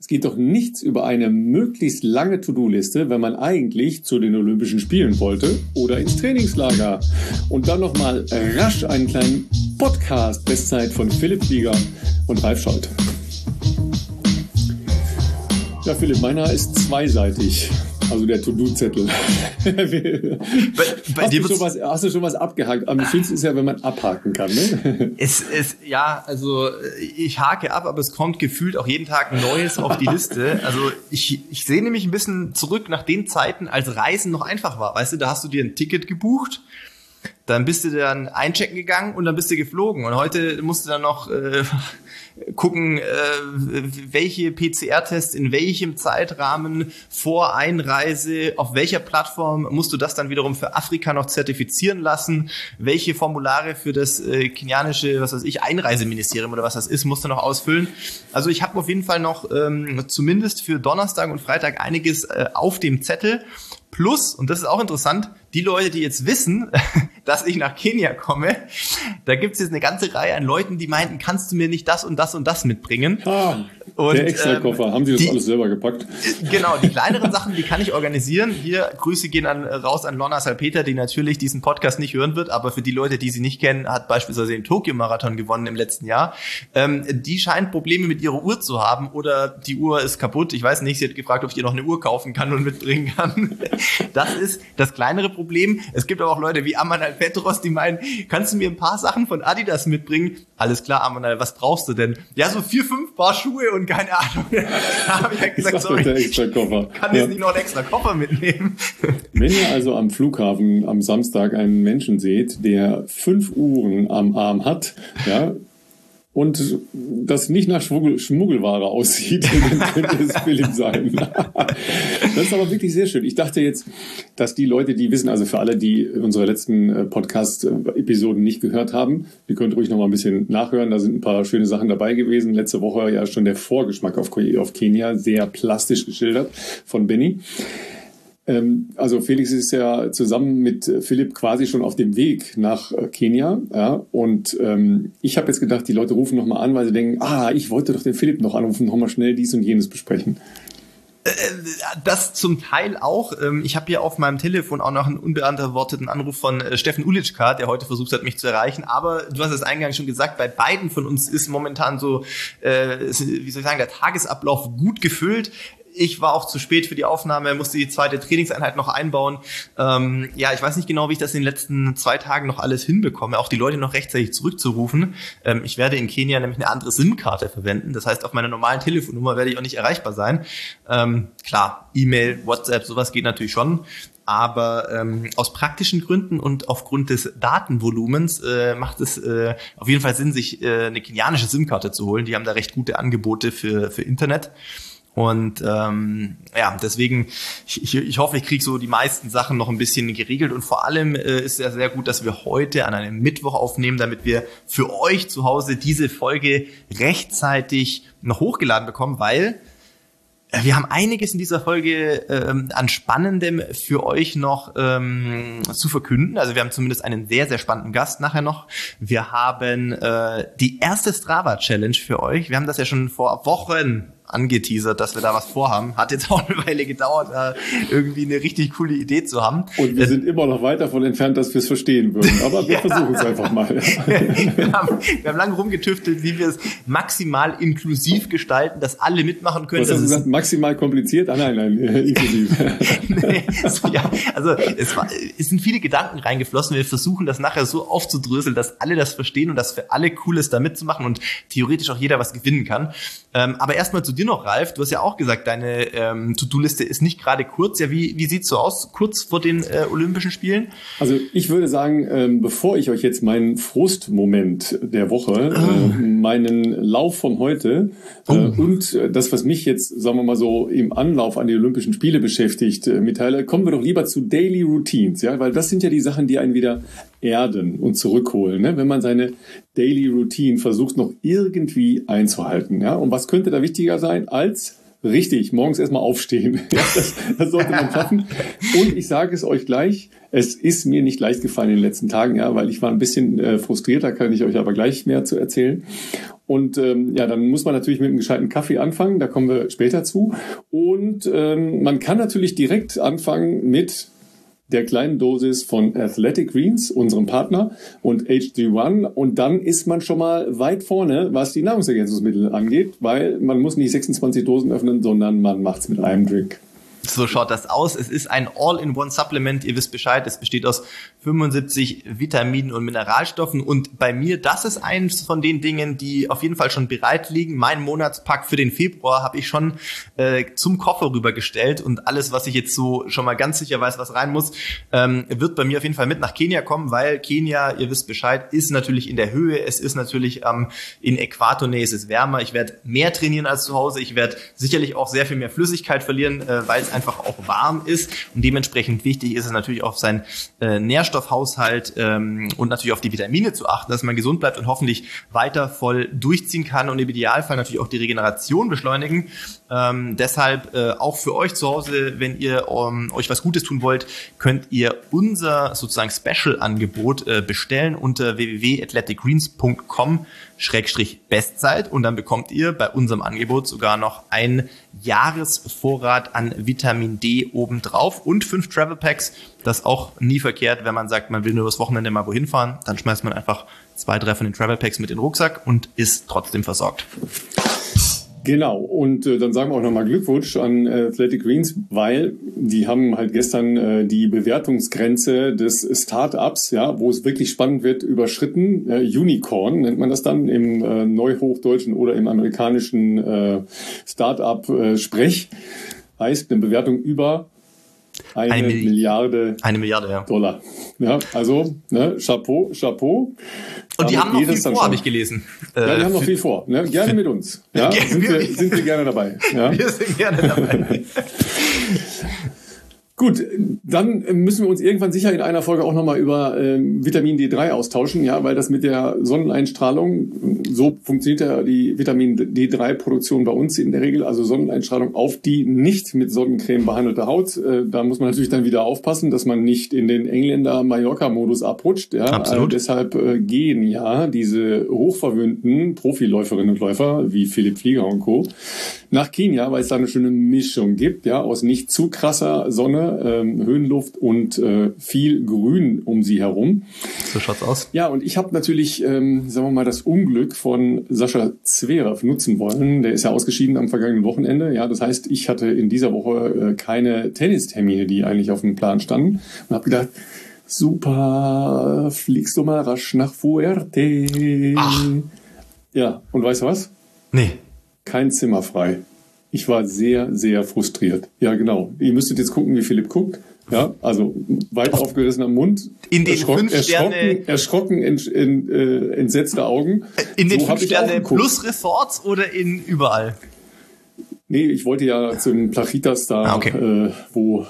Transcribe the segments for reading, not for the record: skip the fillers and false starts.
Es geht doch nichts über eine möglichst lange To-Do-Liste, wenn man eigentlich zu den Olympischen Spielen wollte oder ins Trainingslager. Und dann nochmal rasch einen kleinen Podcast, Bestzeit von Philipp Flieger und Ralf Scholz. Ja, Philipp, meiner ist zweiseitig. Also der To-Do-Zettel. Hast du schon was abgehakt? Am schönsten ist ja, wenn man abhaken kann. Ne? Also ich hake ab, aber es kommt gefühlt auch jeden Tag Neues auf die Liste. Also ich sehne mich ein bisschen zurück nach den Zeiten, als Reisen noch einfach war. Weißt du, da hast du dir ein Ticket gebucht, dann bist du dann einchecken gegangen und dann bist du geflogen. Und heute musst du dann noch gucken, welche PCR-Tests in welchem Zeitrahmen vor Einreise, auf welcher Plattform musst du das dann wiederum für Afrika noch zertifizieren lassen, welche Formulare für das kenianische, Einreiseministerium oder was das ist, musst du noch ausfüllen. Also ich habe auf jeden Fall noch zumindest für Donnerstag und Freitag einiges auf dem Zettel. Plus, und das ist auch interessant, die Leute, die jetzt wissen, dass ich nach Kenia komme, da gibt es jetzt eine ganze Reihe an Leuten, die meinten, kannst du mir nicht das und das und das mitbringen? Und, der Extra-Koffer, haben Sie das alles selber gepackt? Genau, die kleineren Sachen, die kann ich organisieren. Hier, Grüße gehen raus an Lorna Salpeter, die natürlich diesen Podcast nicht hören wird, aber für die Leute, die sie nicht kennen, hat beispielsweise den Tokio-Marathon gewonnen im letzten Jahr. Die scheint Probleme mit ihrer Uhr zu haben oder die Uhr ist kaputt. Ich weiß nicht, sie hat gefragt, ob ich ihr noch eine Uhr kaufen kann und mitbringen kann. Das ist das kleinere Problem. Es gibt aber auch Leute wie Amanal Petros, die meinen, kannst du mir ein paar Sachen von Adidas mitbringen? Alles klar, Amanal, was brauchst du denn? Ja, so 4-5 Paar Schuhe und keine Ahnung. Da habe ich halt gesagt, sorry, ich kann jetzt nicht noch einen extra Koffer mitnehmen. Wenn ihr also am Flughafen am Samstag einen Menschen seht, der 5 Uhren am Arm hat, ja, und das nicht nach Schmuggelware aussieht, dann könnte es Philipp sein. Das ist aber wirklich sehr schön. Ich dachte jetzt, dass die Leute, die wissen, also für alle, die unsere letzten Podcast-Episoden nicht gehört haben, die könnt ruhig noch mal ein bisschen nachhören. Da sind ein paar schöne Sachen dabei gewesen. Letzte Woche ja schon der Vorgeschmack auf Kenia, sehr plastisch geschildert von Benny. Also Felix ist ja zusammen mit Philipp quasi schon auf dem Weg nach Kenia, ja, und ich habe jetzt gedacht, die Leute rufen nochmal an, weil sie denken, ich wollte doch den Philipp noch anrufen, nochmal schnell dies und jenes besprechen. Das zum Teil auch. Ich habe hier auf meinem Telefon auch noch einen unbeantworteten Anruf von Steffen Ulitschka, der heute versucht hat, mich zu erreichen. Aber du hast es eingangs schon gesagt, bei beiden von uns ist momentan so, der Tagesablauf gut gefüllt. Ich war auch zu spät für die Aufnahme, musste die zweite Trainingseinheit noch einbauen. Ich weiß nicht genau, wie ich das in den letzten 2 Tagen noch alles hinbekomme, auch die Leute noch rechtzeitig zurückzurufen. Ich werde in Kenia nämlich eine andere SIM-Karte verwenden. Das heißt, auf meiner normalen Telefonnummer werde ich auch nicht erreichbar sein. Klar, E-Mail, WhatsApp, sowas geht natürlich schon. Aber aus praktischen Gründen und aufgrund des Datenvolumens macht es auf jeden Fall Sinn, sich eine kenianische SIM-Karte zu holen. Die haben da recht gute Angebote für Internet. Und deswegen, ich hoffe, ich kriege so die meisten Sachen noch ein bisschen geregelt. Und vor allem ist es sehr gut, dass wir heute an einem Mittwoch aufnehmen, damit wir für euch zu Hause diese Folge rechtzeitig noch hochgeladen bekommen, weil wir haben einiges in dieser Folge an Spannendem für euch noch zu verkünden. Also wir haben zumindest einen sehr, sehr spannenden Gast nachher noch. Wir haben die erste Strava-Challenge für euch. Wir haben das ja schon vor Wochen angeteasert, dass wir da was vorhaben. Hat jetzt auch eine Weile gedauert, da irgendwie eine richtig coole Idee zu haben. Und wir sind immer noch weit davon entfernt, dass wir es verstehen würden. Aber wir versuchen es einfach mal. Wir haben lange rumgetüftelt, wie wir es maximal inklusiv gestalten, dass alle mitmachen können. Was hast du gesagt? Maximal kompliziert? Nein, inklusiv. Es sind viele Gedanken reingeflossen. Wir versuchen das nachher so aufzudröseln, dass alle das verstehen und dass für alle cool ist, da mitzumachen und theoretisch auch jeder was gewinnen kann. Aber erstmal zu dir noch, Ralf. Du hast ja auch gesagt, deine To-Do-Liste ist nicht gerade kurz. Ja, wie sieht's so aus, kurz vor den Olympischen Spielen? Also ich würde sagen, bevor ich euch jetzt meinen Frustmoment der Woche, meinen Lauf von heute und das, was mich jetzt, sagen wir mal so, im Anlauf an die Olympischen Spiele beschäftigt, mitteile, kommen wir doch lieber zu Daily Routines, ja, weil das sind ja die Sachen, die einen wieder erden und zurückholen, ne? Wenn man seine Daily Routine versucht noch irgendwie einzuhalten, ja. Und was könnte da wichtiger sein als richtig morgens erstmal aufstehen? Ja, das sollte man schaffen. Und ich sage es euch gleich, es ist mir nicht leicht gefallen in den letzten Tagen, ja, weil ich war ein bisschen frustriert, da kann ich euch aber gleich mehr zu erzählen. Und dann muss man natürlich mit einem gescheiten Kaffee anfangen, da kommen wir später zu. Und man kann natürlich direkt anfangen mit der kleinen Dosis von Athletic Greens, unserem Partner, und HG1. Und dann ist man schon mal weit vorne, was die Nahrungsergänzungsmittel angeht, weil man muss nicht 26 Dosen öffnen, sondern man macht's mit einem Drink. So schaut das aus. Es ist ein All-in-One-Supplement. Ihr wisst Bescheid. Es besteht aus 75 Vitaminen und Mineralstoffen. Und bei mir, das ist eins von den Dingen, die auf jeden Fall schon bereit liegen. Mein Monatspack für den Februar habe ich schon zum Koffer rübergestellt. Und alles, was ich jetzt so schon mal ganz sicher weiß, was rein muss, wird bei mir auf jeden Fall mit nach Kenia kommen, weil Kenia, ihr wisst Bescheid, ist natürlich in der Höhe. Es ist natürlich in Äquatornähe, es ist wärmer. Ich werde mehr trainieren als zu Hause. Ich werde sicherlich auch sehr viel mehr Flüssigkeit verlieren, weil es einfach auch warm ist, und dementsprechend wichtig ist es natürlich auf seinen Nährstoffhaushalt und natürlich auf die Vitamine zu achten, dass man gesund bleibt und hoffentlich weiter voll durchziehen kann und im Idealfall natürlich auch die Regeneration beschleunigen. Deshalb auch für euch zu Hause, wenn ihr euch was Gutes tun wollt, könnt ihr unser sozusagen Special-Angebot bestellen unter www.athleticgreens.com/Bestzeit, und dann bekommt ihr bei unserem Angebot sogar noch einen Jahresvorrat an Vitamin D obendrauf und 5 Travel Packs. Das ist auch nie verkehrt, wenn man sagt, man will nur das Wochenende mal wohin fahren, dann schmeißt man einfach 2, 3 von den Travel Packs mit in den Rucksack und ist trotzdem versorgt. Genau, und dann sagen wir auch nochmal Glückwunsch an Athletic Greens, weil die haben halt gestern die Bewertungsgrenze des Startups, ja, wo es wirklich spannend wird, überschritten. Unicorn nennt man das dann im Neuhochdeutschen oder im amerikanischen Startup-Sprech. Heißt eine Bewertung über eine Milliarde Dollar. Ja, also Chapeau. Und die haben noch viel vor, habe ich gelesen. Ja, die haben noch viel vor. Ne? Gerne mit uns. Ja, sind wir gerne dabei. Ja? Wir sind gerne dabei. Gut, dann müssen wir uns irgendwann sicher in einer Folge auch nochmal über Vitamin D3 austauschen, ja, weil das mit der Sonneneinstrahlung, so funktioniert ja die Vitamin D3-Produktion bei uns in der Regel, also Sonneneinstrahlung auf die nicht mit Sonnencreme behandelte Haut. Da muss man natürlich dann wieder aufpassen, dass man nicht in den Engländer-Mallorca-Modus abrutscht. Ja. Absolut. Deshalb gehen ja diese hochverwöhnten Profiläuferinnen und Läufer wie Philipp Flieger und Co. nach Kenia, weil es da eine schöne Mischung gibt, ja, aus nicht zu krasser Sonne, Höhenluft und viel Grün um sie herum. So schaut's aus. Ja, und ich habe natürlich, sagen wir mal, das Unglück von Sascha Zverev nutzen wollen. Der ist ja ausgeschieden am vergangenen Wochenende. Ja, das heißt, ich hatte in dieser Woche keine Tennistermine, die eigentlich auf dem Plan standen. Und habe gedacht, super, fliegst du mal rasch nach Fuerte. Ach. Ja, und weißt du was? Nee. Kein Zimmer frei. Ich war sehr, sehr frustriert. Ja, genau. Ihr müsstet jetzt gucken, wie Philipp guckt. Ja, also weit aufgerissener Mund. In den 5 Sterne... Erschrocken, entsetzte Augen. In den 5 Sterne plus Resorts oder in überall? Nee, ich wollte ja zu den Plachitas da, wo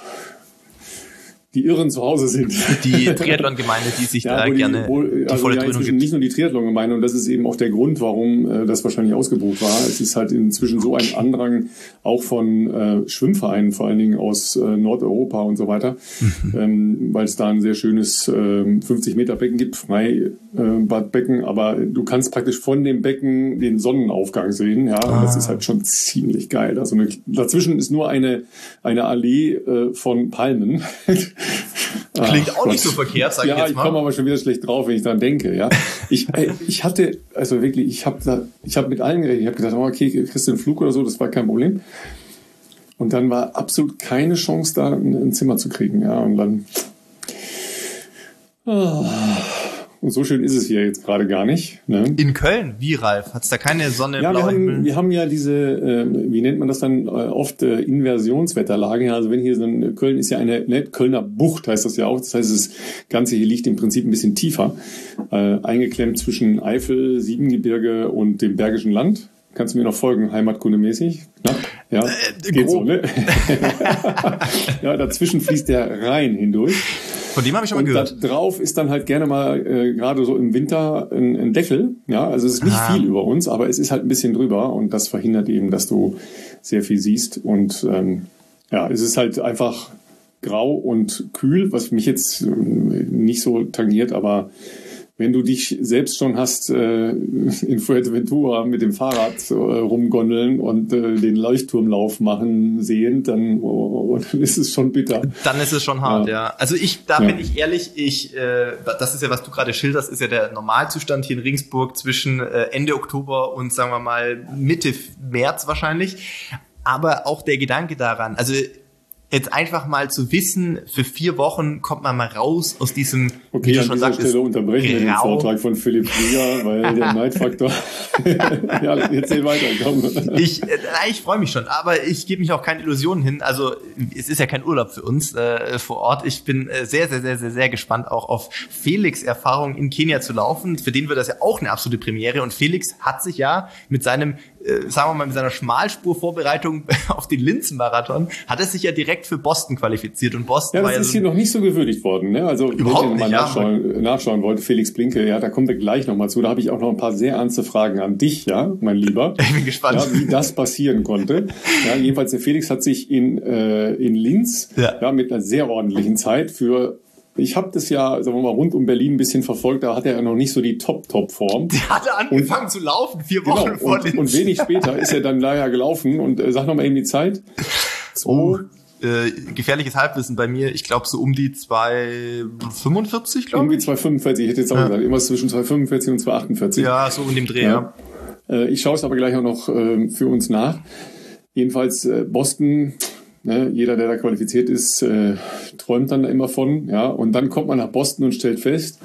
die Irren zu Hause sind. Die Triathlon-Gemeinde, die sich da gerne die volle Dröhnung gibt. Nicht nur die Triathlon-Gemeinde, und das ist eben auch der Grund, warum das wahrscheinlich ausgebucht war. Es ist halt inzwischen so ein Andrang auch von Schwimmvereinen, vor allen Dingen aus Nordeuropa und so weiter, weil es da ein sehr schönes 50-Meter-Becken gibt, Freibadbecken, aber du kannst praktisch von dem Becken den Sonnenaufgang sehen, ja, und das ist halt schon ziemlich geil. Also dazwischen ist nur eine Allee von Palmen. Klingt auch nicht so verkehrt, sag ich jetzt mal. Ja, ich komme aber schon wieder schlecht drauf, wenn ich daran denke. Ja, ich hatte, also wirklich, ich habe mit allen gerechnet. Ich habe gedacht, okay, kriegst du einen Flug oder so, das war kein Problem. Und dann war absolut keine Chance, da ein Zimmer zu kriegen. Ja, und dann... Und so schön ist es hier jetzt gerade gar nicht. Ne? In Köln, wie, Ralf? Hat es da keine Sonne, ja, wir haben ja diese, wie nennt man das dann, oft Inversionswetterlage. Also wenn hier Köln ist ja eine Kölner Bucht, heißt das ja auch. Das heißt, das Ganze hier liegt im Prinzip ein bisschen tiefer. Eingeklemmt zwischen Eifel, Siebengebirge und dem Bergischen Land. Kannst du mir noch folgen, heimatkundemäßig? Ja, geht so, ne? Ja, dazwischen fließt der Rhein hindurch. Von dem habe ich schon mal gehört. Da drauf ist dann halt gerne mal, gerade so im Winter, ein Deckel. Ja, also es ist nicht viel über uns, aber es ist halt ein bisschen drüber, und das verhindert eben, dass du sehr viel siehst. Und es ist halt einfach grau und kühl, was mich jetzt nicht so tangiert, aber wenn du dich selbst schon hast in Fuerteventura mit dem Fahrrad rumgondeln und den Leuchtturmlauf machen sehen, dann ist es schon bitter. Dann ist es schon hart, ja. Also bin ich ehrlich, das ist ja, was du gerade schilderst, ist ja der Normalzustand hier in Regensburg zwischen Ende Oktober und sagen wir mal Mitte März wahrscheinlich. Aber auch der Gedanke daran, also jetzt einfach mal zu wissen, für 4 Wochen kommt man mal raus aus diesem, okay, wie du schon sagst, Stelle unterbrechen wir den Vortrag von Philipp Flieger, weil der Neidfaktor. Ja, erzähl weiter, komm. Ich freue mich schon, aber ich gebe mich auch keine Illusionen hin. Also es ist ja kein Urlaub für uns vor Ort. Ich bin sehr, sehr, sehr, sehr, sehr gespannt, auch auf Felix' Erfahrung in Kenia zu laufen. Für den wird das ja auch eine absolute Premiere. Und Felix hat sich ja mit seinem sagen wir mal, mit seiner Schmalspurvorbereitung auf den Linz-Marathon hat er sich ja direkt für Boston qualifiziert. Und Boston war das ist hier noch nicht so gewürdigt worden. Ne? Also überhaupt wenn ihr mal nachschauen wollt, Felix Blinke, ja, da kommen wir gleich nochmal zu. Da habe ich auch noch ein paar sehr ernste Fragen an dich, ja, mein Lieber. Ich bin gespannt. Ja, wie das passieren konnte. Ja, jedenfalls der Felix hat sich in Linz mit einer sehr ordentlichen Zeit ich habe das ja, sagen wir mal, rund um Berlin ein bisschen verfolgt, da hat er ja noch nicht so die Top-Form. Der hatte angefangen zu laufen, 4 Wochen vor Linz. Und wenig später ist er dann leider gelaufen und sag nochmal eben die Zeit. Gefährliches Halbwissen bei mir, ich glaube so um die 2,45, glaube ich. Irgendwie 2,45, ich hätte jetzt auch gesagt, immer zwischen 2,45 und 2,48. Ja, so in dem Dreh, ja. Ich schaue es aber gleich auch noch für uns nach. Jedenfalls Boston... Ne, jeder, der da qualifiziert ist, träumt dann immer von, ja, und dann kommt man nach Boston und stellt fest,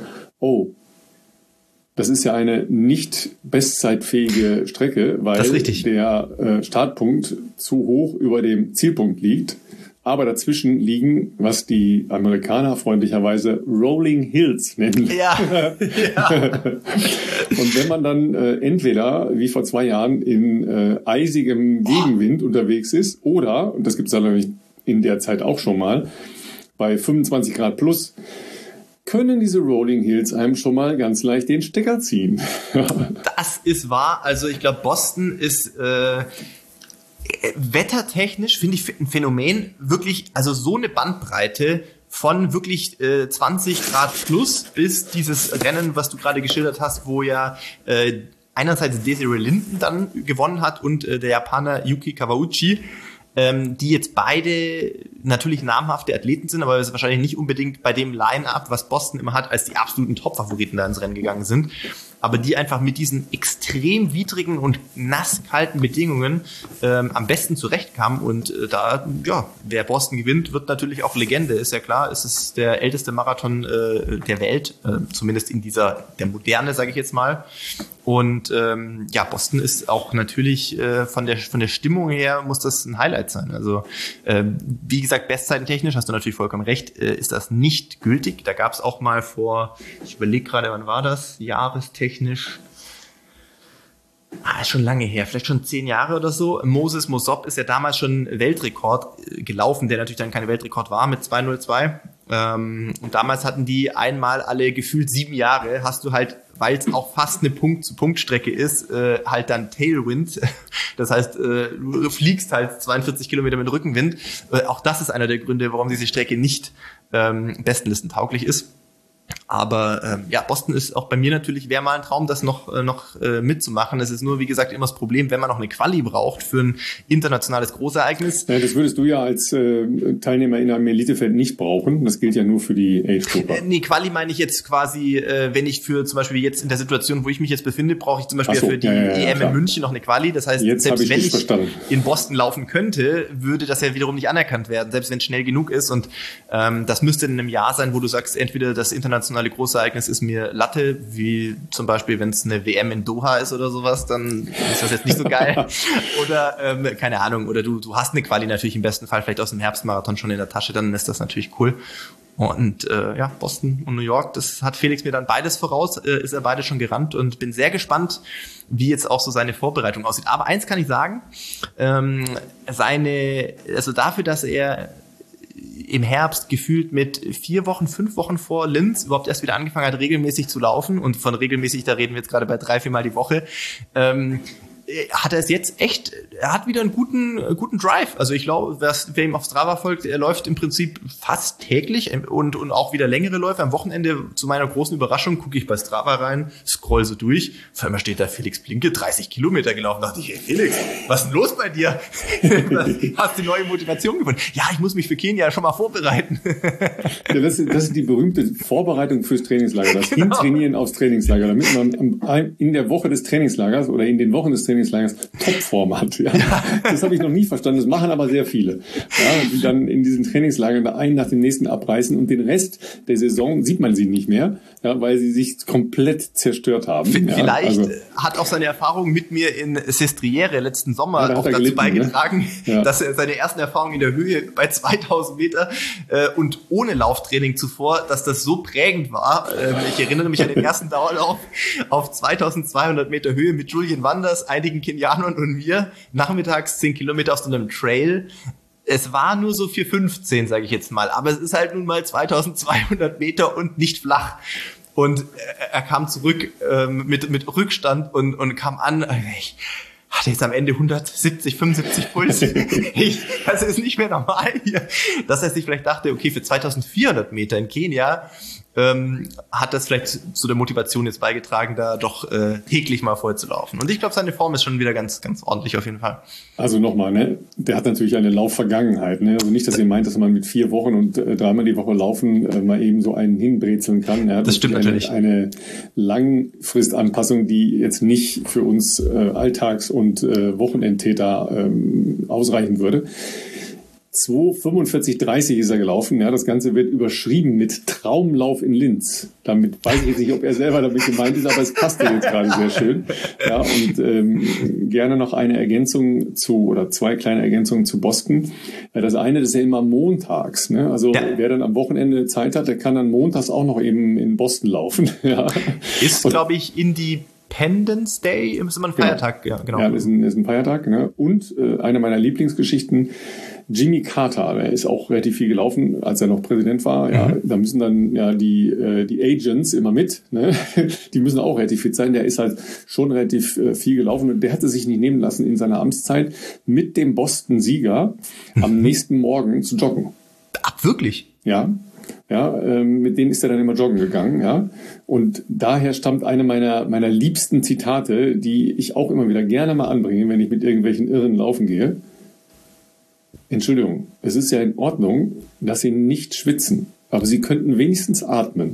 das ist ja eine nicht bestzeitfähige Strecke, weil der Startpunkt zu hoch über dem Zielpunkt liegt. Aber dazwischen liegen, was die Amerikaner freundlicherweise Rolling Hills nennen. Ja. Und wenn man dann entweder, wie vor 2 Jahren, in eisigem Gegenwind unterwegs ist oder, und das gibt es natürlich in der Zeit auch schon mal, bei 25 Grad plus, können diese Rolling Hills einem schon mal ganz leicht den Stecker ziehen. Das ist wahr. Also ich glaube, Boston ist... wettertechnisch finde ich ein Phänomen, wirklich, also so eine Bandbreite von wirklich 20 Grad plus bis dieses Rennen, was du gerade geschildert hast, wo ja einerseits Desiree Linden dann gewonnen hat und der Japaner Yuki Kawauchi, die jetzt beide natürlich namhafte Athleten sind, aber wahrscheinlich nicht unbedingt bei dem Line-Up, was Boston immer hat, als die absoluten Top-Favoriten da ins Rennen gegangen sind. Aber die einfach mit diesen extrem widrigen und nasskalten Bedingungen am besten zurechtkamen. Und wer Boston gewinnt, wird natürlich auch Legende, ist ja klar. Es ist der älteste Marathon der Welt, zumindest in der Moderne, sage ich jetzt mal. Und Boston ist auch natürlich von der Stimmung her muss das ein Highlight sein. Also wie gesagt, bestzeitentechnisch hast du natürlich vollkommen recht, ist das nicht gültig. Da gab es auch mal ich überlege gerade, wann war das, jahrestechnisch, ist schon lange her, vielleicht schon 10 Jahre oder so. Moses Mossop ist ja damals schon Weltrekord gelaufen, der natürlich dann kein Weltrekord war, mit 2:02. Und damals hatten die einmal alle gefühlt 7 Jahre, hast du halt, weil es auch fast eine Punkt-zu-Punkt-Strecke ist, halt dann Tailwind. Das heißt, du fliegst halt 42 Kilometer mit Rückenwind. Auch das ist einer der Gründe, warum diese Strecke nicht bestenlistentauglich ist. Aber Boston ist auch bei mir natürlich, wäre mal ein Traum, das noch mitzumachen. Es ist nur, wie gesagt, immer das Problem, wenn man noch eine Quali braucht für ein internationales Großereignis. Ja, das würdest du ja als Teilnehmer in einem Elitefeld nicht brauchen. Das gilt ja nur für die Age-Gruppe. Quali meine ich jetzt quasi, wenn ich für zum Beispiel jetzt in der Situation, wo ich mich jetzt befinde, brauche ich zum Beispiel für die EM in München noch eine Quali. Das heißt, jetzt selbst wenn ich verstanden. In Boston laufen könnte, würde das ja wiederum nicht anerkannt werden, selbst wenn es schnell genug ist. Und das müsste in einem Jahr sein, wo du sagst, entweder das internationale Großereignis ist mir Latte, wie zum Beispiel, wenn es eine WM in Doha ist oder sowas, dann ist das jetzt nicht so geil. Oder, keine Ahnung, oder du hast eine Quali natürlich im besten Fall vielleicht aus dem Herbstmarathon schon in der Tasche, dann ist das natürlich cool. Und Boston und New York, das hat Felix mir dann beides voraus, ist er beide schon gerannt und bin sehr gespannt, wie jetzt auch so seine Vorbereitung aussieht. Aber eins kann ich sagen, also dafür, dass er im Herbst gefühlt mit 4 Wochen, 5 Wochen vor Linz überhaupt erst wieder angefangen hat, regelmäßig zu laufen. Und von regelmäßig, da reden wir jetzt gerade bei 3-4 Mal die Woche. hat er es jetzt echt, er hat wieder einen guten Drive. Also ich glaube, wer ihm auf Strava folgt, er läuft im Prinzip fast täglich und auch wieder längere Läufe. Am Wochenende, zu meiner großen Überraschung, gucke ich bei Strava rein, scroll so durch. Auf einmal steht da Felix Blinke, 30 Kilometer gelaufen. Da dachte ich, hey Felix, was ist denn los bei dir? Hast du neue Motivation gefunden? Ja, ich muss mich für Kenia schon mal vorbereiten. Ja, das ist die berühmte Vorbereitung fürs Trainingslager, das Hintrainieren aufs Trainingslager, damit man in der Woche des Trainingslagers oder in den Wochen des Trainingslagers Topform hat. Ja? Das habe ich noch nie verstanden, das machen aber sehr viele. Ja, die dann in diesen Trainingslagern einen nach dem nächsten abreißen und den Rest der Saison sieht man sie nicht mehr, ja, weil sie sich komplett zerstört haben. Vielleicht hat auch seine Erfahrung mit mir in Sestriere letzten Sommer auch dazu beigetragen, dass er seine ersten Erfahrungen in der Höhe bei 2000 Meter und ohne Lauftraining zuvor, dass das so prägend war. Ich erinnere mich an den ersten Dauerlauf auf 2200 Meter Höhe mit Julian Wanders, einigen Kenianern und mir. Nachmittags 10 Kilometer auf so einem Trail. Es war nur so 4,15, sage ich jetzt mal. Aber es ist halt nun mal 2200 Meter und nicht flach. Und er kam zurück mit Rückstand und kam an. Ich hatte jetzt am Ende 170, 75 Puls. Das ist nicht mehr normal hier. Dass er sich vielleicht dachte, okay, für 2400 Meter in Kenia hat das vielleicht zu der Motivation jetzt beigetragen, da doch täglich mal voll zu laufen. Und ich glaube, seine Form ist schon wieder ganz, ganz ordentlich auf jeden Fall. Also nochmal, ne? Der hat natürlich eine Laufvergangenheit. Ne? Also nicht, dass ihr meint, dass man mit 4 Wochen und 3-mal die Woche laufen mal eben so einen hinbrezeln kann. Ja? Das stimmt natürlich. Eine Langfristanpassung, die jetzt nicht für uns Alltags- und Wochenendtäter ausreichen würde. 2:45:30 ist er gelaufen. Ja, das Ganze wird überschrieben mit Traumlauf in Linz. Damit weiß ich jetzt nicht, ob er selber damit gemeint ist, aber es passt ja jetzt gerade sehr schön. Ja, und gerne noch eine Ergänzung oder 2 kleine Ergänzungen zu Boston. Ja, das eine, das ist ja immer montags. Ne? Also wer dann am Wochenende Zeit hat, der kann dann montags auch noch eben in Boston laufen. Ja. Ist, glaube ich, Independence Day, ist immer ein Feiertag. Ja, genau. Ja, ist ein Feiertag. Ne? Und eine meiner Lieblingsgeschichten, Jimmy Carter, der ist auch relativ viel gelaufen, als er noch Präsident war. Ja, da müssen dann die Agents immer mit. Ne? Die müssen auch relativ fit sein. Der ist halt schon relativ viel gelaufen und der hatte sich nicht nehmen lassen, in seiner Amtszeit mit dem Boston-Sieger am nächsten Morgen zu joggen. Ach, wirklich? Ja. Ja, mit denen ist er dann immer joggen gegangen, ja. Und daher stammt eine meiner liebsten Zitate, die ich auch immer wieder gerne mal anbringe, wenn ich mit irgendwelchen Irren laufen gehe. Entschuldigung, es ist ja in Ordnung, dass Sie nicht schwitzen, aber Sie könnten wenigstens atmen.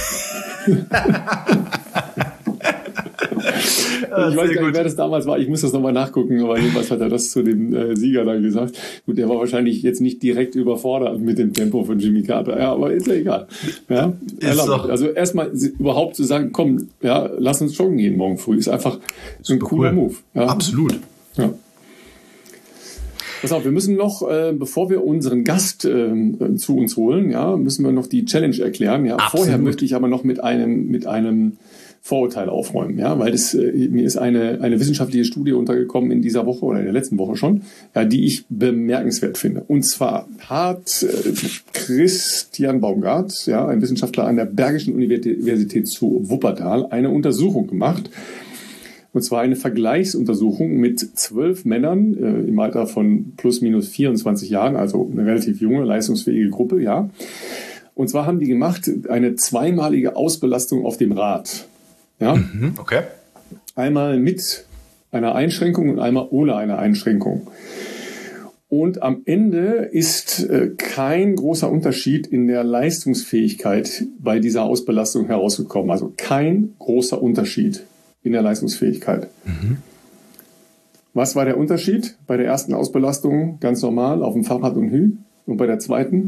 Ich weiß gar nicht, wer das damals war. Ich muss das nochmal nachgucken, aber jedenfalls hat er das zu dem Sieger dann gesagt. Gut, der war wahrscheinlich jetzt nicht direkt überfordert mit dem Tempo von Jimmy Carter. Ja, aber ist ja egal. Ja, also erstmal überhaupt zu sagen, komm, ja, lass uns joggen gehen morgen früh, ist einfach ein cooler Move. Ja. Absolut. Ja. Pass auf, wir müssen noch, bevor wir unseren Gast zu uns holen, ja, müssen wir noch die Challenge erklären. Ja, vorher möchte ich aber noch mit einem Vorurteil aufräumen, ja, weil mir ist eine wissenschaftliche Studie untergekommen in dieser Woche oder in der letzten Woche schon, ja, die ich bemerkenswert finde. Und zwar hat Christian Baumgart, ja, ein Wissenschaftler an der Bergischen Universität zu Wuppertal, eine Untersuchung gemacht. Und zwar eine Vergleichsuntersuchung mit 12 Männern im Alter von plus minus 24 Jahren, also eine relativ junge, leistungsfähige Gruppe, ja. Und zwar haben die gemacht eine 2-malige Ausbelastung auf dem Rad. Ja? Okay. Einmal mit einer Einschränkung und einmal ohne eine Einschränkung. Und am Ende ist kein großer Unterschied in der Leistungsfähigkeit bei dieser Ausbelastung herausgekommen. Also kein großer Unterschied in der Leistungsfähigkeit. Was war der Unterschied? Bei der ersten Ausbelastung ganz normal auf dem Fahrrad und Hü und bei der zweiten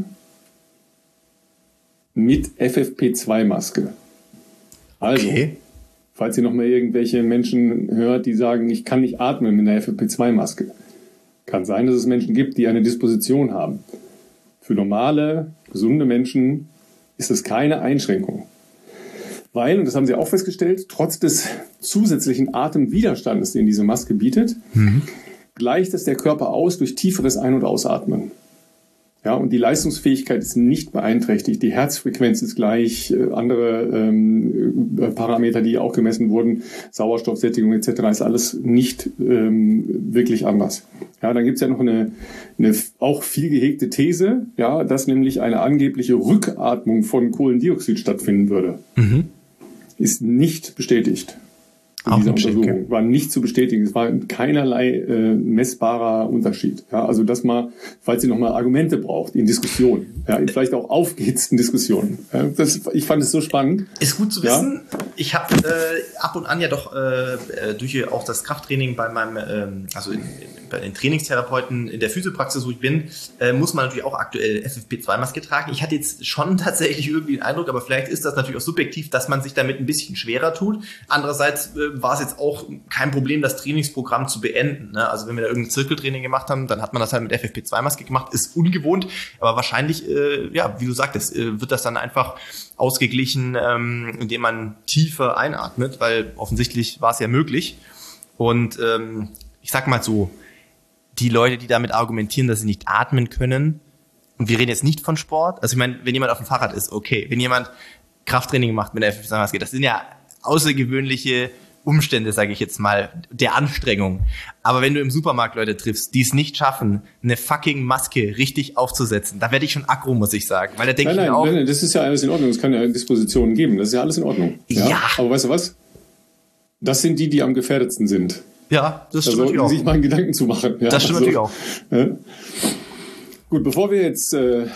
mit FFP2-Maske. Also, falls ihr noch mal irgendwelche Menschen hört, die sagen, ich kann nicht atmen mit einer FFP2-Maske. Kann sein, dass es Menschen gibt, die eine Disposition haben. Für normale, gesunde Menschen ist es keine Einschränkung. Weil, und das haben sie auch festgestellt, trotz des zusätzlichen Atemwiderstandes, den diese Maske bietet, gleicht es der Körper aus durch tieferes Ein- und Ausatmen. Ja, und die Leistungsfähigkeit ist nicht beeinträchtigt. Die Herzfrequenz ist gleich, andere Parameter, die auch gemessen wurden, Sauerstoffsättigung etc., ist alles nicht wirklich anders. Ja, dann gibt's ja noch eine auch viel gehegte These, ja, dass nämlich eine angebliche Rückatmung von Kohlendioxid stattfinden würde. Ist nicht bestätigt. In dieser Untersuchung war nicht zu bestätigen. Es war keinerlei messbarer Unterschied. Ja, also das mal, falls ihr nochmal Argumente braucht in Diskussionen, ja, in vielleicht auch aufgehitzten Diskussionen. Ja, ich fand es so spannend. Ist gut zu wissen. Ja. Ich habe ab und an ja doch durch auch das Krafttraining bei meinem, bei den Trainingstherapeuten in der Physiopraxis, wo ich bin, muss man natürlich auch aktuell FFP2-Maske tragen. Ich hatte jetzt schon tatsächlich irgendwie den Eindruck, aber vielleicht ist das natürlich auch subjektiv, dass man sich damit ein bisschen schwerer tut. Andererseits war es jetzt auch kein Problem, das Trainingsprogramm zu beenden. Ne? Also wenn wir da irgendein Zirkeltraining gemacht haben, dann hat man das halt mit FFP2-Maske gemacht. Ist ungewohnt, aber wahrscheinlich, wie du sagtest, wird das dann einfach ausgeglichen, indem man tiefer einatmet, weil offensichtlich war es ja möglich. Und ich sag mal so, die Leute, die damit argumentieren, dass sie nicht atmen können, und wir reden jetzt nicht von Sport, also ich meine, wenn jemand auf dem Fahrrad ist, okay, wenn jemand Krafttraining macht mit der FFP2-Maske, das sind ja außergewöhnliche Umstände, sage ich jetzt mal, der Anstrengung. Aber wenn du im Supermarkt Leute triffst, die es nicht schaffen, eine fucking Maske richtig aufzusetzen, da werde ich schon aggro, muss ich sagen. Weil da denke ich mir auch... Nein, das ist ja alles in Ordnung. Es kann ja Dispositionen geben. Das ist ja alles in Ordnung. Ja. Aber weißt du was? Das sind die am gefährdetsten sind. Ja, das stimmt natürlich auch. Da sollten sich mal einen Gedanken zu machen. Ja, das stimmt natürlich auch. Ja. Gut, bevor wir jetzt...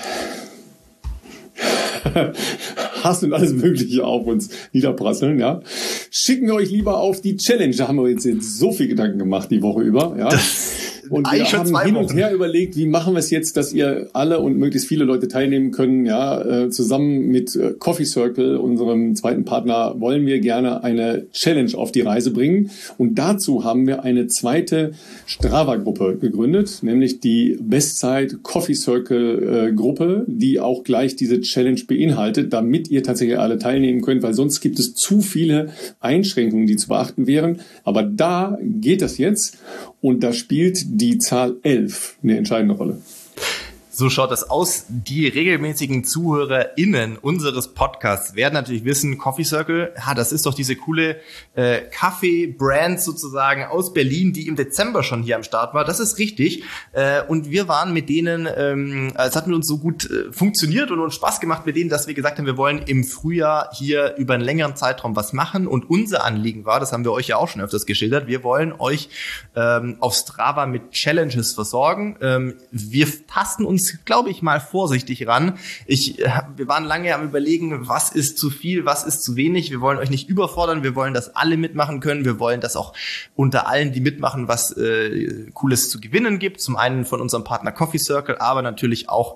Hass und alles Mögliche auf uns niederprasseln, ja. Schicken wir euch lieber auf die Challenge. Da haben wir jetzt so viel Gedanken gemacht die Woche über, ja. Und wir haben hin und her überlegt, wie machen wir es jetzt, dass ihr alle und möglichst viele Leute teilnehmen können, ja. Zusammen mit Coffee Circle, unserem zweiten Partner, wollen wir gerne eine Challenge auf die Reise bringen. Und dazu haben wir eine zweite Strava-Gruppe gegründet, nämlich die Bestzeit Coffee Circle Gruppe, die auch gleich diese Challenge beinhaltet, damit ihr tatsächlich alle teilnehmen könnt, weil sonst gibt es zu viele Einschränkungen, die zu beachten wären. Aber da geht das jetzt und da spielt die Zahl 11 eine entscheidende Rolle. So schaut das aus. Die regelmäßigen ZuhörerInnen unseres Podcasts werden natürlich wissen, Coffee Circle, das ist doch diese coole Kaffee-Brand sozusagen aus Berlin, die im Dezember schon hier am Start war. Das ist richtig. Und wir waren mit denen, es hat mit uns so gut funktioniert und uns Spaß gemacht mit denen, dass wir gesagt haben, wir wollen im Frühjahr hier über einen längeren Zeitraum was machen. Und unser Anliegen war, das haben wir euch ja auch schon öfters geschildert, wir wollen euch auf Strava mit Challenges versorgen. Wir tasten uns, glaube ich, mal vorsichtig ran. Wir waren lange am Überlegen, was ist zu viel, was ist zu wenig. Wir wollen euch nicht überfordern, wir wollen, dass alle mitmachen können. Wir wollen, dass auch unter allen, die mitmachen, was Cooles zu gewinnen gibt. Zum einen von unserem Partner Coffee Circle, aber natürlich auch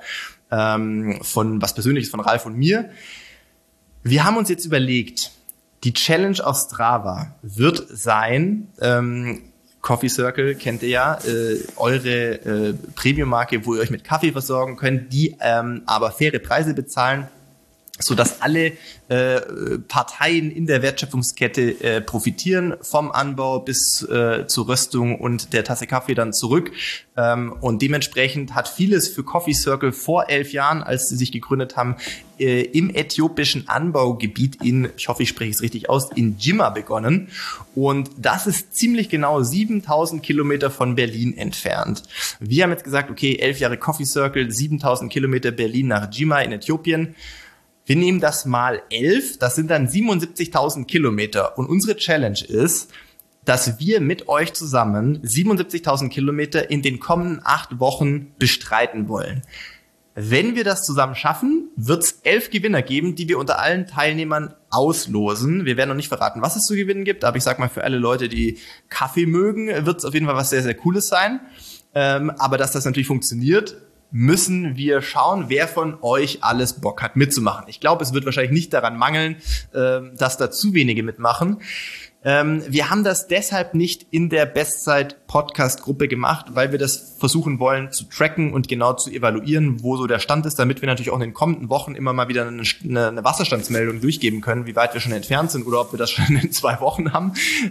von was Persönliches von Ralf und mir. Wir haben uns jetzt überlegt, die Challenge auf Strava wird sein, Coffee Circle kennt ihr ja, eure Premium-Marke, wo ihr euch mit Kaffee versorgen könnt, die aber faire Preise bezahlen, sodass alle Parteien in der Wertschöpfungskette profitieren, vom Anbau bis zur Röstung und der Tasse Kaffee dann zurück. Und dementsprechend hat vieles für Coffee Circle vor 11 Jahren, als sie sich gegründet haben, im äthiopischen Anbaugebiet ich hoffe, ich spreche es richtig aus, in Djimma begonnen. Und das ist ziemlich genau 7000 Kilometer von Berlin entfernt. Wir haben jetzt gesagt, okay, 11 Jahre Coffee Circle, 7000 Kilometer Berlin nach Djimma in Äthiopien. Wir nehmen das mal 11, das sind dann 77.000 Kilometer. Und unsere Challenge ist, dass wir mit euch zusammen 77.000 Kilometer in den kommenden 8 Wochen bestreiten wollen. Wenn wir das zusammen schaffen, wird es 11 Gewinner geben, die wir unter allen Teilnehmern auslosen. Wir werden noch nicht verraten, was es zu gewinnen gibt, aber ich sag mal, für alle Leute, die Kaffee mögen, wird es auf jeden Fall was sehr, sehr Cooles sein. Aber dass das natürlich funktioniert, müssen wir schauen, wer von euch alles Bock hat mitzumachen. Ich glaube, es wird wahrscheinlich nicht daran mangeln, dass da zu wenige mitmachen. Wir haben das deshalb nicht in der Bestzeit-Podcast-Gruppe gemacht, weil wir das versuchen wollen zu tracken und genau zu evaluieren, wo so der Stand ist, damit wir natürlich auch in den kommenden Wochen immer mal wieder eine Wasserstandsmeldung durchgeben können, wie weit wir schon entfernt sind oder ob wir das schon in 2 Wochen haben.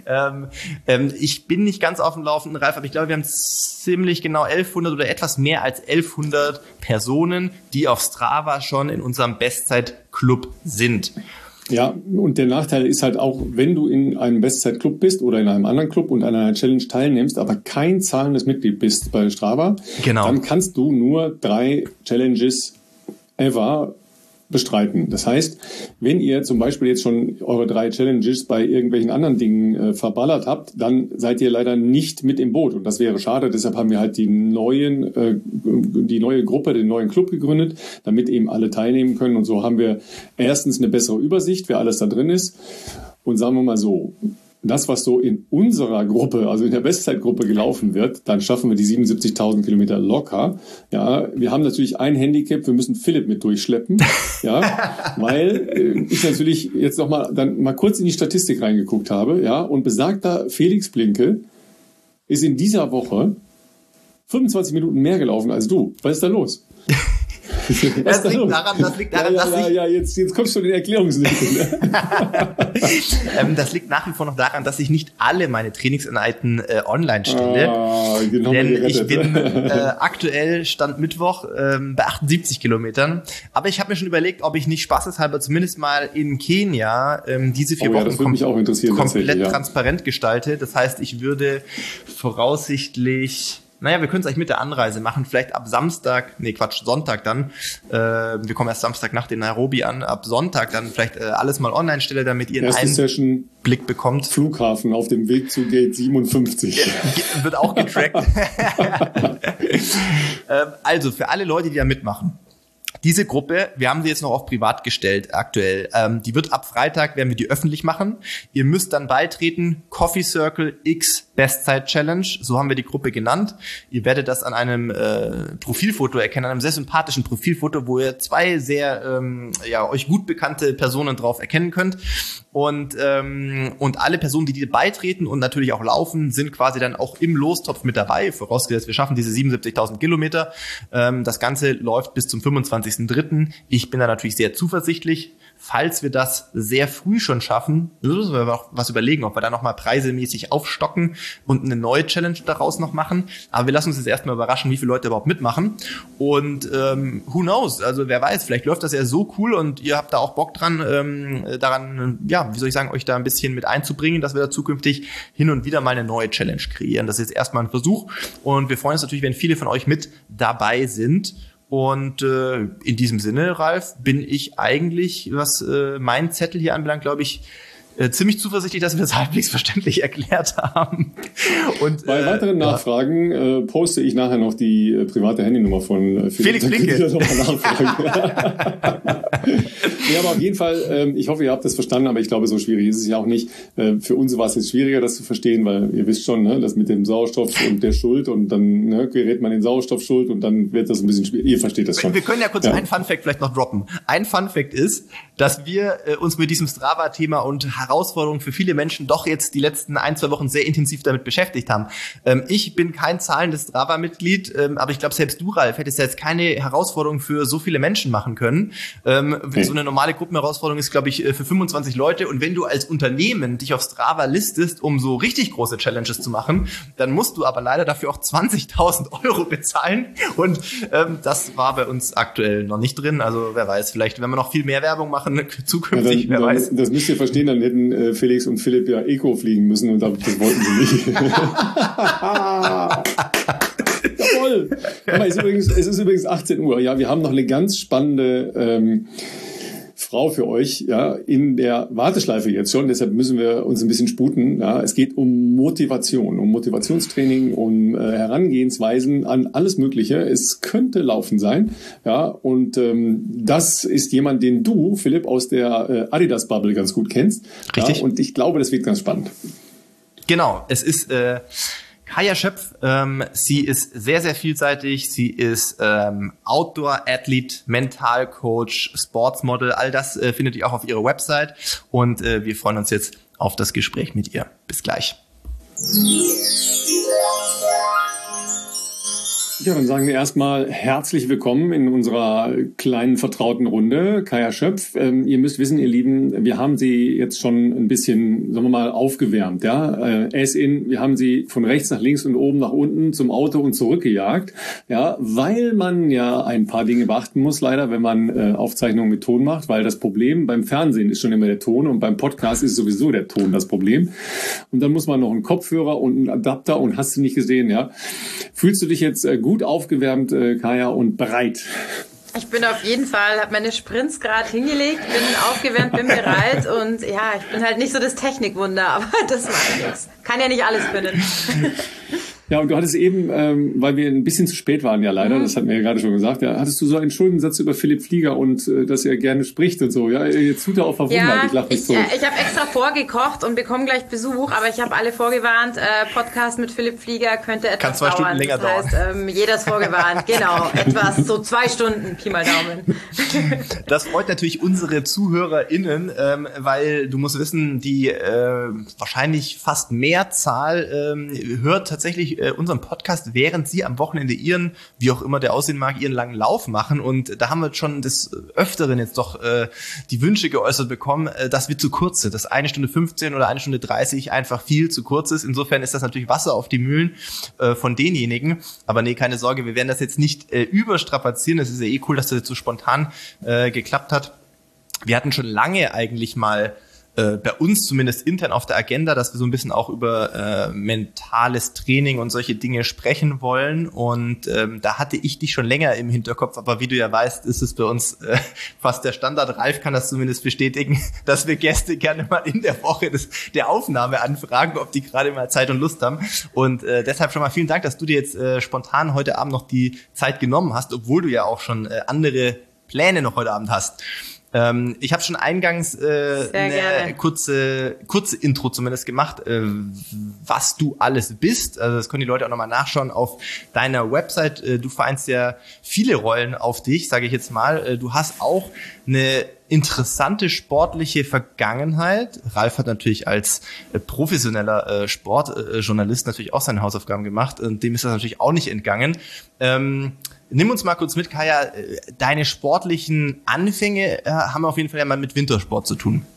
Ich bin nicht ganz auf dem Laufenden, Ralf, aber ich glaube, wir haben ziemlich genau 1100 oder etwas mehr als 1100 Personen, die auf Strava schon in unserem Bestzeit-Club sind. Ja, und der Nachteil ist halt auch, wenn du in einem Bestzeit-Club bist oder in einem anderen Club und an einer Challenge teilnimmst, aber kein zahlendes Mitglied bist bei Strava, dann kannst du nur 3 Challenges ever bestreiten. Das heißt, wenn ihr zum Beispiel jetzt schon eure 3 Challenges bei irgendwelchen anderen Dingen verballert habt, dann seid ihr leider nicht mit im Boot. Und das wäre schade. Deshalb haben wir halt die neue Gruppe, den neuen Club gegründet, damit eben alle teilnehmen können. Und so haben wir erstens eine bessere Übersicht, wer alles da drin ist. Und sagen wir mal so, das, was so in unserer Gruppe, also in der Bestzeitgruppe gelaufen wird, dann schaffen wir die 77.000 Kilometer locker. Ja, wir haben natürlich ein Handicap, wir müssen Philipp mit durchschleppen. Ja, weil ich natürlich jetzt dann mal kurz in die Statistik reingeguckt habe. Ja, und besagter Felix Blinke ist in dieser Woche 25 Minuten mehr gelaufen als du. Was ist da los? Das liegt daran, dass jetzt kommst du in die Erklärungslücke. Das liegt nach wie vor noch daran, dass ich nicht alle meine Trainingseinheiten online stelle. Denn ich bin aktuell Stand Mittwoch bei 78 Kilometern. Aber ich habe mir schon überlegt, ob ich nicht spaßeshalber zumindest mal in Kenia diese 4 Wochen komplett transparent gestalte. Das heißt, ich würde voraussichtlich... Naja, wir können es eigentlich mit der Anreise machen, vielleicht ab Sonntag dann. Wir kommen erst Samstag in Nairobi an, ab Sonntag dann vielleicht alles mal online stelle, damit ihr einen Blick bekommt. Flughafen auf dem Weg zu Gate 57. Ja, wird auch getrackt. Also, für alle Leute, die da mitmachen. Diese Gruppe, wir haben sie jetzt noch auf privat gestellt aktuell, die wird ab Freitag, werden wir die öffentlich machen. Ihr müsst dann beitreten, Coffee Circle X Bestzeit Challenge, so haben wir die Gruppe genannt. Ihr werdet das an einem Profilfoto erkennen, an einem sehr sympathischen Profilfoto, wo ihr 2 sehr euch gut bekannte Personen drauf erkennen könnt. Und alle Personen, die beitreten und natürlich auch laufen, sind quasi dann auch im Lostopf mit dabei, vorausgesetzt, wir schaffen diese 77.000 Kilometer. Das Ganze läuft bis zum 25.03. Ich bin da natürlich sehr zuversichtlich. Falls wir das sehr früh schon schaffen, müssen wir auch was überlegen, ob wir da nochmal preisemäßig aufstocken und eine neue Challenge daraus noch machen. Aber wir lassen uns jetzt erstmal überraschen, wie viele Leute überhaupt mitmachen. Und who knows? Also wer weiß, vielleicht läuft das ja so cool und ihr habt da auch Bock dran, euch da ein bisschen mit einzubringen, dass wir da zukünftig hin und wieder mal eine neue Challenge kreieren. Das ist jetzt erstmal ein Versuch. Und wir freuen uns natürlich, wenn viele von euch mit dabei sind. Und in diesem Sinne, Ralf, bin ich eigentlich, was meinen Zettel hier anbelangt, glaube ich, ziemlich zuversichtlich, dass wir das halbwegs verständlich erklärt haben. Und bei weiteren Nachfragen poste ich nachher noch die private Handynummer von Felix Blinke. Ja, aber auf jeden Fall, ich hoffe, ihr habt das verstanden, aber ich glaube, so schwierig ist es ja auch nicht. Für uns war es jetzt schwieriger, das zu verstehen, weil ihr wisst schon, ne, das mit dem Sauerstoff und der Schuld und dann gerät man den Sauerstoffschuld und dann wird das ein bisschen schwierig. Ihr versteht das schon. Wir können ja kurz einen Funfact vielleicht noch droppen. Ein Funfact ist, dass wir uns mit diesem Strava-Thema und Herausforderungen für viele Menschen doch jetzt die letzten 1-2 Wochen sehr intensiv damit beschäftigt haben. Ich bin kein zahlendes Strava-Mitglied, aber ich glaube, selbst du, Ralf, hättest ja jetzt keine Herausforderung für so viele Menschen machen können. So eine normale Gruppenherausforderung ist, glaube ich, für 25 Leute. Und wenn du als Unternehmen dich auf Strava listest, um so richtig große Challenges zu machen, dann musst du aber leider dafür auch 20.000 € bezahlen. Und das war bei uns aktuell noch nicht drin. Also wer weiß, vielleicht, wenn wir noch viel mehr Werbung machen zukünftig, wer weiß. Das müsst ihr verstehen, dann hätten Felix und Philipp ja Eco fliegen müssen und das wollten sie nicht. Jawohl! Aber es ist übrigens 18 Uhr. Ja, wir haben noch eine ganz spannende Frau für euch, ja, in der Warteschleife jetzt schon. Deshalb müssen wir uns ein bisschen sputen. Ja, es geht um Motivation, um Motivationstraining, um Herangehensweisen an alles Mögliche. Es könnte Laufen sein, ja, und das ist jemand, den du, Philipp, aus der Adidas-Bubble ganz gut kennst. Richtig. Ja, und ich glaube, das wird ganz spannend. Genau, es ist Kaja Schöpf, sie ist sehr, sehr vielseitig. Sie ist Outdoor-Athlet, Mentalcoach, Sportsmodel. All das findet ihr auch auf ihrer Website. Und wir freuen uns jetzt auf das Gespräch mit ihr. Bis gleich. Ja, dann sagen wir erstmal herzlich willkommen in unserer kleinen vertrauten Runde, Kaja Schöpf. Ihr müsst wissen, ihr Lieben, wir haben sie jetzt schon ein bisschen, sagen wir mal, aufgewärmt. Ja, wir haben sie von rechts nach links und oben nach unten zum Auto und zurückgejagt. Ja, weil man ja ein paar Dinge beachten muss, leider, wenn man Aufzeichnungen mit Ton macht, weil das Problem beim Fernsehen ist schon immer der Ton und beim Podcast ist sowieso der Ton das Problem. Und dann muss man noch einen Kopfhörer und einen Adapter und hast du nicht gesehen, ja. Fühlst du dich jetzt gut aufgewärmt, Kaja, und bereit? Ich bin auf jeden Fall, habe meine Sprints gerade hingelegt, bin aufgewärmt, bin bereit und ja, ich bin halt nicht so das Technikwunder, aber das macht nichts. Kann ja nicht alles können. Ja, und du hattest eben, weil wir ein bisschen zu spät waren, ja leider, das hatten wir ja gerade schon gesagt, ja, hattest du so einen Schuldigsatz über Philipp Flieger und dass er gerne spricht und so. Ja, jetzt tut er auch verwundert, ja, ich lache mich so. Ich habe extra vorgekocht und bekomme gleich Besuch, aber ich habe alle vorgewarnt, Podcast mit Philipp Flieger könnte etwas dauern. Kann 2 Stunden länger dauern. Das heißt, jeder ist vorgewarnt, genau, etwas so 2 Stunden, Pi mal Daumen. Das freut natürlich unsere ZuhörerInnen, weil du musst wissen, die wahrscheinlich fast Mehrzahl hört tatsächlich unseren Podcast, während sie am Wochenende ihren, wie auch immer der aussehen mag, ihren langen Lauf machen. Und da haben wir schon des Öfteren jetzt doch die Wünsche geäußert bekommen, dass wir zu kurz sind, dass 1 Stunde 15 oder 1 Stunde 30 einfach viel zu kurz ist. Insofern ist das natürlich Wasser auf die Mühlen von denjenigen. Aber nee, keine Sorge, wir werden das jetzt nicht überstrapazieren. Das ist ja cool, dass das jetzt so spontan geklappt hat. Wir hatten schon lange eigentlich mal bei uns zumindest intern auf der Agenda, dass wir so ein bisschen auch über mentales Training und solche Dinge sprechen wollen. Und da hatte ich dich schon länger im Hinterkopf, aber wie du ja weißt, ist es bei uns fast der Standard. Ralf kann das zumindest bestätigen, dass wir Gäste gerne mal in der Woche der Aufnahme anfragen, ob die gerade mal Zeit und Lust haben. Und deshalb schon mal vielen Dank, dass du dir jetzt spontan heute Abend noch die Zeit genommen hast, obwohl du ja auch schon andere Pläne noch heute Abend hast. Ich habe schon eingangs eine kurze Intro zumindest gemacht, was du alles bist. Also das können die Leute auch nochmal nachschauen auf deiner Website. Du vereinst ja viele Rollen auf dich, sage ich jetzt mal. Du hast auch eine interessante sportliche Vergangenheit. Ralf hat natürlich als professioneller Sportjournalist natürlich auch seine Hausaufgaben gemacht und dem ist das natürlich auch nicht entgangen. Nimm uns mal kurz mit, Kaja, deine sportlichen Anfänge haben auf jeden Fall ja mal mit Wintersport zu tun.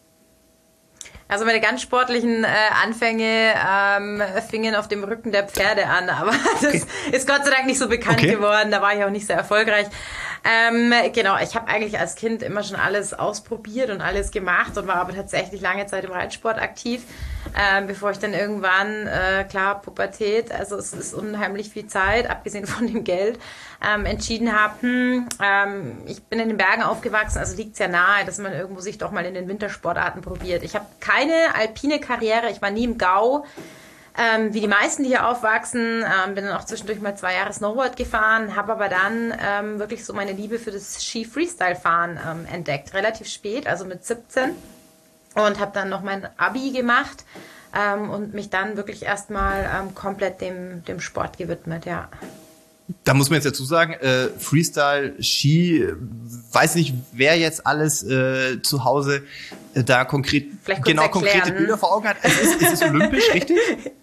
Also meine ganz sportlichen Anfänge fingen auf dem Rücken der Pferde an, aber das ist Gott sei Dank nicht so bekannt geworden, da war ich auch nicht sehr erfolgreich. Genau, ich habe eigentlich als Kind immer schon alles ausprobiert und alles gemacht und war aber tatsächlich lange Zeit im Reitsport aktiv, bevor ich dann irgendwann, klar, Pubertät, also es ist unheimlich viel Zeit, abgesehen von dem Geld, entschieden habe, ich bin in den Bergen aufgewachsen, also liegt es ja nahe, dass man irgendwo sich doch mal in den Wintersportarten probiert. Ich habe keine alpine Karriere, ich war nie im Gau, wie die meisten, die hier aufwachsen, bin dann auch zwischendurch mal 2 Jahre Snowboard gefahren, habe aber dann wirklich so meine Liebe für das Ski-Freestyle-Fahren entdeckt, relativ spät, also mit 17 und habe dann noch mein Abi gemacht und mich dann wirklich erstmal komplett dem Sport gewidmet, ja. Da muss man jetzt dazu sagen, Freestyle, Ski, weiß nicht, wer jetzt alles zu Hause da konkrete Bilder vor Augen hat. Es ist olympisch, richtig?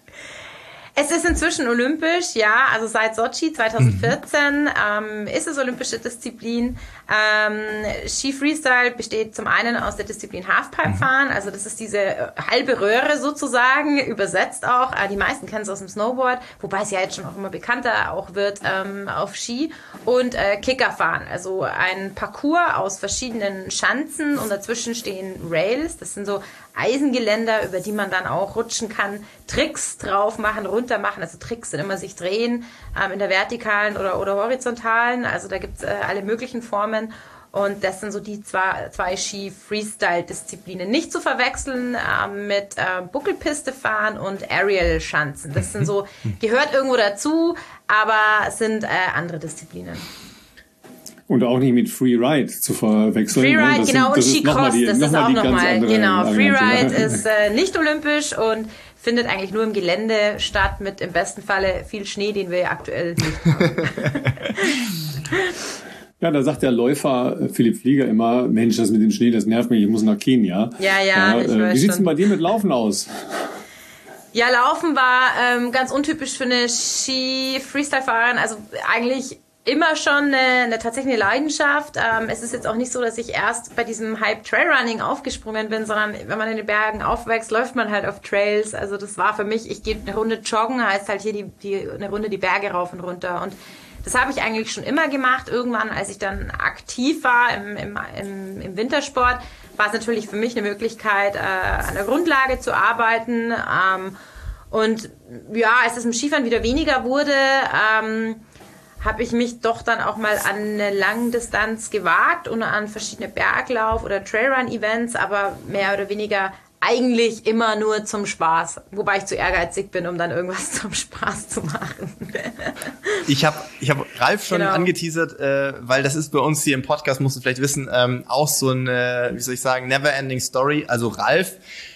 Es ist inzwischen olympisch, ja, also seit Sochi 2014 ist es olympische Disziplin. Ski Freestyle besteht zum einen aus der Disziplin Halfpipe-Fahren, also das ist diese halbe Röhre sozusagen, übersetzt auch. Die meisten kennen es aus dem Snowboard, wobei es ja jetzt schon auch immer bekannter auch wird auf Ski. Und Kickerfahren, also ein Parcours aus verschiedenen Schanzen und dazwischen stehen Rails, das sind so Eisengeländer, über die man dann auch rutschen kann, Tricks drauf machen, runter machen. Also Tricks sind immer sich drehen in der vertikalen oder horizontalen. Also da gibt es alle möglichen Formen. Und das sind so die zwei Ski-Freestyle-Disziplinen. Nicht zu verwechseln mit Buckelpiste fahren und Aerial-Schanzen. Das sind so, gehört irgendwo dazu, aber sind andere Disziplinen. Und auch nicht mit Freeride zu verwechseln. Freeride, genau, und Skicross, das ist auch nochmal, genau. Freeride ist nicht olympisch und findet eigentlich nur im Gelände statt, mit im besten Falle viel Schnee, den wir aktuell nicht haben. Ja, da sagt der Läufer Philipp Flieger immer, Mensch, das mit dem Schnee, das nervt mich, ich muss nach Kenia. Ja, ich weiß wie sieht's schon. denn bei dir mit Laufen aus? Ja, Laufen war ganz untypisch für eine Ski-Freestyle-Fahrerin, also eigentlich immer schon tatsächlich eine Leidenschaft. Es ist jetzt auch nicht so, dass ich erst bei diesem Hype Trailrunning aufgesprungen bin, sondern wenn man in den Bergen aufwächst, läuft man halt auf Trails. Also das war für mich, ich gehe eine Runde joggen, heißt halt hier eine Runde die Berge rauf und runter. Und das habe ich eigentlich schon immer gemacht. Irgendwann, als ich dann aktiv war im Wintersport, war es natürlich für mich eine Möglichkeit, an der Grundlage zu arbeiten. Und ja, als es im Skifahren wieder weniger wurde, habe ich mich doch dann auch mal an eine Langdistanz gewagt und an verschiedene Berglauf- oder Trailrun-Events, aber mehr oder weniger eigentlich immer nur zum Spaß. Wobei ich zu ehrgeizig bin, um dann irgendwas zum Spaß zu machen. Ich hab Ralf schon angeteasert, weil das ist bei uns hier im Podcast, musst du vielleicht wissen, auch so eine, wie soll ich sagen, never-ending Story. Also Ralf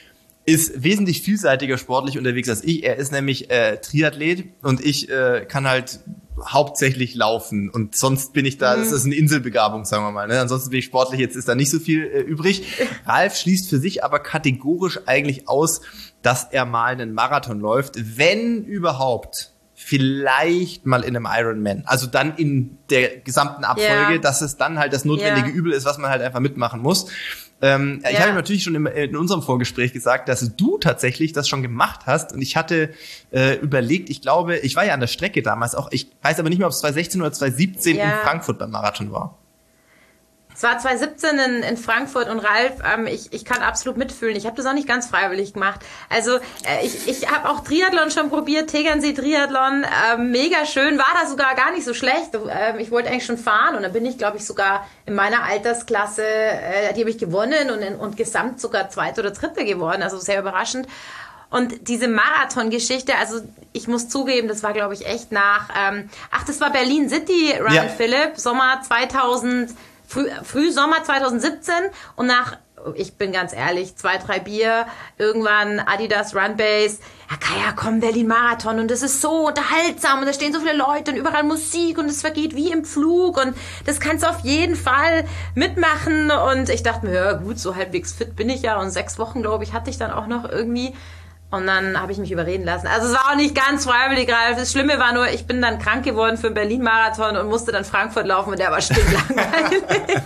ist wesentlich vielseitiger sportlich unterwegs als ich. Er ist nämlich Triathlet und ich kann halt hauptsächlich laufen und sonst bin ich da, das ist eine Inselbegabung, sagen wir mal. Ne? Ansonsten bin ich sportlich, jetzt ist da nicht so viel übrig. Ralf schließt für sich aber kategorisch eigentlich aus, dass er mal einen Marathon läuft, wenn überhaupt, vielleicht mal in einem Ironman. Also dann in der gesamten Abfolge, dass es dann halt das notwendige Übel ist, was man halt einfach mitmachen muss. Ich habe ihm natürlich schon in unserem Vorgespräch gesagt, dass du tatsächlich das schon gemacht hast. Und ich hatte überlegt, ich glaube, ich war ja an der Strecke damals auch. Ich weiß aber nicht mehr, ob es 2016 oder 2017 in Frankfurt beim Marathon war. Es war 2017 in Frankfurt und Ralf, ich kann absolut mitfühlen. Ich habe das auch nicht ganz freiwillig gemacht. Also ich habe auch Triathlon schon probiert, Tegernsee-Triathlon, mega schön, war da sogar gar nicht so schlecht. Ich wollte eigentlich schon fahren und dann bin ich, glaube ich, sogar in meiner Altersklasse, die habe ich gewonnen und gesamt sogar Zweite oder Dritte geworden, also sehr überraschend. Und diese Marathon-Geschichte, also ich muss zugeben, das war, glaube ich, echt das war Berlin City Run, Philipp, Sommer 2000, Frühsommer 2017 und ich bin ganz ehrlich, 2, 3 Bier, irgendwann Adidas Runbase, ja Kaya, komm, Berlin Marathon und das ist so unterhaltsam und da stehen so viele Leute und überall Musik und es vergeht wie im Flug und das kannst du auf jeden Fall mitmachen und ich dachte mir, ja gut, so halbwegs fit bin ich ja und 6 Wochen, glaube ich, hatte ich dann auch noch irgendwie. Und dann habe ich mich überreden lassen. Also es war auch nicht ganz freiwillig, Ralf. Das Schlimme war nur, ich bin dann krank geworden für den Berlin-Marathon und musste dann Frankfurt laufen und der war stinklangweilig.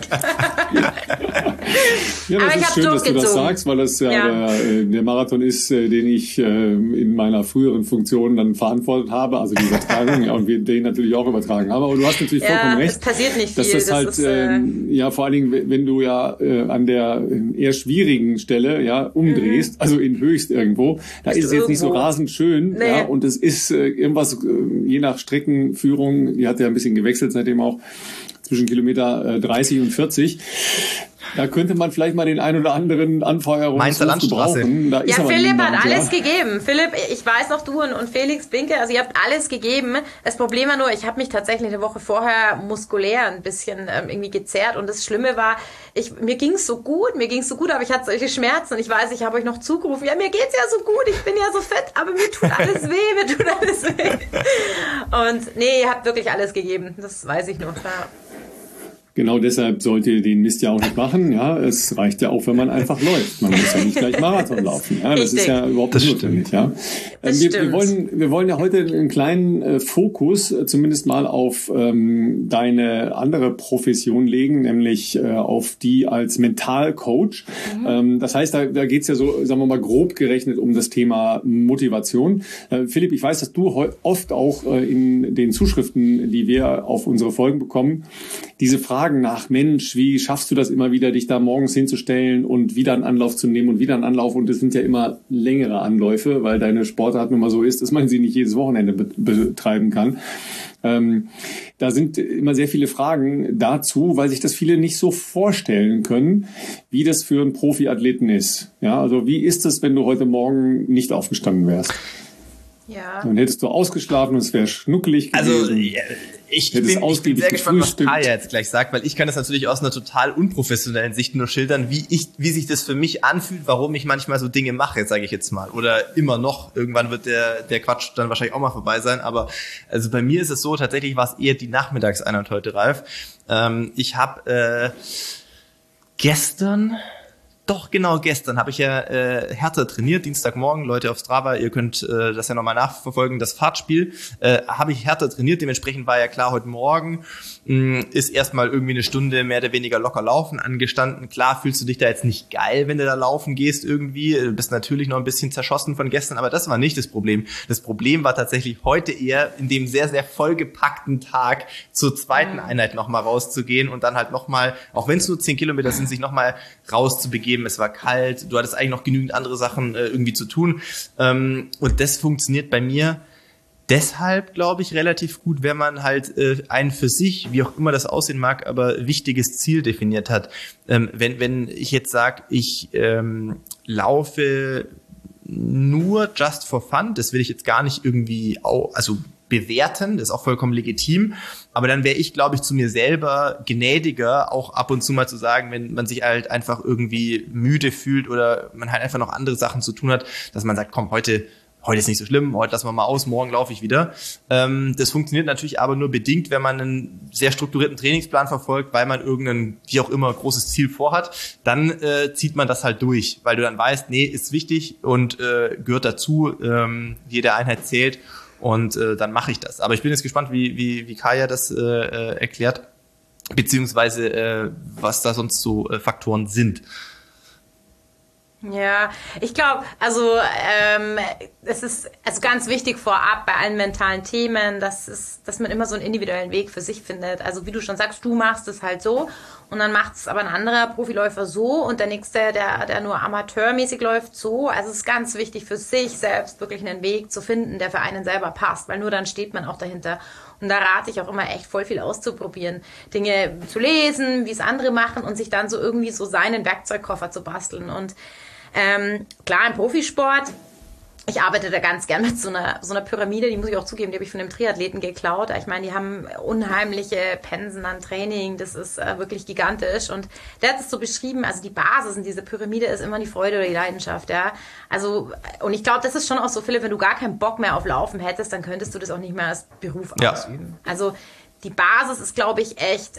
Ja, das ist schön, dass du das sagst, weil das der Marathon ist, den ich in meiner früheren Funktion dann verantwortet habe, also die Übertragung, und wir den natürlich auch übertragen haben. Aber du hast natürlich vollkommen recht. Es passiert nicht viel. Dass das halt, vor allen Dingen, wenn du an der eher schwierigen Stelle umdrehst, also in Höchst irgendwo, da ist es jetzt nicht so rasend schön, und es ist irgendwas, je nach Streckenführung, die hat ja ein bisschen gewechselt seitdem auch, zwischen Kilometer 30 und 40. Da könnte man vielleicht mal den ein oder anderen Anfeuerungsruf gebrauchen. Da ist Philipp hat alles gegeben. Philipp, ich weiß noch, du und Felix Binke, also ihr habt alles gegeben. Das Problem war nur, ich habe mich tatsächlich eine Woche vorher muskulär ein bisschen irgendwie gezerrt und das Schlimme war, mir ging's so gut, aber ich hatte solche Schmerzen und ich weiß, ich habe euch noch zugerufen, ja, mir geht's ja so gut, ich bin ja so fit, aber mir tut alles weh, Und nee, ihr habt wirklich alles gegeben, das weiß ich noch. Ja. Genau deshalb sollt ihr den Mist ja auch nicht machen. Ja, es reicht ja auch, wenn man einfach läuft. Man muss ja nicht gleich Marathon laufen. Ja, das ist ja überhaupt nicht notwendig. Ja. Wir wollen ja heute einen kleinen Fokus zumindest mal auf deine andere Profession legen, nämlich auf die als Mentalcoach. Das heißt, da geht's ja so, sagen wir mal, grob gerechnet um das Thema Motivation. Philipp, ich weiß, dass du oft auch in den Zuschriften, die wir auf unsere Folgen bekommen, diese Fragen nach, Mensch, wie schaffst du das immer wieder, dich da morgens hinzustellen und wieder einen Anlauf zu nehmen und wieder einen Anlauf, und es sind ja immer längere Anläufe, weil deine Sportart nun mal so ist, dass man sie nicht jedes Wochenende betreiben kann. Da sind immer sehr viele Fragen dazu, weil sich das viele nicht so vorstellen können, wie das für einen Profiathleten ist. Ja, also wie ist es, wenn du heute Morgen nicht aufgestanden wärst? Ja. Dann hättest du ausgeschlafen und es wäre schnuckelig gewesen. Also Ich bin sehr gespannt, was Kaya jetzt gleich sagt, weil ich kann das natürlich aus einer total unprofessionellen Sicht nur schildern, wie sich das für mich anfühlt, warum ich manchmal so Dinge mache, sage ich jetzt mal. Oder immer noch. Irgendwann wird der Quatsch dann wahrscheinlich auch mal vorbei sein. Aber also bei mir ist es so, tatsächlich war es eher die Nachmittagseinheit heute, Ralf. Ich habe gestern habe ich ja Hertha trainiert, Dienstagmorgen, Leute auf Strava, ihr könnt das ja nochmal nachverfolgen, das Fahrtspiel, habe ich Hertha trainiert, dementsprechend war ja klar, heute Morgen ist erstmal irgendwie eine Stunde mehr oder weniger locker laufen angestanden. Klar fühlst du dich da jetzt nicht geil, wenn du da laufen gehst irgendwie, du bist natürlich noch ein bisschen zerschossen von gestern, aber das war nicht das Problem. Das Problem war tatsächlich heute eher in dem sehr, sehr vollgepackten Tag zur zweiten Einheit nochmal rauszugehen und dann halt nochmal, auch wenn es nur 10 Kilometer sind, sich nochmal rauszubegeben. Es war kalt, du hattest eigentlich noch genügend andere Sachen irgendwie zu tun. Und das funktioniert bei mir deshalb, glaube ich, relativ gut, wenn man halt ein für sich, wie auch immer das aussehen mag, aber wichtiges Ziel definiert hat. Wenn ich jetzt sage, ich laufe nur just for fun, das will ich jetzt gar nicht irgendwie bewerten, das ist auch vollkommen legitim, aber dann wäre ich, glaube ich, zu mir selber gnädiger, auch ab und zu mal zu sagen, wenn man sich halt einfach irgendwie müde fühlt oder man halt einfach noch andere Sachen zu tun hat, dass man sagt, komm, heute ist nicht so schlimm, heute lassen wir mal aus, morgen laufe ich wieder. Das funktioniert natürlich aber nur bedingt, wenn man einen sehr strukturierten Trainingsplan verfolgt, weil man irgendein, wie auch immer, großes Ziel vorhat, dann zieht man das halt durch, weil du dann weißt, nee, ist wichtig und gehört dazu, jede Einheit zählt. Und dann mache ich das. Aber ich bin jetzt gespannt, wie Kaya das erklärt, beziehungsweise was da sonst so Faktoren sind. Ja, ich glaube, es ist ganz wichtig vorab bei allen mentalen Themen, dass man immer so einen individuellen Weg für sich findet. Also wie du schon sagst, du machst es halt so und dann macht es aber ein anderer Profiläufer so und der nächste, der nur amateurmäßig läuft, so. Also es ist ganz wichtig für sich selbst wirklich einen Weg zu finden, der für einen selber passt, weil nur dann steht man auch dahinter. Und da rate ich auch immer echt voll viel auszuprobieren, Dinge zu lesen, wie es andere machen und sich dann so irgendwie so seinen Werkzeugkoffer zu basteln. Und klar, im Profisport, ich arbeite da ganz gern mit so einer Pyramide, die muss ich auch zugeben, die habe ich von einem Triathleten geklaut. Ich meine, die haben unheimliche Pensen an Training, das ist wirklich gigantisch. Und der hat es so beschrieben, also die Basis in dieser Pyramide ist immer die Freude oder die Leidenschaft, ja. Also, und ich glaube, das ist schon auch so, Philipp, wenn du gar keinen Bock mehr auf Laufen hättest, dann könntest du das auch nicht mehr als Beruf ausüben. Also die Basis ist, glaube ich, echt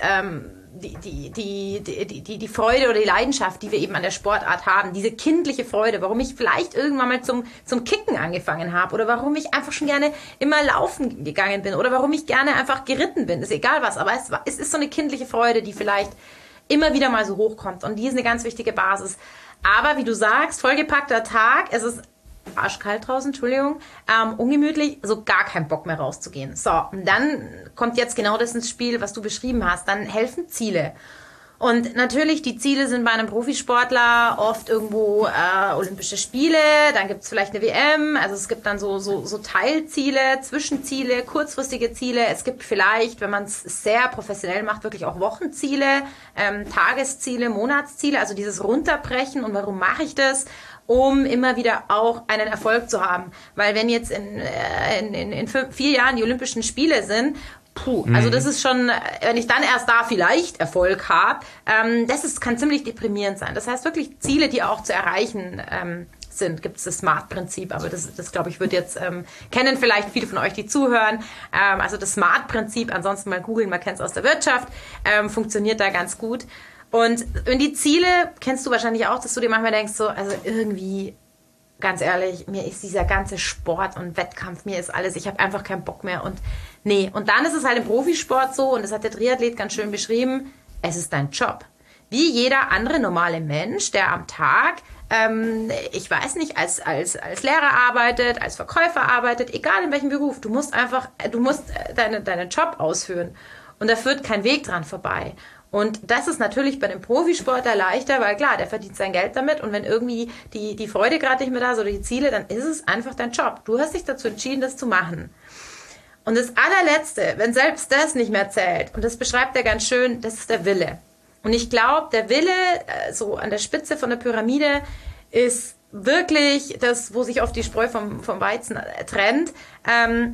die Freude oder die Leidenschaft, die wir eben an der Sportart haben. Diese kindliche Freude, warum ich vielleicht irgendwann mal zum Kicken angefangen habe oder warum ich einfach schon gerne immer laufen gegangen bin oder warum ich gerne einfach geritten bin. Ist egal was, aber es ist so eine kindliche Freude, die vielleicht immer wieder mal so hochkommt und die ist eine ganz wichtige Basis. Aber wie du sagst, vollgepackter Tag, es ist arschkalt draußen, Entschuldigung, ungemütlich, also gar keinen Bock mehr rauszugehen. So, und dann kommt jetzt genau das ins Spiel, was du beschrieben hast. Dann helfen Ziele. Und natürlich, die Ziele sind bei einem Profisportler oft irgendwo Olympische Spiele, dann gibt es vielleicht eine WM, also es gibt dann so Teilziele, Zwischenziele, kurzfristige Ziele. Es gibt vielleicht, wenn man es sehr professionell macht, wirklich auch Wochenziele, Tagesziele, Monatsziele, also dieses Runterbrechen. Und warum mache ich das? Um immer wieder auch einen Erfolg zu haben. Weil wenn jetzt in 4 Jahren die Olympischen Spiele sind, also das ist schon, wenn ich dann erst da vielleicht Erfolg habe, kann ziemlich deprimierend sein. Das heißt wirklich Ziele, die auch zu erreichen sind, gibt es das SMART-Prinzip, aber das glaube ich, wird jetzt, kennen vielleicht viele von euch, die zuhören, also das SMART-Prinzip, ansonsten mal googeln, man kennt es aus der Wirtschaft, funktioniert da ganz gut. Und wenn die Ziele, kennst du wahrscheinlich auch, dass du dir manchmal denkst, so, also irgendwie, ganz ehrlich, mir ist dieser ganze Sport und Wettkampf, mir ist alles, ich habe einfach keinen Bock mehr und nee. Und dann ist es halt im Profisport so, und das hat der Triathlet ganz schön beschrieben, es ist dein Job. Wie jeder andere normale Mensch, der am Tag, ich weiß nicht, als Lehrer arbeitet, als Verkäufer arbeitet, egal in welchem Beruf, du musst deinen Job ausführen. Und da führt kein Weg dran vorbei. Und das ist natürlich bei dem Profisportler leichter, weil klar, der verdient sein Geld damit und wenn irgendwie die Freude gerade nicht mehr da ist oder die Ziele, dann ist es einfach dein Job. Du hast dich dazu entschieden, das zu machen. Und das allerletzte, wenn selbst das nicht mehr zählt, und das beschreibt er ganz schön, das ist der Wille. Und ich glaube, der Wille, so an der Spitze von der Pyramide, ist wirklich das, wo sich oft die Spreu vom Weizen trennt.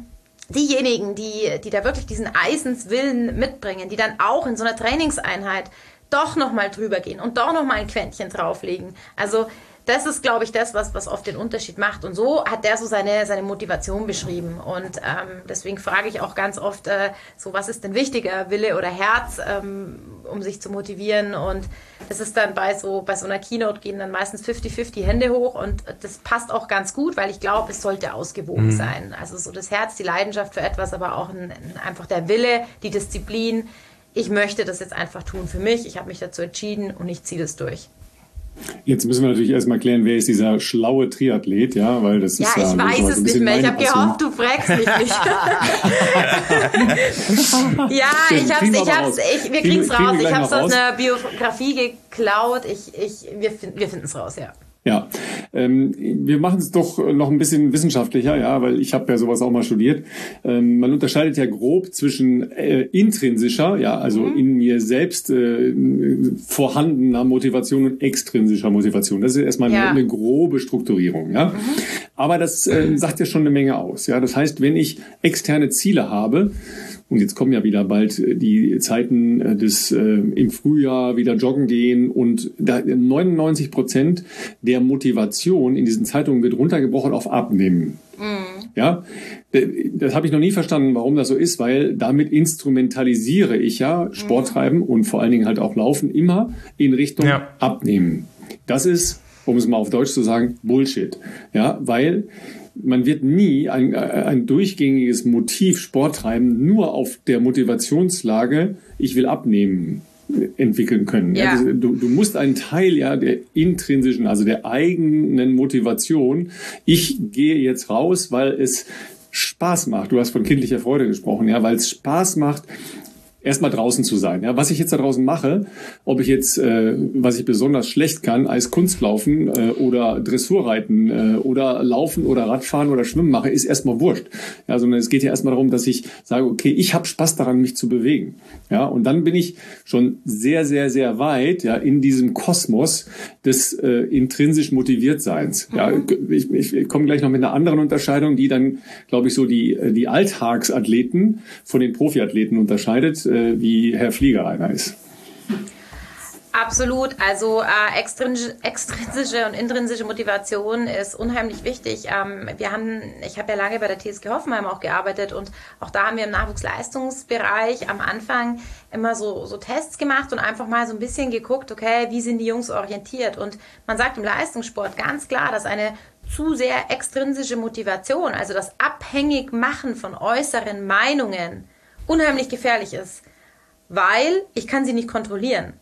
diejenigen, die da wirklich diesen Eisenswillen mitbringen, die dann auch in so einer Trainingseinheit doch nochmal drüber gehen und doch nochmal ein Quäntchen drauflegen. Also das ist, glaube ich, das, was oft den Unterschied macht. Und so hat der so seine Motivation beschrieben. Und deswegen frage ich auch ganz oft, so was ist denn wichtiger, Wille oder Herz, um sich zu motivieren. Und das ist dann bei so einer Keynote gehen dann meistens 50-50 Hände hoch. Und das passt auch ganz gut, weil ich glaube, es sollte ausgewogen sein. Also so das Herz, die Leidenschaft für etwas, aber auch einfach der Wille, die Disziplin. Ich möchte das jetzt einfach tun für mich. Ich habe mich dazu entschieden und ich ziehe das durch. Jetzt müssen wir natürlich erstmal klären, wer ist dieser schlaue Triathlet, ja, weil das ist ja, ich weiß es nicht mehr. Ich habe gehofft, du fragst mich nicht. Ja, wir kriegen es raus. Ich habe es aus einer Biografie geklaut. Wir finden es raus, ja. Ja, wir machen es doch noch ein bisschen wissenschaftlicher, ja, weil ich habe ja sowas auch mal studiert. Man unterscheidet ja grob zwischen intrinsischer, ja, also in mir selbst vorhandener Motivation und extrinsischer Motivation. Das ist erstmal eine grobe Strukturierung, ja. Aber das sagt ja schon eine Menge aus, ja. Das heißt, wenn ich externe Ziele habe, und jetzt kommen ja wieder bald die Zeiten des im Frühjahr wieder joggen gehen und 99% der Motivation in diesen Zeitungen wird runtergebrochen auf Abnehmen. Ja, das habe ich noch nie verstanden, warum das so ist, weil damit instrumentalisiere ich ja Sport treiben und vor allen Dingen halt auch Laufen immer in Richtung Abnehmen. Das ist, um es mal auf Deutsch zu sagen, Bullshit. Ja, weil man wird nie ein durchgängiges Motiv Sport treiben nur auf der Motivationslage, ich will abnehmen, entwickeln können. Ja. Ja, du musst einen Teil der intrinsischen, also der eigenen Motivation, ich gehe jetzt raus, weil es Spaß macht. Du hast von kindlicher Freude gesprochen, ja, weil es Spaß macht, erstmal draußen zu sein. Ja, was ich jetzt da draußen mache, ob ich jetzt, was ich besonders schlecht kann, Eiskunstlaufen oder Dressurreiten oder Laufen oder Radfahren oder Schwimmen mache, ist erstmal wurscht. Ja, sondern es geht ja erstmal darum, dass ich sage, okay, ich habe Spaß daran, mich zu bewegen. Ja, und dann bin ich schon sehr, sehr, sehr weit in diesem Kosmos des intrinsisch Motiviertseins. Ja, ich komme gleich noch mit einer anderen Unterscheidung, die dann, glaube ich, so die Alltagsathleten von den Profiathleten unterscheidet, wie Herr Flieger einer ist. Absolut. Also extrinsische und intrinsische Motivation ist unheimlich wichtig. Ich habe ja lange bei der TSG Hoffenheim auch gearbeitet und auch da haben wir im Nachwuchsleistungsbereich am Anfang immer so Tests gemacht und einfach mal so ein bisschen geguckt, okay, wie sind die Jungs orientiert? Und man sagt im Leistungssport ganz klar, dass eine zu sehr extrinsische Motivation, also das Abhängigmachen von äußeren Meinungen, unheimlich gefährlich ist, weil ich kann sie nicht kontrollieren.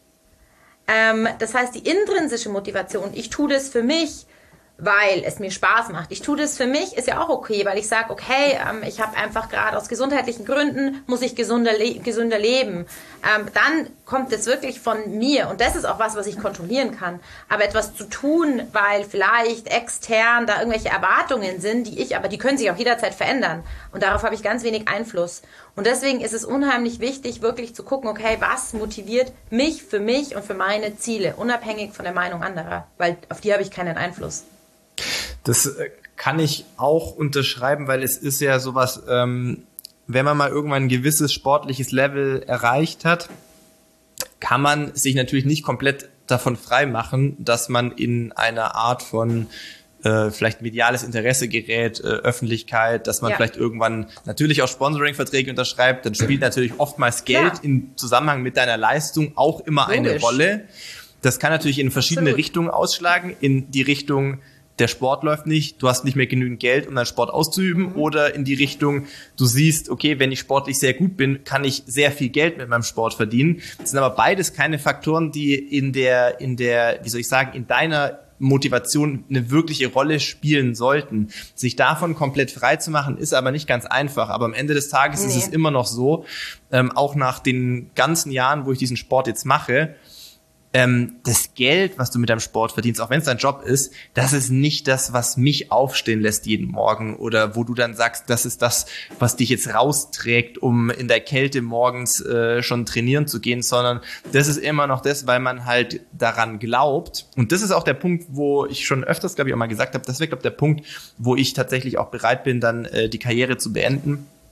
Das heißt, die intrinsische Motivation, ich tue das für mich, weil es mir Spaß macht. Ich tue das für mich, ist ja auch okay, weil ich sage, okay, ich habe einfach gerade aus gesundheitlichen Gründen, muss ich gesünder leben. Dann kommt es wirklich von mir und das ist auch was ich kontrollieren kann. Aber etwas zu tun, weil vielleicht extern da irgendwelche Erwartungen sind, die können sich auch jederzeit verändern und darauf habe ich ganz wenig Einfluss. Und deswegen ist es unheimlich wichtig, wirklich zu gucken, okay, was motiviert mich für mich und für meine Ziele, unabhängig von der Meinung anderer, weil auf die habe ich keinen Einfluss. Das kann ich auch unterschreiben, weil es ist ja sowas, wenn man mal irgendwann ein gewisses sportliches Level erreicht hat, kann man sich natürlich nicht komplett davon frei machen, dass man in einer Art von vielleicht mediales Interesse gerät, Öffentlichkeit, dass man vielleicht irgendwann natürlich auch Sponsoring-Verträge unterschreibt, dann spielt natürlich oftmals Geld im Zusammenhang mit deiner Leistung auch immer eine Rolle. Das kann natürlich in verschiedene Richtungen ausschlagen, in die Richtung, der Sport läuft nicht, du hast nicht mehr genügend Geld, um deinen Sport auszuüben, oder in die Richtung, du siehst, okay, wenn ich sportlich sehr gut bin, kann ich sehr viel Geld mit meinem Sport verdienen. Das sind aber beides keine Faktoren, die in der, wie soll ich sagen, in deiner Motivation eine wirkliche Rolle spielen sollten. Sich davon komplett frei zu machen, ist aber nicht ganz einfach. Aber am Ende des Tages ist es immer noch so, auch nach den ganzen Jahren, wo ich diesen Sport jetzt mache, das Geld, was du mit deinem Sport verdienst, auch wenn es dein Job ist, das ist nicht das, was mich aufstehen lässt jeden Morgen oder wo du dann sagst, das ist das, was dich jetzt rausträgt, um in der Kälte morgens schon trainieren zu gehen, sondern das ist immer noch das, weil man halt daran glaubt. Und das ist auch der Punkt, wo ich schon öfters, glaube ich, auch mal gesagt habe, das wäre, glaube ich, der Punkt, wo ich tatsächlich auch bereit bin, dann die Karriere zu beenden.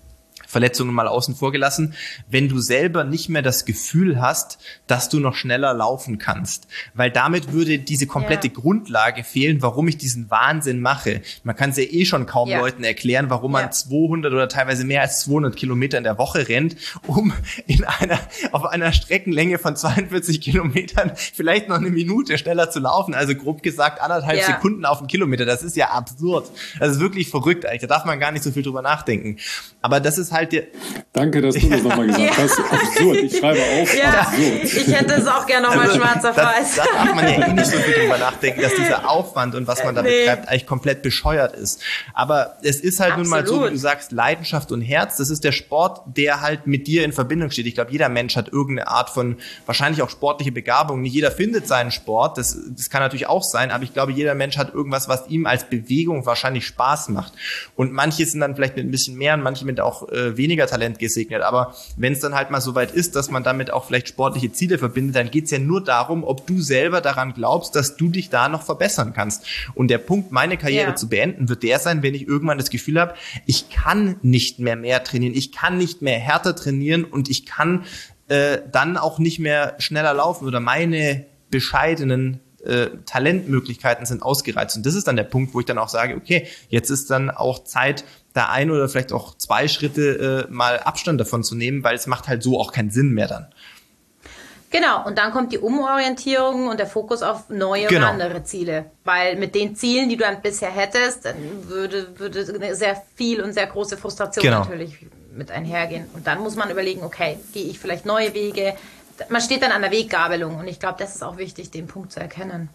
Verletzungen mal außen vor gelassen, wenn du selber nicht mehr das Gefühl hast, dass du noch schneller laufen kannst. Weil damit würde diese komplette Grundlage fehlen, warum ich diesen Wahnsinn mache. Man kann es ja eh schon kaum Leuten erklären, warum man 200 oder teilweise mehr als 200 Kilometer in der Woche rennt, um auf einer Streckenlänge von 42 Kilometern vielleicht noch eine Minute schneller zu laufen. Also grob gesagt 1,5 Sekunden auf einen Kilometer. Das ist ja absurd. Das ist wirklich verrückt eigentlich. Da darf man gar nicht so viel drüber nachdenken. Aber das ist halt Danke, dass du das nochmal gesagt hast. Absurd. Ich schreibe auf. Absurd. Ich hätte es auch gerne nochmal schwarz auf weiß. Da darf man ja eh nicht so viel drüber nachdenken, dass dieser Aufwand und was man da betreibt eigentlich komplett bescheuert ist. Aber es ist halt nun mal so, wie du sagst, Leidenschaft und Herz. Das ist der Sport, der halt mit dir in Verbindung steht. Ich glaube, jeder Mensch hat irgendeine Art von, wahrscheinlich auch sportliche Begabung. Nicht jeder findet seinen Sport. Das kann natürlich auch sein. Aber ich glaube, jeder Mensch hat irgendwas, was ihm als Bewegung wahrscheinlich Spaß macht. Und manche sind dann vielleicht mit ein bisschen mehr und manche mit auch weniger Talent gesegnet. Aber wenn es dann halt mal so weit ist, dass man damit auch vielleicht sportliche Ziele verbindet, dann geht es ja nur darum, ob du selber daran glaubst, dass du dich da noch verbessern kannst. Und der Punkt, meine Karriere zu beenden, wird der sein, wenn ich irgendwann das Gefühl habe, ich kann nicht mehr trainieren, ich kann nicht mehr härter trainieren und ich kann dann auch nicht mehr schneller laufen oder meine bescheidenen Talentmöglichkeiten sind ausgereizt. Und das ist dann der Punkt, wo ich dann auch sage, okay, jetzt ist dann auch Zeit, da ein oder vielleicht auch 2 Schritte mal Abstand davon zu nehmen, weil es macht halt so auch keinen Sinn mehr dann. Genau, und dann kommt die Umorientierung und der Fokus auf neue und andere Ziele. Weil mit den Zielen, die du dann bisher hättest, dann würde eine sehr viel und sehr große Frustration natürlich mit einhergehen. Und dann muss man überlegen, okay, gehe ich vielleicht neue Wege? Man steht dann an der Weggabelung und ich glaube, das ist auch wichtig, den Punkt zu erkennen.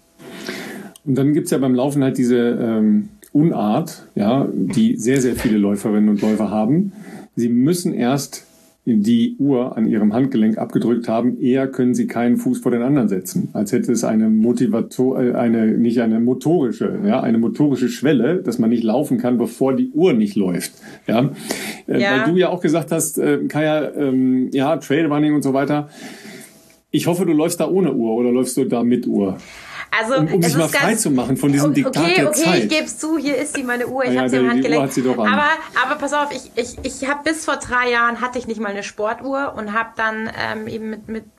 Und dann gibt's ja beim Laufen halt diese Unart, die sehr, sehr viele Läuferinnen und Läufer haben. Sie müssen erst die Uhr an ihrem Handgelenk abgedrückt haben, eher können sie keinen Fuß vor den anderen setzen. Als hätte es eine motorische Schwelle, dass man nicht laufen kann, bevor die Uhr nicht läuft. Weil du ja auch gesagt hast, Kaya, Trailrunning und so weiter. Ich hoffe, du läufst da ohne Uhr oder läufst du da mit Uhr? Also, um sich mal frei zu machen von diesem Diktat der Zeit. Okay, ich gebe es zu, hier ist meine Uhr, ich habe sie am Handgelenk. Aber pass auf, ich habe bis vor 3 Jahren hatte ich nicht mal eine Sportuhr und habe dann eben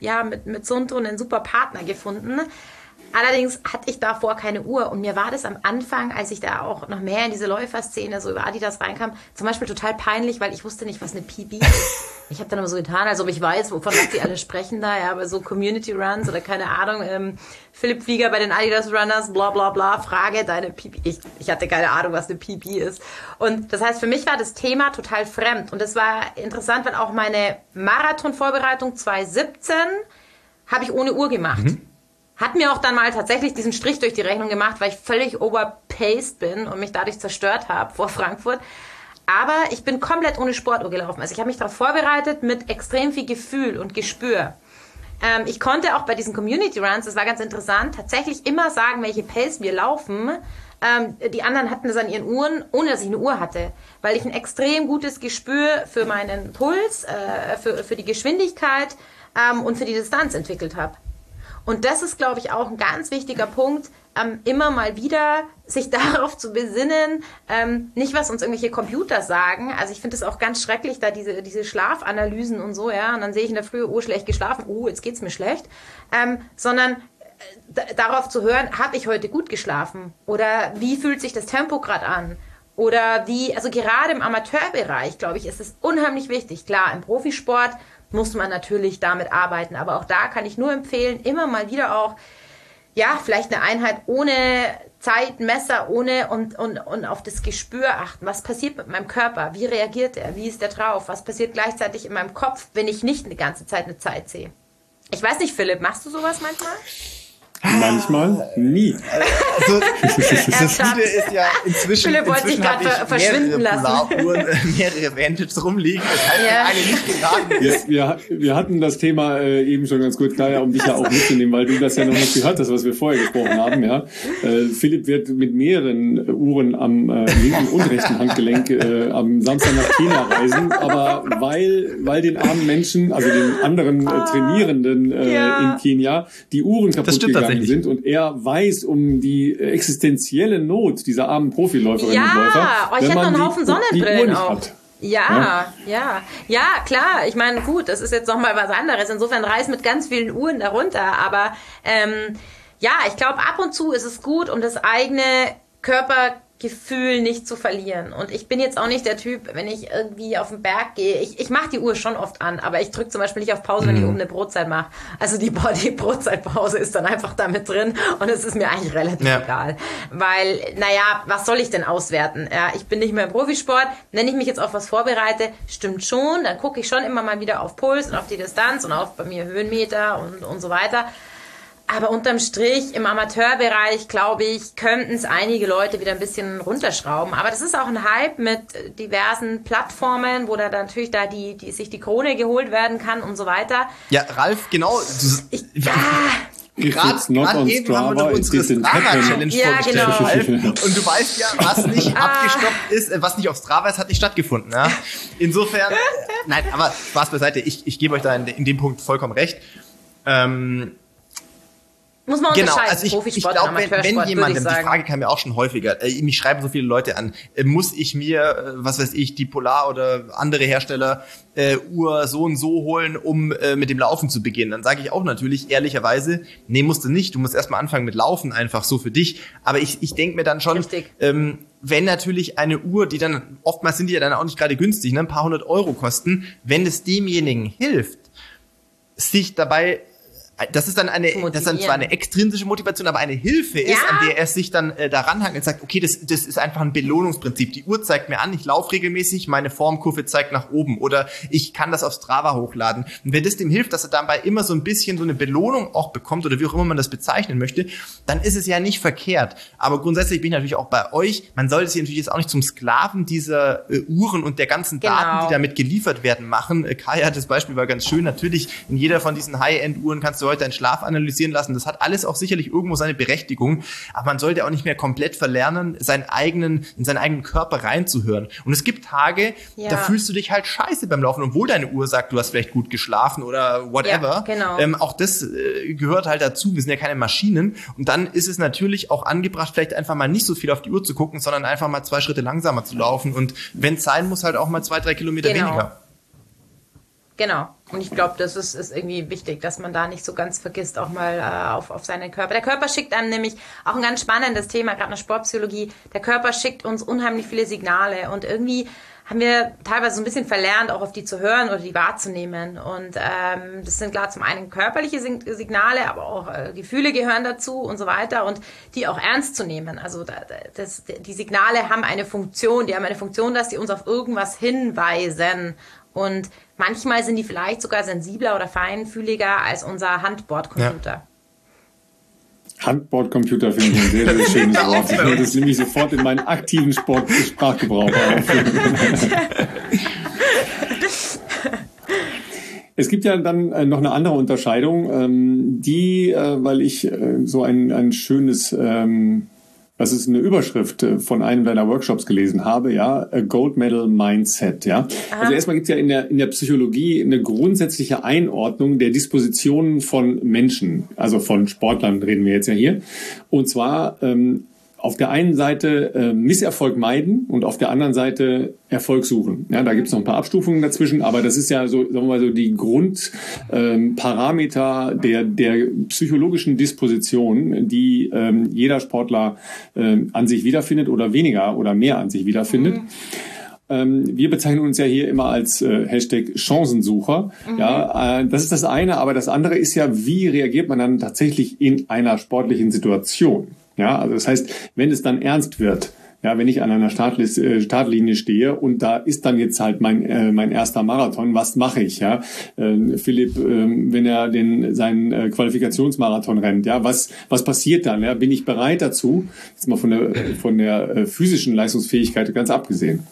mit Suunto einen super Partner gefunden. Allerdings hatte ich davor keine Uhr und mir war das am Anfang, als ich da auch noch mehr in diese Läuferszene so über Adidas reinkam, zum Beispiel total peinlich, weil ich wusste nicht, was eine PB ist. Ich habe dann immer so getan, als ob ich weiß, wovon sie alle sprechen da, aber so Community Runs oder keine Ahnung, Philipp Flieger bei den Adidas Runners, bla bla bla, Frage deine PB. Ich hatte keine Ahnung, was eine PB ist. Und das heißt, für mich war das Thema total fremd und es war interessant, weil auch meine Marathonvorbereitung 2017 habe ich ohne Uhr gemacht. Hat mir auch dann mal tatsächlich diesen Strich durch die Rechnung gemacht, weil ich völlig overpaced bin und mich dadurch zerstört habe vor Frankfurt. Aber ich bin komplett ohne Sportuhr gelaufen. Also ich habe mich darauf vorbereitet mit extrem viel Gefühl und Gespür. Ich konnte auch bei diesen Community Runs, das war ganz interessant, tatsächlich immer sagen, welche Pace wir laufen. Die anderen hatten das an ihren Uhren, ohne dass ich eine Uhr hatte. Weil ich ein extrem gutes Gespür für meinen Puls, für die Geschwindigkeit und für die Distanz entwickelt habe. Und das ist, glaube ich, auch ein ganz wichtiger Punkt, immer mal wieder sich darauf zu besinnen, nicht was uns irgendwelche Computer sagen. Also ich finde es auch ganz schrecklich, da diese Schlafanalysen und so, und dann sehe ich in der Früh, schlecht geschlafen, jetzt geht's mir schlecht, sondern darauf zu hören, habe ich heute gut geschlafen? Oder wie fühlt sich das Tempo gerade an? Oder also gerade im Amateurbereich, glaube ich, ist es unheimlich wichtig. Klar, im Profisport muss man natürlich damit arbeiten. Aber auch da kann ich nur empfehlen, immer mal wieder auch, vielleicht eine Einheit ohne Zeitmesser, ohne und auf das Gespür achten. Was passiert mit meinem Körper? Wie reagiert er? Wie ist der drauf? Was passiert gleichzeitig in meinem Kopf, wenn ich nicht eine ganze Zeit eine Zeit sehe? Ich weiß nicht, Philipp, machst du sowas manchmal? Manchmal, nie. Also, das Gute ist ja, inzwischen wollte sich gerade verschwinden lassen. Polaruhren, mehrere Vantages rumliegen. Das heißt, eine nicht geladen ist. Wir hatten das Thema eben schon ganz kurz, Kaya, um dich ja auch mitzunehmen, weil du das ja noch nicht gehört hast, was wir vorher gesprochen haben. Ja. Philipp wird mit mehreren Uhren am linken und rechten Handgelenk am Samstag nach Kenia reisen, aber weil den armen Menschen, also den anderen Trainierenden in Kenia, die Uhren kaputt gegangen sind und er weiß um die existenzielle Not dieser armen Profiläuferinnen und Läufer. Ich hätte noch einen Haufen Sonnenbrillen auch. Ja, klar. Ich meine, gut, das ist jetzt nochmal was anderes. Insofern Reis mit ganz vielen Uhren darunter. Aber ich glaube, ab und zu ist es gut, um das eigene Körpergefühl nicht zu verlieren. Und ich bin jetzt auch nicht der Typ, wenn ich irgendwie auf den Berg gehe. Ich mache die Uhr schon oft an, aber ich drücke zum Beispiel nicht auf Pause, wenn ich oben eine Brotzeit mache. Also die Brotzeitpause ist dann einfach damit drin und es ist mir eigentlich relativ egal. Weil, was soll ich denn auswerten? Ja, ich bin nicht mehr im Profisport. Wenn ich mich jetzt auf was vorbereite, stimmt schon, dann gucke ich schon immer mal wieder auf Puls und auf die Distanz und auf bei mir Höhenmeter und so weiter. Aber unterm Strich im Amateurbereich, glaube ich, könnten es einige Leute wieder ein bisschen runterschrauben. Aber das ist auch ein Hype mit diversen Plattformen, wo da natürlich sich die Krone geholt werden kann und so weiter. Ja, Ralf, genau. Gerade eben haben wir unsere Strava-Challenge vorgestellt, Ralf. Und du weißt ja, was nicht abgestoppt ist, was nicht auf Strava ist, hat nicht stattgefunden. Ja? Insofern, nein, aber Spaß beiseite, ich gebe euch da in dem Punkt vollkommen recht. Muss man unterscheiden, also Profisport glaub, und Amateursport, wenn jemandem, würde ich sagen. die Frage kam mir auch schon häufiger, mich schreiben so viele Leute an, muss ich mir, die Polar oder andere Hersteller Uhr so und so holen, um mit dem Laufen zu beginnen? Dann sage ich auch natürlich ehrlicherweise, nee, musst du nicht, du musst erstmal anfangen mit Laufen, einfach so für dich. Aber ich denke mir dann schon, wenn natürlich eine Uhr, die dann, oftmals sind die ja dann auch nicht gerade günstig, ne, ein paar 100 Euro kosten, wenn es demjenigen hilft, sich dabei, das ist dann zwar eine extrinsische Motivation, aber eine Hilfe ist, an der er sich dann daran hängt und sagt, okay, das ist einfach ein Belohnungsprinzip. Die Uhr zeigt mir an, ich laufe regelmäßig, meine Formkurve zeigt nach oben oder ich kann das auf Strava hochladen. Und wenn das dem hilft, dass er dabei immer so ein bisschen so eine Belohnung auch bekommt oder wie auch immer man das bezeichnen möchte, dann ist es ja nicht verkehrt. Aber grundsätzlich bin ich natürlich auch bei euch, man sollte sich natürlich jetzt auch nicht zum Sklaven dieser Uhren und der ganzen Daten, die damit geliefert werden, machen. Kai hat das Beispiel, war ganz schön. Natürlich, in jeder von diesen High-End-Uhren kannst du heute deinen Schlaf analysieren lassen. Das hat alles auch sicherlich irgendwo seine Berechtigung, aber man sollte auch nicht mehr komplett verlernen, in seinen eigenen Körper reinzuhören. Und es gibt Tage, da fühlst du dich halt scheiße beim Laufen, obwohl deine Uhr sagt, du hast vielleicht gut geschlafen oder whatever. Ja, genau. Auch das gehört halt dazu. Wir sind ja keine Maschinen. Und dann ist es natürlich auch angebracht, vielleicht einfach mal nicht so viel auf die Uhr zu gucken, sondern einfach mal 2 Schritte langsamer zu laufen. Und wenn es sein muss, halt auch mal 2-3 Kilometer weniger. Genau. Und ich glaube, das ist irgendwie wichtig, dass man da nicht so ganz vergisst, auch mal auf seinen Körper. Der Körper schickt einem nämlich auch ein ganz spannendes Thema, gerade in der Sportpsychologie. Der Körper schickt uns unheimlich viele Signale und irgendwie haben wir teilweise so ein bisschen verlernt, auch auf die zu hören oder die wahrzunehmen. Und das sind klar zum einen körperliche Signale, aber auch Gefühle gehören dazu und so weiter und die auch ernst zu nehmen. Also die Signale haben eine Funktion, dass sie uns auf irgendwas hinweisen. Und manchmal sind die vielleicht sogar sensibler oder feinfühliger als unser Handbordcomputer. Ja. Handbordcomputer finde ich ein sehr, sehr schönes Wort. Ich würde das nämlich sofort in meinen aktiven Sprachgebrauch aufnehmen. Es gibt ja dann noch eine andere Unterscheidung, weil ich so ein schönes... das ist eine Überschrift von einem deiner Workshops gelesen habe, ja, a Gold Medal Mindset, ja. Aha. Also erstmal gibt es ja in der Psychologie eine grundsätzliche Einordnung der Dispositionen von Menschen, also von Sportlern reden wir jetzt ja hier. Und zwar auf der einen Seite Misserfolg meiden und auf der anderen Seite Erfolg suchen. Ja, da gibt es noch ein paar Abstufungen dazwischen, aber das ist ja so, sagen wir mal so, die Grundparameter der psychologischen Disposition, die jeder Sportler an sich wiederfindet oder weniger oder mehr an sich wiederfindet. Wir bezeichnen uns ja hier immer als Hashtag Chancensucher. Ja, das ist das eine, aber das andere ist ja, wie reagiert man dann tatsächlich in einer sportlichen Situation? Ja, also das heißt, wenn es dann ernst wird, ja, wenn ich an einer Startlinie stehe und da ist dann jetzt halt mein erster Marathon, was mache ich? Ja, Philipp, wenn er seinen Qualifikationsmarathon rennt, ja, was passiert dann? Ja, bin ich bereit dazu? Jetzt mal von der physischen Leistungsfähigkeit ganz abgesehen.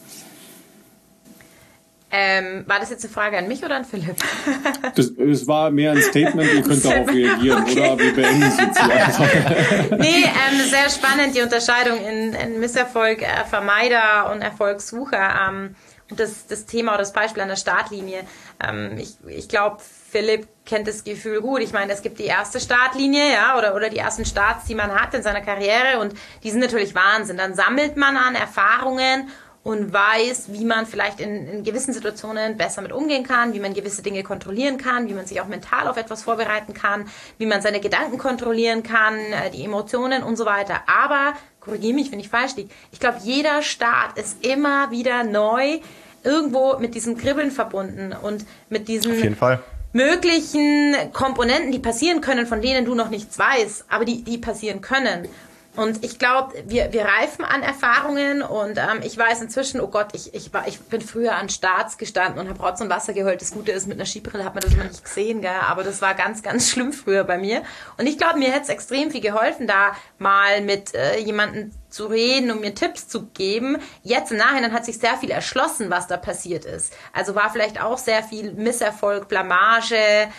War das jetzt eine Frage an mich oder an Philipp? Das war mehr ein Statement, ihr könnt darauf reagieren, okay. Oder wir beenden es jetzt hier. Nee, sehr spannend, die Unterscheidung in Misserfolg, Vermeider und Erfolgssucher. Und das Thema oder das Beispiel an der Startlinie. Ich glaube, Philipp kennt das Gefühl gut. Ich meine, es gibt die erste Startlinie, ja, oder die ersten Starts, die man hat in seiner Karriere und die sind natürlich Wahnsinn. Dann sammelt man an Erfahrungen und weiß, wie man vielleicht in gewissen Situationen besser mit umgehen kann, wie man gewisse Dinge kontrollieren kann, wie man sich auch mental auf etwas vorbereiten kann, wie man seine Gedanken kontrollieren kann, die Emotionen und so weiter. Aber, korrigiere mich, wenn ich falsch liege, ich glaube, jeder Start ist immer wieder neu irgendwo mit diesem Kribbeln verbunden und mit diesen auf jeden Fall möglichen Komponenten, die passieren können, von denen du noch nichts weißt, aber die passieren können. Und ich glaube, wir reifen an Erfahrungen und ich weiß inzwischen, oh Gott, ich bin früher an Starts gestanden und habe Rotz und Wasser geheult. Das Gute ist, mit einer Skibrille hat man das immer nicht gesehen, gell? Aber das war ganz, ganz schlimm früher bei mir. Und ich glaube, mir hätte es extrem viel geholfen, da mal mit jemandem zu reden und mir Tipps zu geben. Jetzt im Nachhinein hat sich sehr viel erschlossen, was da passiert ist. Also war vielleicht auch sehr viel Misserfolg, Blamage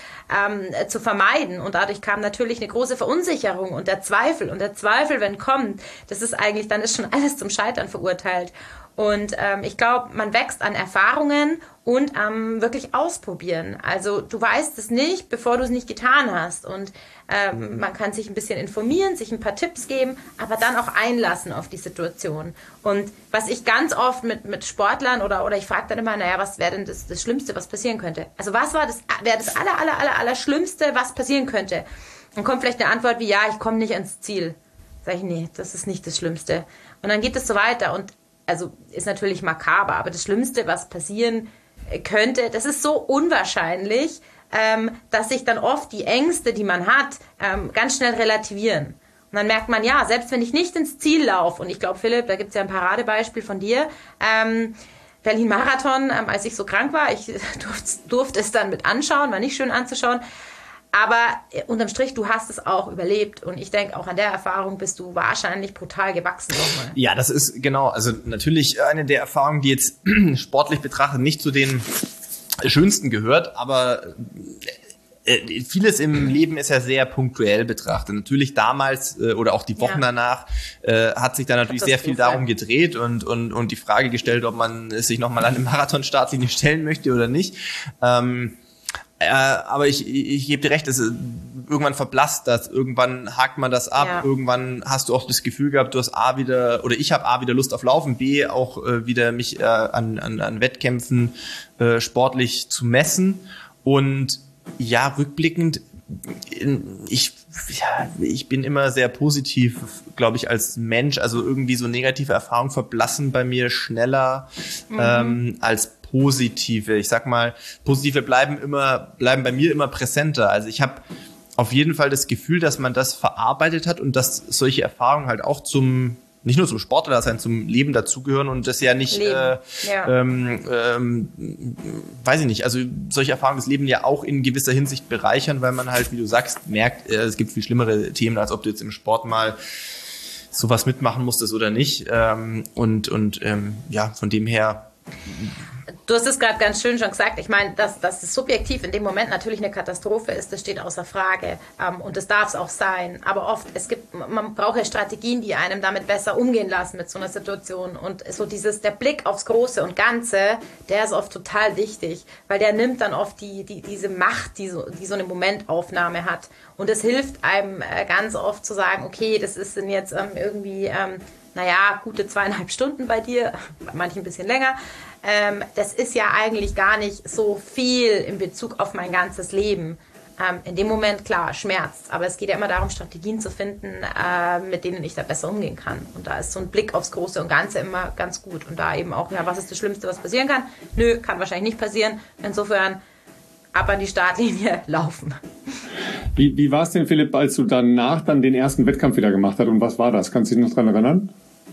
zu vermeiden. Und dadurch kam natürlich eine große Verunsicherung und der Zweifel. Und der Zweifel, wenn kommt, das ist eigentlich, dann ist schon alles zum Scheitern verurteilt. Und ich glaube, man wächst an Erfahrungen und am wirklich ausprobieren. Also du weißt es nicht, bevor du es nicht getan hast. Und man kann sich ein bisschen informieren, sich ein paar Tipps geben, aber dann auch einlassen auf die Situation. Und was ich ganz oft mit Sportlern oder ich frage dann immer, naja, was wäre denn das Schlimmste, was passieren könnte? Also was wäre das aller Schlimmste, was passieren könnte? Dann kommt vielleicht eine Antwort wie, ja, ich komme nicht ans Ziel. Sag ich, nee, das ist nicht das Schlimmste. Und dann geht es so weiter und also ist natürlich makaber, aber das Schlimmste, was passieren könnte, das ist so unwahrscheinlich, dass sich dann oft die Ängste, die man hat, ganz schnell relativieren. Und dann merkt man, ja, selbst wenn ich nicht ins Ziel laufe, und ich glaube, Philipp, da gibt es ja ein Paradebeispiel von dir, Berlin-Marathon, als ich so krank war, ich durfte es dann mit anschauen, war nicht schön anzuschauen, aber unterm Strich, du hast es auch überlebt. Und ich denke, auch an der Erfahrung bist du wahrscheinlich brutal gewachsen nochmal. Ja, das ist genau. Also natürlich eine der Erfahrungen, die jetzt sportlich betrachtet nicht zu den schönsten gehört, aber vieles im Leben ist ja sehr punktuell betrachtet. Natürlich damals oder auch die Wochen danach hat sich da natürlich sehr viel darum gedreht und die Frage gestellt, ob man sich nochmal an den Marathon-Startlinie stellen möchte oder nicht. Aber ich gebe dir recht, irgendwann verblasst das, irgendwann hakt man das ab, irgendwann hast du auch das Gefühl gehabt, du hast ich habe A wieder Lust auf Laufen, B auch wieder mich an Wettkämpfen sportlich zu messen und ja, rückblickend, ich bin immer sehr positiv, glaube ich, als Mensch, also irgendwie so negative Erfahrungen verblassen bei mir schneller als positive. Ich sag mal, positive bleiben bei mir immer präsenter. Also ich habe auf jeden Fall das Gefühl, dass man das verarbeitet hat und dass solche Erfahrungen halt auch nicht nur zum Sportlerdasein, zum Leben dazugehören und das ja nicht, weiß ich nicht, also solche Erfahrungen des Lebens ja auch in gewisser Hinsicht bereichern, weil man halt, wie du sagst, merkt, es gibt viel schlimmere Themen, als ob du jetzt im Sport mal sowas mitmachen musstest oder nicht. Von dem her. Du hast es gerade ganz schön schon gesagt. Ich meine, dass es subjektiv in dem Moment natürlich eine Katastrophe ist, das steht außer Frage. Und das darf es auch sein. Aber oft, man braucht ja Strategien, die einem damit besser umgehen lassen mit so einer Situation. Und so der Blick aufs Große und Ganze, der ist oft total wichtig, weil der nimmt dann oft diese Macht, die so eine Momentaufnahme hat. Und es hilft einem ganz oft zu sagen, okay, das ist denn jetzt irgendwie, gute 2,5 Stunden bei dir, bei manchen ein bisschen länger. Das ist ja eigentlich gar nicht so viel in Bezug auf mein ganzes Leben. In dem Moment, klar, schmerzt. Aber es geht ja immer darum, Strategien zu finden, mit denen ich da besser umgehen kann. Und da ist so ein Blick aufs Große und Ganze immer ganz gut. Und da eben auch, was ist das Schlimmste, was passieren kann? Nö, kann wahrscheinlich nicht passieren. Insofern ab an die Startlinie laufen. Wie war es denn, Philipp, als du danach dann den ersten Wettkampf wieder gemacht hast? Und was war das? Kannst du dich noch dran erinnern?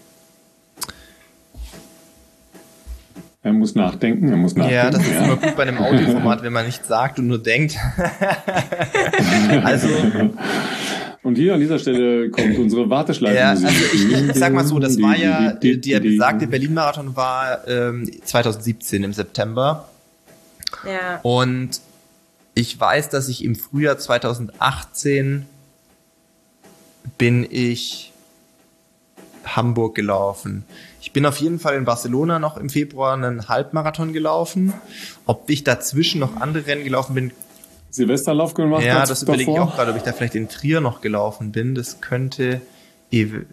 Er muss nachdenken. Ja, das ist immer gut bei einem Audioformat, wenn man nichts sagt und nur denkt. Also. Und hier an dieser Stelle kommt unsere Warteschleife. Ja, also ich sag mal so, das war ja, der besagte Berlin-Marathon war 2017 im September. Ja. Und ich weiß, dass ich im Frühjahr 2018 bin ich Hamburg gelaufen. Ich bin auf jeden Fall in Barcelona noch im Februar einen Halbmarathon gelaufen. Ob ich dazwischen noch andere Rennen gelaufen bin. Silvesterlauf gemacht? Ja, das überlege ich auch gerade, ob ich da vielleicht in Trier noch gelaufen bin. Das könnte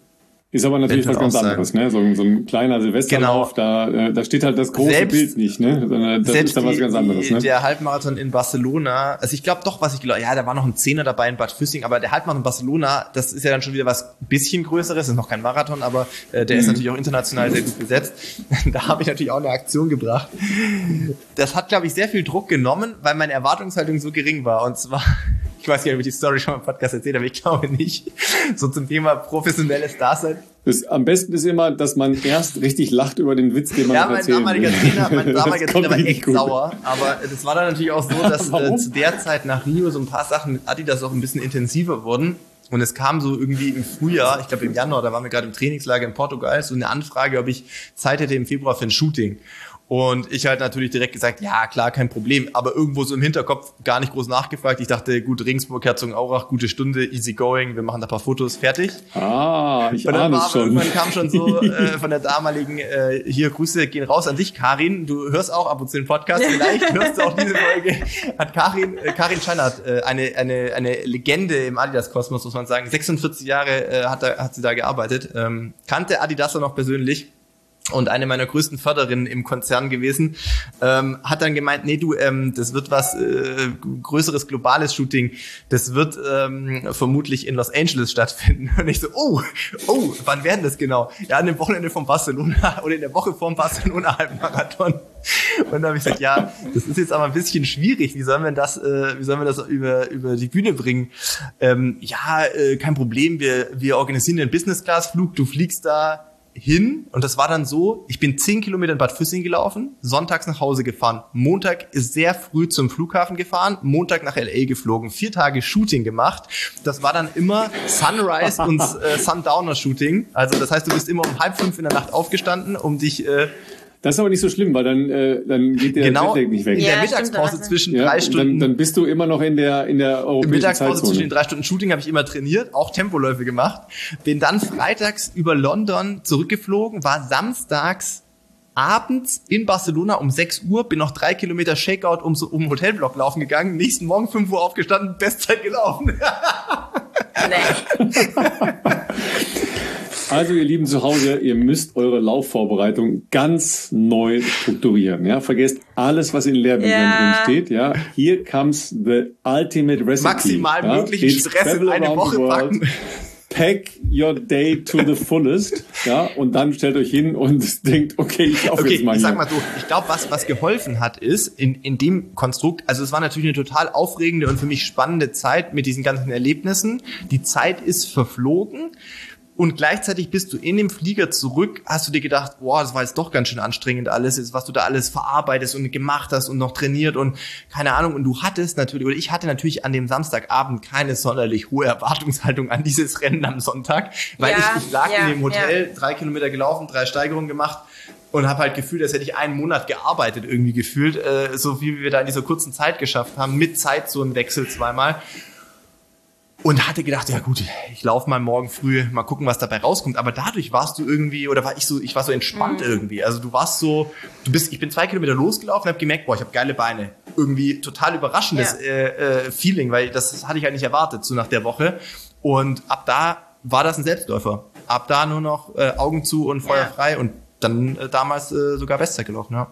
Ist aber natürlich was ganz anderes, ne? So ein kleiner Silvesterlauf, da steht halt das große Bild nicht, ne? Sondern das ist dann was ganz anderes, ne? Der Halbmarathon in Barcelona, also ich glaube doch, da war noch ein 10er dabei in Bad Füssing, aber der Halbmarathon in Barcelona, das ist ja dann schon wieder was bisschen Größeres, ist noch kein Marathon, aber der ist natürlich auch international sehr gut besetzt. Da habe ich natürlich auch eine Aktion gebracht. Das hat, glaube ich, sehr viel Druck genommen, weil meine Erwartungshaltung so gering war. Und zwar, ich weiß gar nicht, ob ich die Story schon mal im Podcast erzählt habe, ich glaube nicht. So zum Thema professionelles Dasein. Am besten ist immer, dass man erst richtig lacht über den Witz, den man erzählt. Mein damaliger Trainer war echt sauer. Aber das war dann natürlich auch so, dass zu der Zeit nach Rio so ein paar Sachen mit Adidas auch ein bisschen intensiver wurden. Und es kam so irgendwie im Frühjahr, ich glaube im Januar, da waren wir gerade im Trainingslager in Portugal, so eine Anfrage, ob ich Zeit hätte im Februar für ein Shooting. Und ich halt natürlich direkt gesagt, ja klar, kein Problem, aber irgendwo so im Hinterkopf gar nicht groß nachgefragt. Ich dachte, gut, Regensburg, Herzogenaurach, gute Stunde, easy going, wir machen da ein paar Fotos, fertig. Ich ahne es schon. Irgendwann kam schon so von der damaligen, hier Grüße gehen raus an dich, Karin, du hörst auch ab und zu den Podcast, vielleicht hörst du auch diese Folge, hat Karin Scheinert, eine Legende im Adidas-Kosmos, muss man sagen, 46 Jahre hat sie da gearbeitet, kannte Adidas noch persönlich. Und eine meiner größten Förderinnen im Konzern gewesen, hat dann gemeint, nee du, das wird was größeres, globales Shooting, das wird vermutlich in Los Angeles stattfinden. Und ich so, oh, wann werden das genau? Ja, an dem Wochenende vom Barcelona oder in der Woche vorm Barcelona Halbmarathon. Und da habe ich gesagt, ja, das ist jetzt aber ein bisschen schwierig. Wie sollen wir das über die Bühne bringen? Kein Problem. Wir organisieren einen Business-Class-Flug. Du fliegst da hin und das war dann so, ich bin 10 Kilometer in Bad Füssing gelaufen, sonntags nach Hause gefahren, Montag ist sehr früh zum Flughafen gefahren, Montag nach L.A. geflogen, 4 Tage Shooting gemacht. Das war dann immer Sunrise und Sundowner-Shooting. Also das heißt, du bist immer um 4:30 in der Nacht aufgestanden, um dich... Das ist aber nicht so schlimm, weil dann geht der Jetlag nicht weg. In der Mittagspause zwischen 3 Stunden. Dann bist du immer noch in der europäischen Mittagspause Zeitzone. Zwischen den 3 Stunden Shooting habe ich immer trainiert, auch Tempoläufe gemacht. Bin dann freitags über London zurückgeflogen, war samstags abends in Barcelona um 6 Uhr, bin noch 3 Kilometer Shakeout um den Hotelblock laufen gegangen, nächsten Morgen 5 Uhr aufgestanden, Bestzeit gelaufen. Also ihr Lieben zu Hause, ihr müsst eure Laufvorbereitung ganz neu strukturieren. Ja, vergesst alles, was in Lehrbüchern drin steht. Ja, here comes the ultimate recipe. Maximal möglichen Stress in eine Woche packen. Pack your day to the fullest. Ja, und dann stellt euch hin und denkt, okay, ich laufe jetzt mal hier. Ich sag mal so, ich glaube, was geholfen hat, ist in dem Konstrukt, also es war natürlich eine total aufregende und für mich spannende Zeit mit diesen ganzen Erlebnissen. Die Zeit ist verflogen. Und gleichzeitig bist du in dem Flieger zurück, hast du dir gedacht, boah, das war jetzt doch ganz schön anstrengend alles, was du da alles verarbeitest und gemacht hast und noch trainiert und keine Ahnung. Und du hattest natürlich, oder ich hatte natürlich an dem Samstagabend keine sonderlich hohe Erwartungshaltung an dieses Rennen am Sonntag, weil ich lag in dem Hotel, 3 Kilometer gelaufen, 3 Steigerungen gemacht und habe halt gefühlt, als hätte ich einen Monat gearbeitet irgendwie gefühlt, so viel wie wir da in dieser kurzen Zeit geschafft haben, mit Zeitzonenwechsel zweimal. Und hatte gedacht, ja gut, ich laufe mal morgen früh, mal gucken, was dabei rauskommt. Aber dadurch warst du irgendwie, oder ich war so entspannt irgendwie. Also du warst so, ich bin 2 Kilometer losgelaufen und habe gemerkt, boah, ich habe geile Beine. Irgendwie total überraschendes Feeling, weil das hatte ich halt nicht erwartet, so nach der Woche. Und ab da war das ein Selbstläufer. Ab da nur noch Augen zu und Feuer frei und dann damals sogar Bestzeit gelaufen, ja.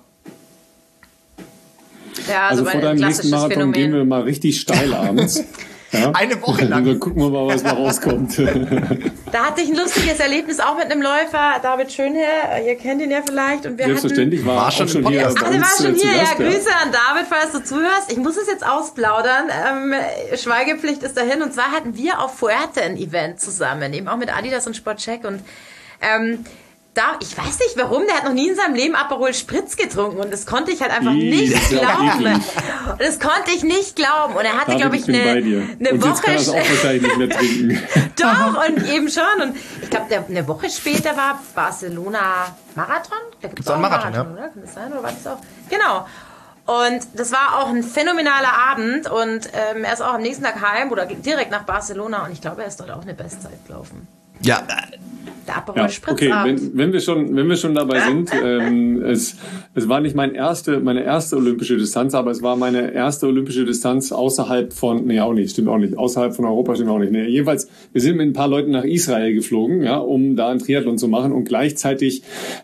Ja, also vor deinem nächsten Marathon gehen wir mal richtig steil abends. Ja? Eine Woche lang. Dann gucken wir mal, was da rauskommt. Da hatte ich ein lustiges Erlebnis auch mit einem Läufer, David Schönherr. Ihr kennt ihn ja vielleicht. Und wir selbstverständlich, war schon hier. Ach, der war schon hier. Ja, Grüße an David, falls du zuhörst. Ich muss es jetzt ausplaudern. Schweigepflicht ist dahin. Und zwar hatten wir auf Fuerte ein Event zusammen, eben auch mit Adidas und Sportcheck. Und ich weiß nicht warum, der hat noch nie in seinem Leben Aperol Spritz getrunken und das konnte ich halt einfach nicht glauben. Das konnte ich nicht glauben. Und er hatte, glaube ich, eine Woche... Jetzt kann auch wahrscheinlich nicht mehr trinken. Doch, und eben schon. Und ich glaube, eine Woche später war Barcelona Marathon. Da gibt's auch einen Marathon, ja. Oder? Kann das sein? Oder war das auch? Genau. Und das war auch ein phänomenaler Abend und er ist auch am nächsten Tag heim oder direkt nach Barcelona und ich glaube, er ist dort auch eine Bestzeit gelaufen. Ja, der Aperol spritzt okay, ab. wenn wir schon dabei sind, es war nicht meine erste olympische Distanz, aber es war meine erste olympische Distanz außerhalb von, stimmt auch nicht, außerhalb von Europa stimmt auch nicht. Nee, jedenfalls, wir sind mit ein paar Leuten nach Israel geflogen, ja, um da einen Triathlon zu machen und gleichzeitig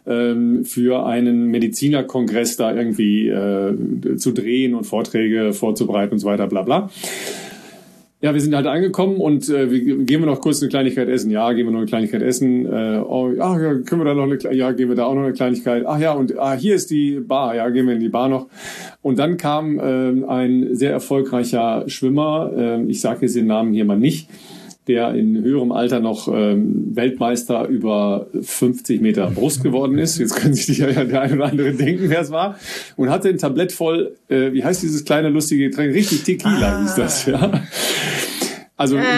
für einen Medizinerkongress da irgendwie zu drehen und Vorträge vorzubereiten und so weiter, bla bla. Ja, wir sind halt angekommen und gehen wir noch kurz eine Kleinigkeit essen. Ja, gehen wir noch eine Kleinigkeit essen. Können wir da noch gehen wir da auch noch eine Kleinigkeit. Ach ja, und hier ist die Bar. Ja, gehen wir in die Bar noch. Und dann kam ein sehr erfolgreicher Schwimmer, ich sage jetzt den Namen hier mal nicht, der in höherem Alter noch Weltmeister über 50 Meter Brust geworden ist. Jetzt können sich der eine oder andere denken, wer es war. Und hatte ein Tablett voll, wie heißt dieses kleine lustige Getränk? Richtig, Tequila hieß das, ja. Also ein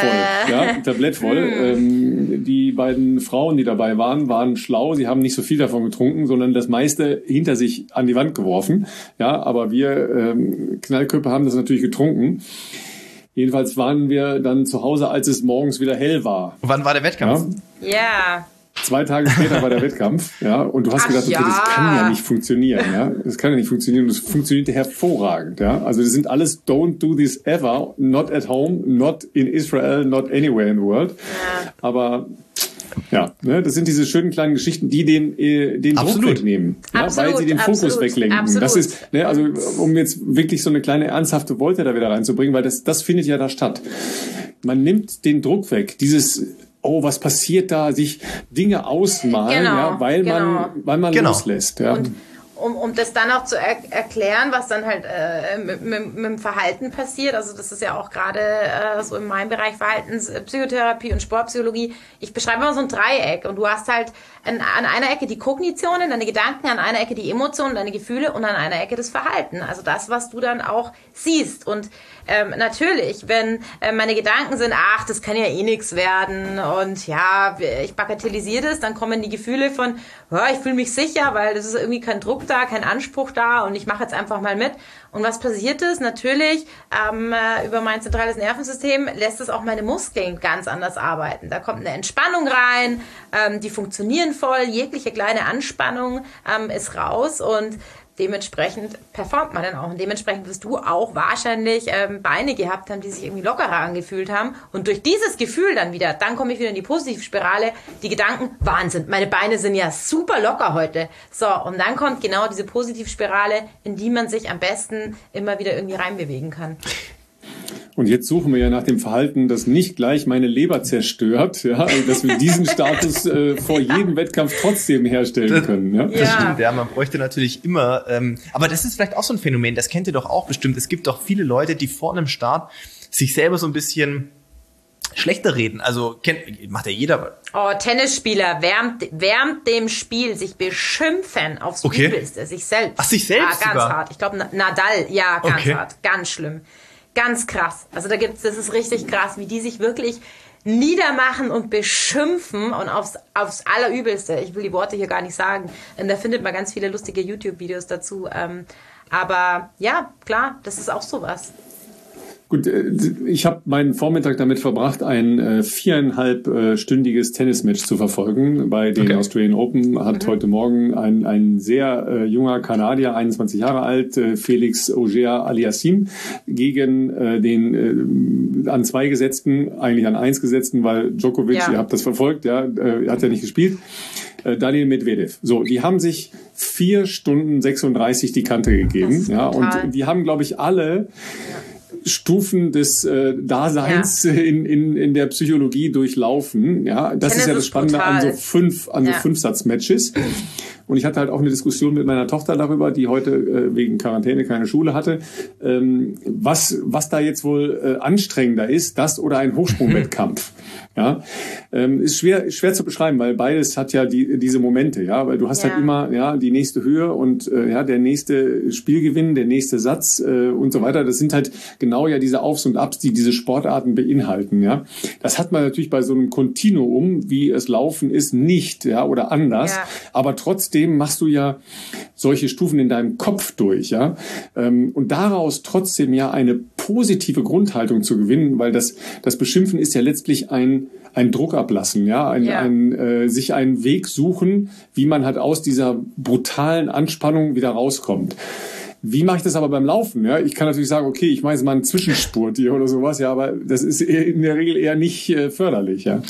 Tablett voll. Die beiden Frauen, die dabei waren schlau. Sie haben nicht so viel davon getrunken, sondern das meiste hinter sich an die Wand geworfen. Ja, aber wir Knallköpfe haben das natürlich getrunken. Jedenfalls waren wir dann zu Hause, als es morgens wieder hell war. Wann war der Wettkampf? Ja. 2 Tage später war der Wettkampf, ja, und du hast gedacht, okay, das kann ja nicht funktionieren, ja. Das kann ja nicht funktionieren, das funktionierte hervorragend, ja. Also das sind alles don't do this ever, not at home, not in Israel, not anywhere in the world. Ja. Aber ja, ne, das sind diese schönen kleinen Geschichten, die den Druck wegnehmen, ja, weil sie den Fokus weglenken. Absolut. Das ist, ne, also um jetzt wirklich so eine kleine ernsthafte Wolte da wieder reinzubringen, weil das findet ja da statt. Man nimmt den Druck weg, dieses was passiert da, sich Dinge ausmalen, ja, weil man loslässt, ja. Und um das dann auch zu erklären, was dann halt mit dem Verhalten passiert. Also das ist ja auch gerade so in meinem Bereich Verhaltenspsychotherapie und Sportpsychologie. Ich beschreibe immer so ein Dreieck und du hast halt an einer Ecke die Kognitionen, deine Gedanken, an einer Ecke die Emotionen, deine Gefühle und an einer Ecke das Verhalten. Also das, was du dann auch siehst. Und natürlich, wenn meine Gedanken sind, das kann ja eh nichts werden und ja, ich bagatellisiere das, dann kommen die Gefühle von, ich fühle mich sicher, weil das ist irgendwie kein Druck da, kein Anspruch da und ich mache jetzt einfach mal mit. Und was passiert ist? Natürlich, über mein zentrales Nervensystem lässt es auch meine Muskeln ganz anders arbeiten. Da kommt eine Entspannung rein, die funktionieren voll, jegliche kleine Anspannung ist raus und dementsprechend performt man dann auch. Und dementsprechend wirst du auch wahrscheinlich Beine gehabt haben, die sich irgendwie lockerer angefühlt haben. Und durch dieses Gefühl dann komme ich wieder in die Positivspirale. Die Gedanken, Wahnsinn, meine Beine sind ja super locker heute. So, und dann kommt genau diese Positivspirale, in die man sich am besten immer wieder irgendwie reinbewegen kann. Und jetzt suchen wir ja nach dem Verhalten, das nicht gleich meine Leber zerstört, ja, also dass wir diesen Status vor jedem Wettkampf trotzdem herstellen können. Ja? Das stimmt, ja, man bräuchte natürlich immer, aber das ist vielleicht auch so ein Phänomen, das kennt ihr doch auch bestimmt. Es gibt doch viele Leute, die vor einem Start sich selber so ein bisschen schlechter reden. Also macht ja jeder. Tennisspieler während dem Spiel sich beschimpfen aufs Übelste, sich selbst. Ach, sich selbst ganz sogar? Hart. Ich glaube, Nadal, ganz hart, ganz schlimm. Ganz krass. Also das ist richtig krass, wie die sich wirklich niedermachen und beschimpfen und aufs Allerübelste. Ich will die Worte hier gar nicht sagen. Und da findet man ganz viele lustige YouTube-Videos dazu. Aber ja, klar, das ist auch sowas. Gut, ich habe meinen Vormittag damit verbracht, ein 4,5-stündiges Tennismatch zu verfolgen. Bei den Australian Open hat heute Morgen ein sehr junger Kanadier, 21 Jahre alt, Felix Auger-Aliassime, gegen den an 2 gesetzten, eigentlich an 1 gesetzten, weil Djokovic, ihr habt das verfolgt, hat ja nicht gespielt, Daniil Medvedev. So, die haben sich 4 Stunden 36 die Kante gegeben. Ja, und die haben, glaube ich, alle Stufen des Daseins in der Psychologie durchlaufen. Ja, das ist ja das Spannende brutal. an so 5-Satz-Matches. Und ich hatte halt auch eine Diskussion mit meiner Tochter darüber, die heute wegen Quarantäne keine Schule hatte, was da jetzt wohl anstrengender ist, das oder ein Hochsprungwettkampf. Ja, ist schwer zu beschreiben, weil beides hat ja diese Momente, ja, weil du hast halt immer die nächste Höhe und der nächste Spielgewinn, der nächste Satz und so weiter. Das sind halt genau diese Aufs und Abs, die diese Sportarten beinhalten, ja. Das hat man natürlich bei so einem Kontinuum, wie es Laufen ist, nicht, oder anders, aber trotzdem trotzdem machst du ja solche Stufen in deinem Kopf durch, ja. Und daraus trotzdem ja eine positive Grundhaltung zu gewinnen, weil das Beschimpfen ist ja letztlich ein Druck ablassen, ja, sich einen Weg suchen, wie man halt aus dieser brutalen Anspannung wieder rauskommt. Wie mache ich das aber beim Laufen? Ja, ich kann natürlich sagen, okay, ich mache jetzt mal einen Zwischenspurt hier oder sowas, ja, aber das ist in der Regel eher nicht förderlich, ja.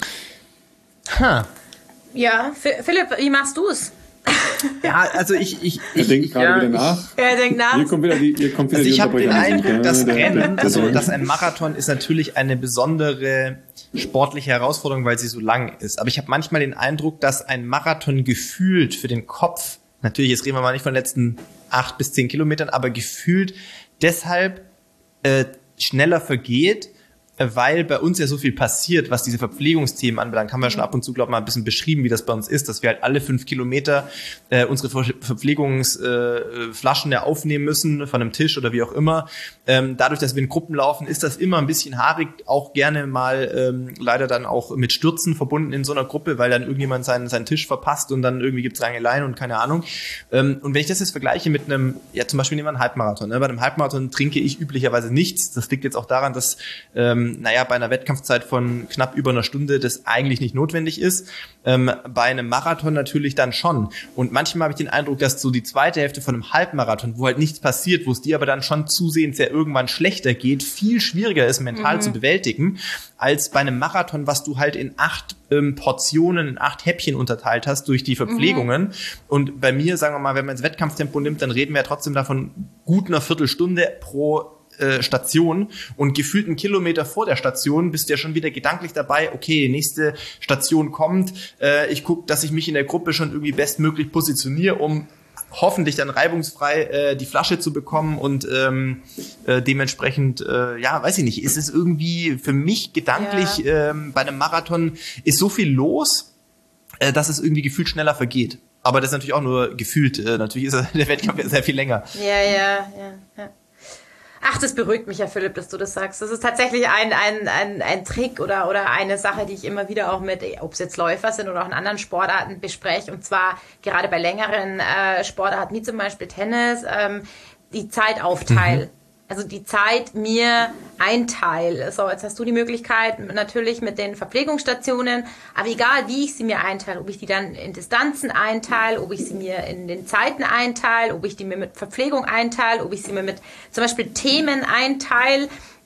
Ja, Philipp, wie machst du es? Ja, also ich denke gerade wieder nach. Er denkt nach. Hier kommt wieder die ich habe den Eindruck, das Rennen, dass ein Marathon ist natürlich eine besondere sportliche Herausforderung, weil sie so lang ist. Aber ich habe manchmal den Eindruck, dass ein Marathon gefühlt für den Kopf, natürlich, jetzt reden wir mal nicht von den letzten 8 bis 10 Kilometern, aber gefühlt deshalb schneller vergeht, weil bei uns ja so viel passiert, was diese Verpflegungsthemen anbelangt. Haben wir schon ab und zu, glaube ich, mal ein bisschen beschrieben, wie das bei uns ist, dass wir halt alle 5 Kilometer unsere Verpflegungsflaschen ja aufnehmen müssen von einem Tisch oder wie auch immer. Dadurch, dass wir in Gruppen laufen, ist das immer ein bisschen haarig, auch gerne mal leider dann auch mit Stürzen verbunden in so einer Gruppe, weil dann irgendjemand seinen Tisch verpasst und dann irgendwie gibt's Rangeleien und keine Ahnung. Und wenn ich das jetzt vergleiche mit einem, ja zum Beispiel nehmen wir einen Halbmarathon. Ne? Bei einem Halbmarathon trinke ich üblicherweise nichts. Das liegt jetzt auch daran, dass bei einer Wettkampfzeit von knapp über einer Stunde das eigentlich nicht notwendig ist. Bei einem Marathon natürlich dann schon. Und manchmal habe ich den Eindruck, dass so die zweite Hälfte von einem Halbmarathon, wo halt nichts passiert, wo es dir aber dann schon zusehends ja irgendwann schlechter geht, viel schwieriger ist, mental zu bewältigen, als bei einem Marathon, was du halt in 8 Portionen, in 8 Häppchen unterteilt hast durch die Verpflegungen. Und bei mir, sagen wir mal, wenn man ins Wettkampftempo nimmt, dann reden wir ja trotzdem davon gut einer Viertelstunde pro Station, und gefühlt einen Kilometer vor der Station bist du ja schon wieder gedanklich dabei, okay, nächste Station kommt, ich gucke, dass ich mich in der Gruppe schon irgendwie bestmöglich positioniere, um hoffentlich dann reibungsfrei die Flasche zu bekommen und dementsprechend, weiß ich nicht, ist es irgendwie für mich gedanklich, bei einem Marathon ist so viel los, dass es irgendwie gefühlt schneller vergeht. Aber das ist natürlich auch nur gefühlt, natürlich ist der Wettkampf ja sehr viel länger. Ja. Ach, das beruhigt mich ja, Philipp, dass du das sagst. Das ist tatsächlich ein Trick oder eine Sache, die ich immer wieder auch mit, ob es jetzt Läufer sind oder auch in anderen Sportarten bespreche. Und zwar gerade bei längeren Sportarten, wie zum Beispiel Tennis, die Zeit aufteilen. Also die Zeit mir einteile. So, jetzt hast du die Möglichkeit natürlich mit den Verpflegungsstationen, aber egal wie ich sie mir einteile, ob ich die dann in Distanzen einteile, ob ich sie mir in den Zeiten einteile, ob ich die mir mit Verpflegung einteile, ob ich sie mir mit zum Beispiel Themen einteile.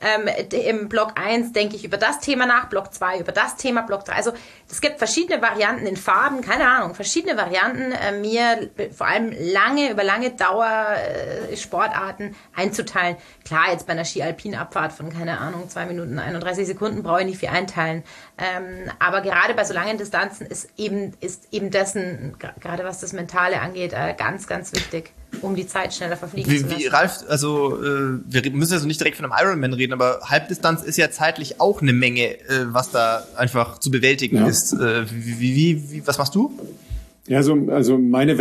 Im Block 1 denke ich über das Thema nach, Block 2 über das Thema, Block 3. Also es gibt verschiedene Varianten in Farben, keine Ahnung, verschiedene Varianten, mir vor allem über lange Dauer Sportarten einzuteilen. Klar, jetzt bei einer Ski-Alpin-Abfahrt von, keine Ahnung, 2 Minuten 31 Sekunden brauche ich nicht viel einteilen. Aber gerade bei so langen Distanzen ist eben dessen, gerade was das Mentale angeht, ganz, ganz wichtig, um die Zeit schneller verfliegen zu lassen. Ralf, also wir müssen also nicht direkt von einem Ironman reden, aber Halbdistanz ist ja zeitlich auch eine Menge, was da einfach zu bewältigen ist. Was machst du? Ja, also meine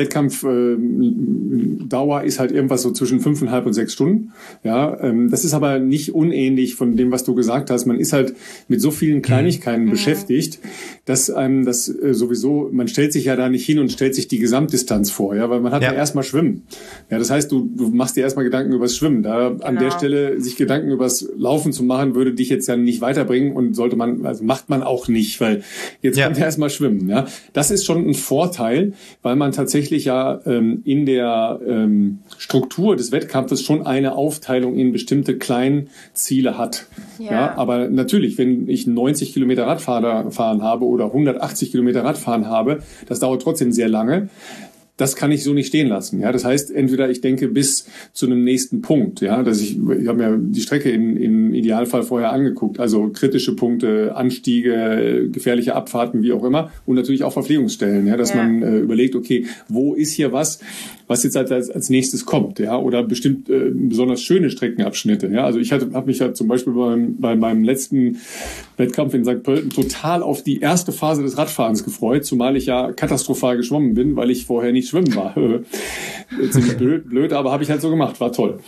Wettkampfdauer ist halt irgendwas so zwischen 5,5 und 6 Stunden. Ja, das ist aber nicht unähnlich von dem, was du gesagt hast. Man ist halt mit so vielen Kleinigkeiten beschäftigt, dass einem das sowieso, man stellt sich ja da nicht hin und stellt sich die Gesamtdistanz vor, ja, weil man hat ja erstmal Schwimmen. Ja, das heißt, du machst dir erstmal Gedanken übers Schwimmen. An der Stelle sich Gedanken übers Laufen zu machen, würde dich jetzt ja nicht weiterbringen und macht man auch nicht, weil jetzt kommt ja erstmal Schwimmen. Ja, das ist schon ein Vorteil, weil man tatsächlich ja in der Struktur des Wettkampfes schon eine Aufteilung in bestimmte Kleinziele hat. Ja, aber natürlich, wenn ich 90 Kilometer Radfahren habe oder 180 Kilometer Radfahren habe, das dauert trotzdem sehr lange. Das kann ich so nicht stehen lassen. Ja, das heißt, entweder ich denke bis zu einem nächsten Punkt. Ja, ich habe mir die Strecke im Idealfall vorher angeguckt. Also kritische Punkte, Anstiege, gefährliche Abfahrten, wie auch immer. Und natürlich auch Verpflegungsstellen. Ja, dass man überlegt, okay, wo ist hier was jetzt als nächstes kommt? Ja, oder bestimmt besonders schöne Streckenabschnitte. Ja, also ich habe mich ja zum Beispiel bei meinem letzten Wettkampf in St. Pölten total auf die erste Phase des Radfahrens gefreut, zumal ich ja katastrophal geschwommen bin, weil ich vorher nicht schwimmen war. Ziemlich blöd, aber habe ich halt so gemacht, war toll.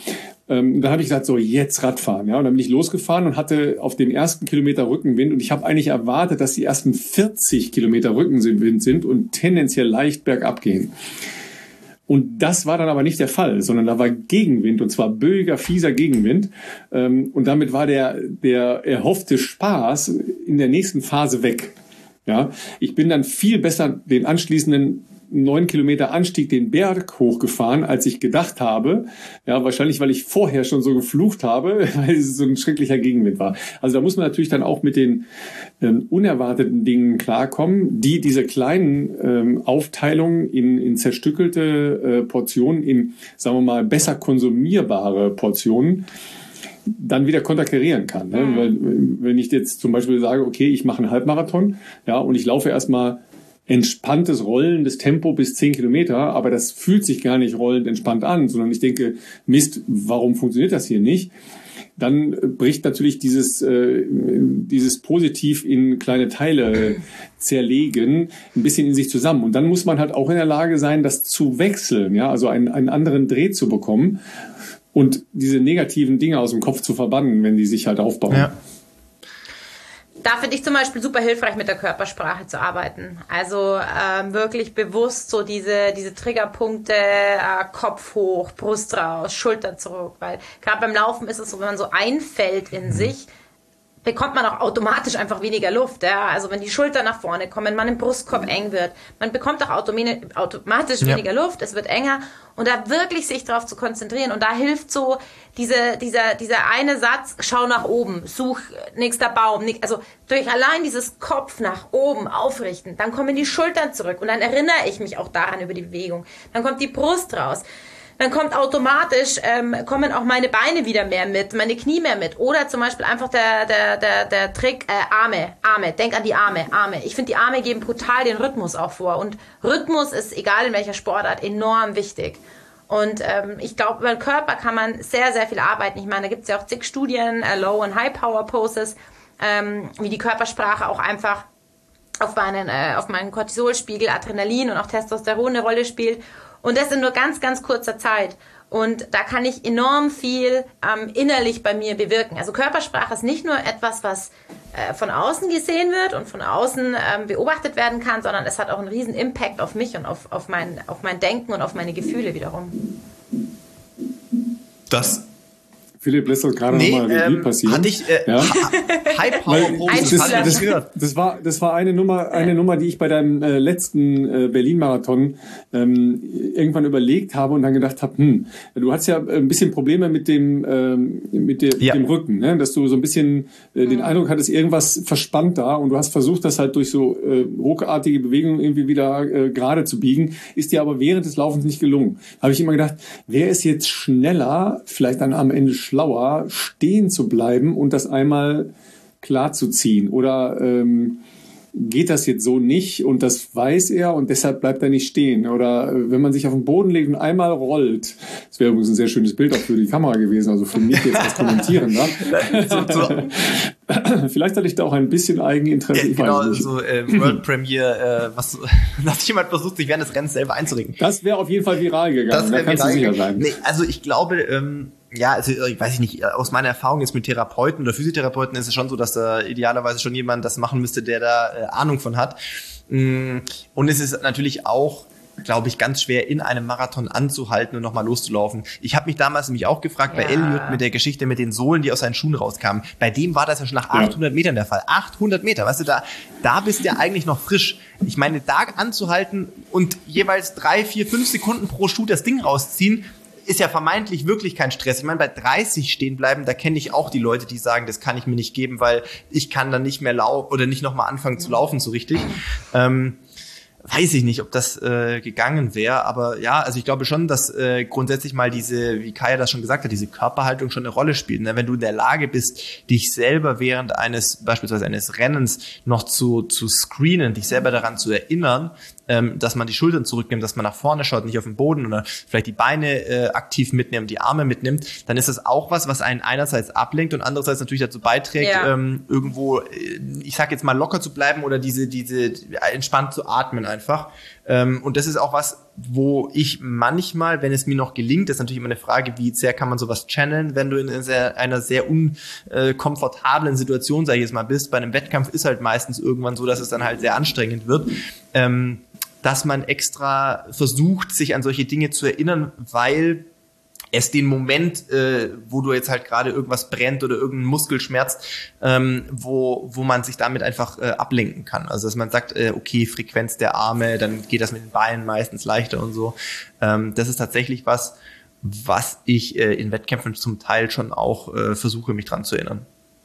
Da habe ich gesagt, so jetzt Radfahren. Ja, und dann bin ich losgefahren und hatte auf dem ersten Kilometer Rückenwind. Und ich habe eigentlich erwartet, dass die ersten 40 Kilometer Rückenwind sind und tendenziell leicht bergab gehen. Und das war dann aber nicht der Fall, sondern da war Gegenwind, und zwar böiger, fieser Gegenwind. Und damit war der erhoffte Spaß in der nächsten Phase weg. Ja, ich bin dann viel besser den anschließenden 9 Kilometer Anstieg den Berg hochgefahren, als ich gedacht habe. Ja, wahrscheinlich, weil ich vorher schon so geflucht habe, weil es so ein schrecklicher Gegenwind war. Also da muss man natürlich dann auch mit den unerwarteten Dingen klarkommen, die diese kleinen Aufteilungen in zerstückelte Portionen, in, sagen wir mal, besser konsumierbare Portionen, dann wieder konterkarieren kann. Ne? Weil, wenn ich jetzt zum Beispiel sage, okay, ich mache einen Halbmarathon, ja, und ich laufe erstmal entspanntes, rollendes Tempo bis 10 Kilometer, aber das fühlt sich gar nicht rollend entspannt an, sondern ich denke, Mist, warum funktioniert das hier nicht? Dann bricht natürlich dieses positiv in kleine Teile zerlegen ein bisschen in sich zusammen. Und dann muss man halt auch in der Lage sein, das zu wechseln, ja, also einen anderen Dreh zu bekommen und diese negativen Dinge aus dem Kopf zu verbannen, wenn die sich halt aufbauen. Ja. Da finde ich zum Beispiel super hilfreich, mit der Körpersprache zu arbeiten. Also wirklich bewusst so diese Triggerpunkte, Kopf hoch, Brust raus, Schultern zurück. Weil gerade beim Laufen ist es so, wenn man so einfällt in sich, bekommt man auch automatisch einfach weniger Luft. Ja? Also wenn die Schultern nach vorne kommen, man im Brustkorb eng wird, man bekommt auch automatisch weniger Luft, es wird enger. Und da wirklich sich darauf zu konzentrieren. Und da hilft so dieser eine Satz, schau nach oben, such nächster Baum. Also durch allein dieses Kopf nach oben aufrichten, dann kommen die Schultern zurück. Und dann erinnere ich mich auch daran über die Bewegung. Dann kommt die Brust raus. Dann kommt automatisch, kommen auch meine Beine wieder mehr mit, meine Knie mehr mit. Oder zum Beispiel einfach der Trick, Arme. Denk an die Arme. Ich finde, die Arme geben brutal den Rhythmus auch vor. Und Rhythmus ist, egal in welcher Sportart, enorm wichtig. Und ich glaube, beim Körper kann man sehr, sehr viel arbeiten. Ich meine, da gibt es ja auch zig Studien, Low- und High-Power-Poses, wie die Körpersprache auch einfach auf meinen Cortisolspiegel, Adrenalin und auch Testosteron eine Rolle spielt. Und das in nur ganz, ganz kurzer Zeit. Und da kann ich enorm viel innerlich bei mir bewirken. Also Körpersprache ist nicht nur etwas, was von außen gesehen wird und von außen beobachtet werden kann, sondern es hat auch einen riesen Impact auf mich und auf mein Denken und auf meine Gefühle wiederum. Philipp lässt uns gerade nochmal Revue passieren. Hatte ich High Power Pose das war eine Nummer, die ich bei deinem letzten Berlin-Marathon irgendwann überlegt habe und dann gedacht habe, du hast ja ein bisschen Probleme mit dem Rücken, ne? Dass du so ein bisschen den Eindruck hattest, irgendwas verspannt da und du hast versucht, das halt durch so ruckartige Bewegungen irgendwie wieder gerade zu biegen, ist dir aber während des Laufens nicht gelungen. Habe ich immer gedacht, wer ist jetzt schneller, vielleicht dann am Ende schlauer, stehen zu bleiben und das einmal klar zu ziehen? Oder geht das jetzt so nicht und das weiß er und deshalb bleibt er nicht stehen? Oder wenn man sich auf den Boden legt und einmal rollt, das wäre übrigens ein sehr schönes Bild auch für die Kamera gewesen, also für mich jetzt als Kommentierender. Vielleicht hatte ich da auch ein bisschen Eigeninteresse. Ja, genau, so World Premiere, hat jemand versucht, sich während des Rennens selber einzuregen. Das wäre auf jeden Fall viral gegangen, da kannst du sicher sein. Nee, also ich glaube, also ich weiß nicht, aus meiner Erfahrung jetzt mit Therapeuten oder Physiotherapeuten ist es schon so, dass da idealerweise schon jemand das machen müsste, der da Ahnung von hat. Und es ist natürlich auch, glaube ich, ganz schwer, in einem Marathon anzuhalten und nochmal loszulaufen. Ich habe mich damals nämlich auch gefragt, bei Elliot mit der Geschichte mit den Sohlen, die aus seinen Schuhen rauskamen. Bei dem war das ja schon nach 800 Metern der Fall. 800 Meter, weißt du, da bist du ja eigentlich noch frisch. Ich meine, da anzuhalten und jeweils 3, 4, 5 Sekunden pro Schuh das Ding rausziehen, ist ja vermeintlich wirklich kein Stress. Ich meine, bei 30 stehen bleiben, da kenne ich auch die Leute, die sagen, das kann ich mir nicht geben, weil ich kann dann nicht mehr laufen oder nicht nochmal anfangen zu laufen so richtig. Weiß ich nicht, ob das gegangen wäre, aber ja, also ich glaube schon, dass grundsätzlich mal diese, wie Kaya das schon gesagt hat, diese Körperhaltung schon eine Rolle spielt. Ne? Wenn du in der Lage bist, dich selber während beispielsweise eines Rennens noch zu screenen, dich selber daran zu erinnern, dass man die Schultern zurücknimmt, dass man nach vorne schaut, nicht auf den Boden oder vielleicht die Beine aktiv mitnimmt, die Arme mitnimmt, dann ist das auch was einen einerseits ablenkt und andererseits natürlich dazu beiträgt, irgendwo, ich sag jetzt mal, locker zu bleiben oder diese entspannt zu atmen einfach. einfach. Und das ist auch was, wo ich manchmal, wenn es mir noch gelingt, das ist natürlich immer eine Frage, wie sehr kann man sowas channeln, wenn du in einer sehr unkomfortablen Situation, sag ich jetzt mal, bist. Bei einem Wettkampf ist halt meistens irgendwann so, dass es dann halt sehr anstrengend wird. Dass man extra versucht, sich an solche Dinge zu erinnern, weil es den Moment, wo du jetzt halt gerade irgendwas brennt oder irgendein Muskel schmerzt, wo man sich damit einfach ablenken kann. Also dass man sagt, okay, Frequenz der Arme, dann geht das mit den Beinen meistens leichter und so. Das ist tatsächlich was ich in Wettkämpfen zum Teil schon auch versuche, mich dran zu erinnern.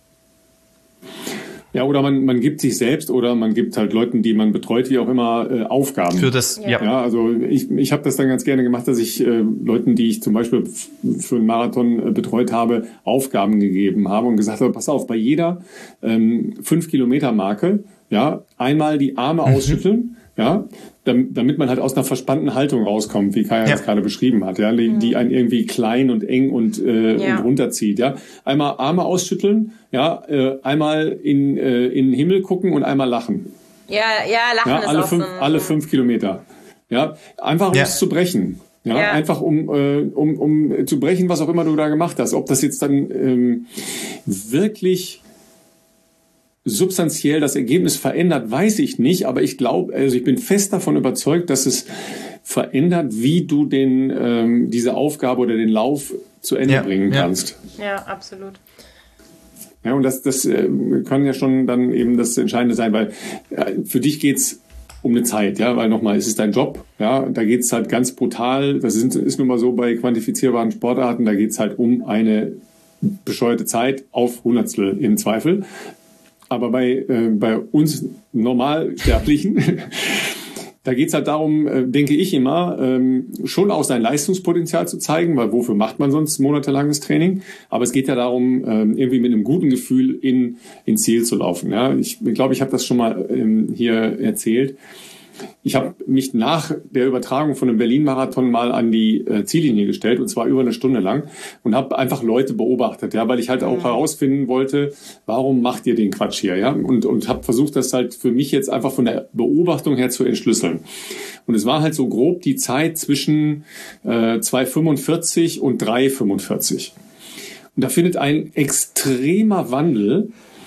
Ja, oder man gibt sich selbst oder man gibt halt Leuten, die man betreut, wie auch immer, Aufgaben. Für das, ja. Also ich habe das dann ganz gerne gemacht, dass ich Leuten, die ich zum Beispiel für einen Marathon betreut habe, Aufgaben gegeben habe und gesagt habe, pass auf, bei jeder 5-Kilometer-Marke, ja, einmal die Arme ausschütteln, ja, damit man halt aus einer verspannten Haltung rauskommt, wie Kaya das gerade beschrieben hat, ja, die einen irgendwie klein und eng und runterzieht, ja. Einmal Arme ausschütteln, ja, einmal in den Himmel gucken und einmal lachen. Ja, lachen ja, ist alle 5 Kilometer. Ja, einfach um es zu brechen. Ja, einfach um zu brechen, was auch immer du da gemacht hast. Ob das jetzt dann wirklich substanziell das Ergebnis verändert, weiß ich nicht, aber ich glaube, also ich bin fest davon überzeugt, dass es verändert, wie du diese Aufgabe oder den Lauf zu Ende bringen kannst. Ja, absolut. Ja, und das kann ja schon dann eben das Entscheidende sein, weil für dich geht's um eine Zeit, ja, weil nochmal, es ist dein Job, ja, da geht's halt ganz brutal, das ist nun mal so bei quantifizierbaren Sportarten, da geht's halt um eine bescheuerte Zeit auf Hundertstel im Zweifel. Aber bei uns Normalsterblichen, da geht's halt darum, denke ich immer, schon auch sein Leistungspotenzial zu zeigen, weil wofür macht man sonst monatelanges Training? Aber es geht ja darum, irgendwie mit einem guten Gefühl ins Ziel zu laufen. Ja? Ich glaube, ich habe das schon mal hier erzählt. Ich habe mich nach der Übertragung von einem Berlin-Marathon mal an die Ziellinie gestellt, und zwar über eine Stunde lang, und habe einfach Leute beobachtet, ja, weil ich halt auch herausfinden wollte, warum macht ihr den Quatsch hier, ja, und habe versucht, das halt für mich jetzt einfach von der Beobachtung her zu entschlüsseln. Und es war halt so grob die Zeit zwischen 2,45 und 3,45. Und da findet ein extremer Wandel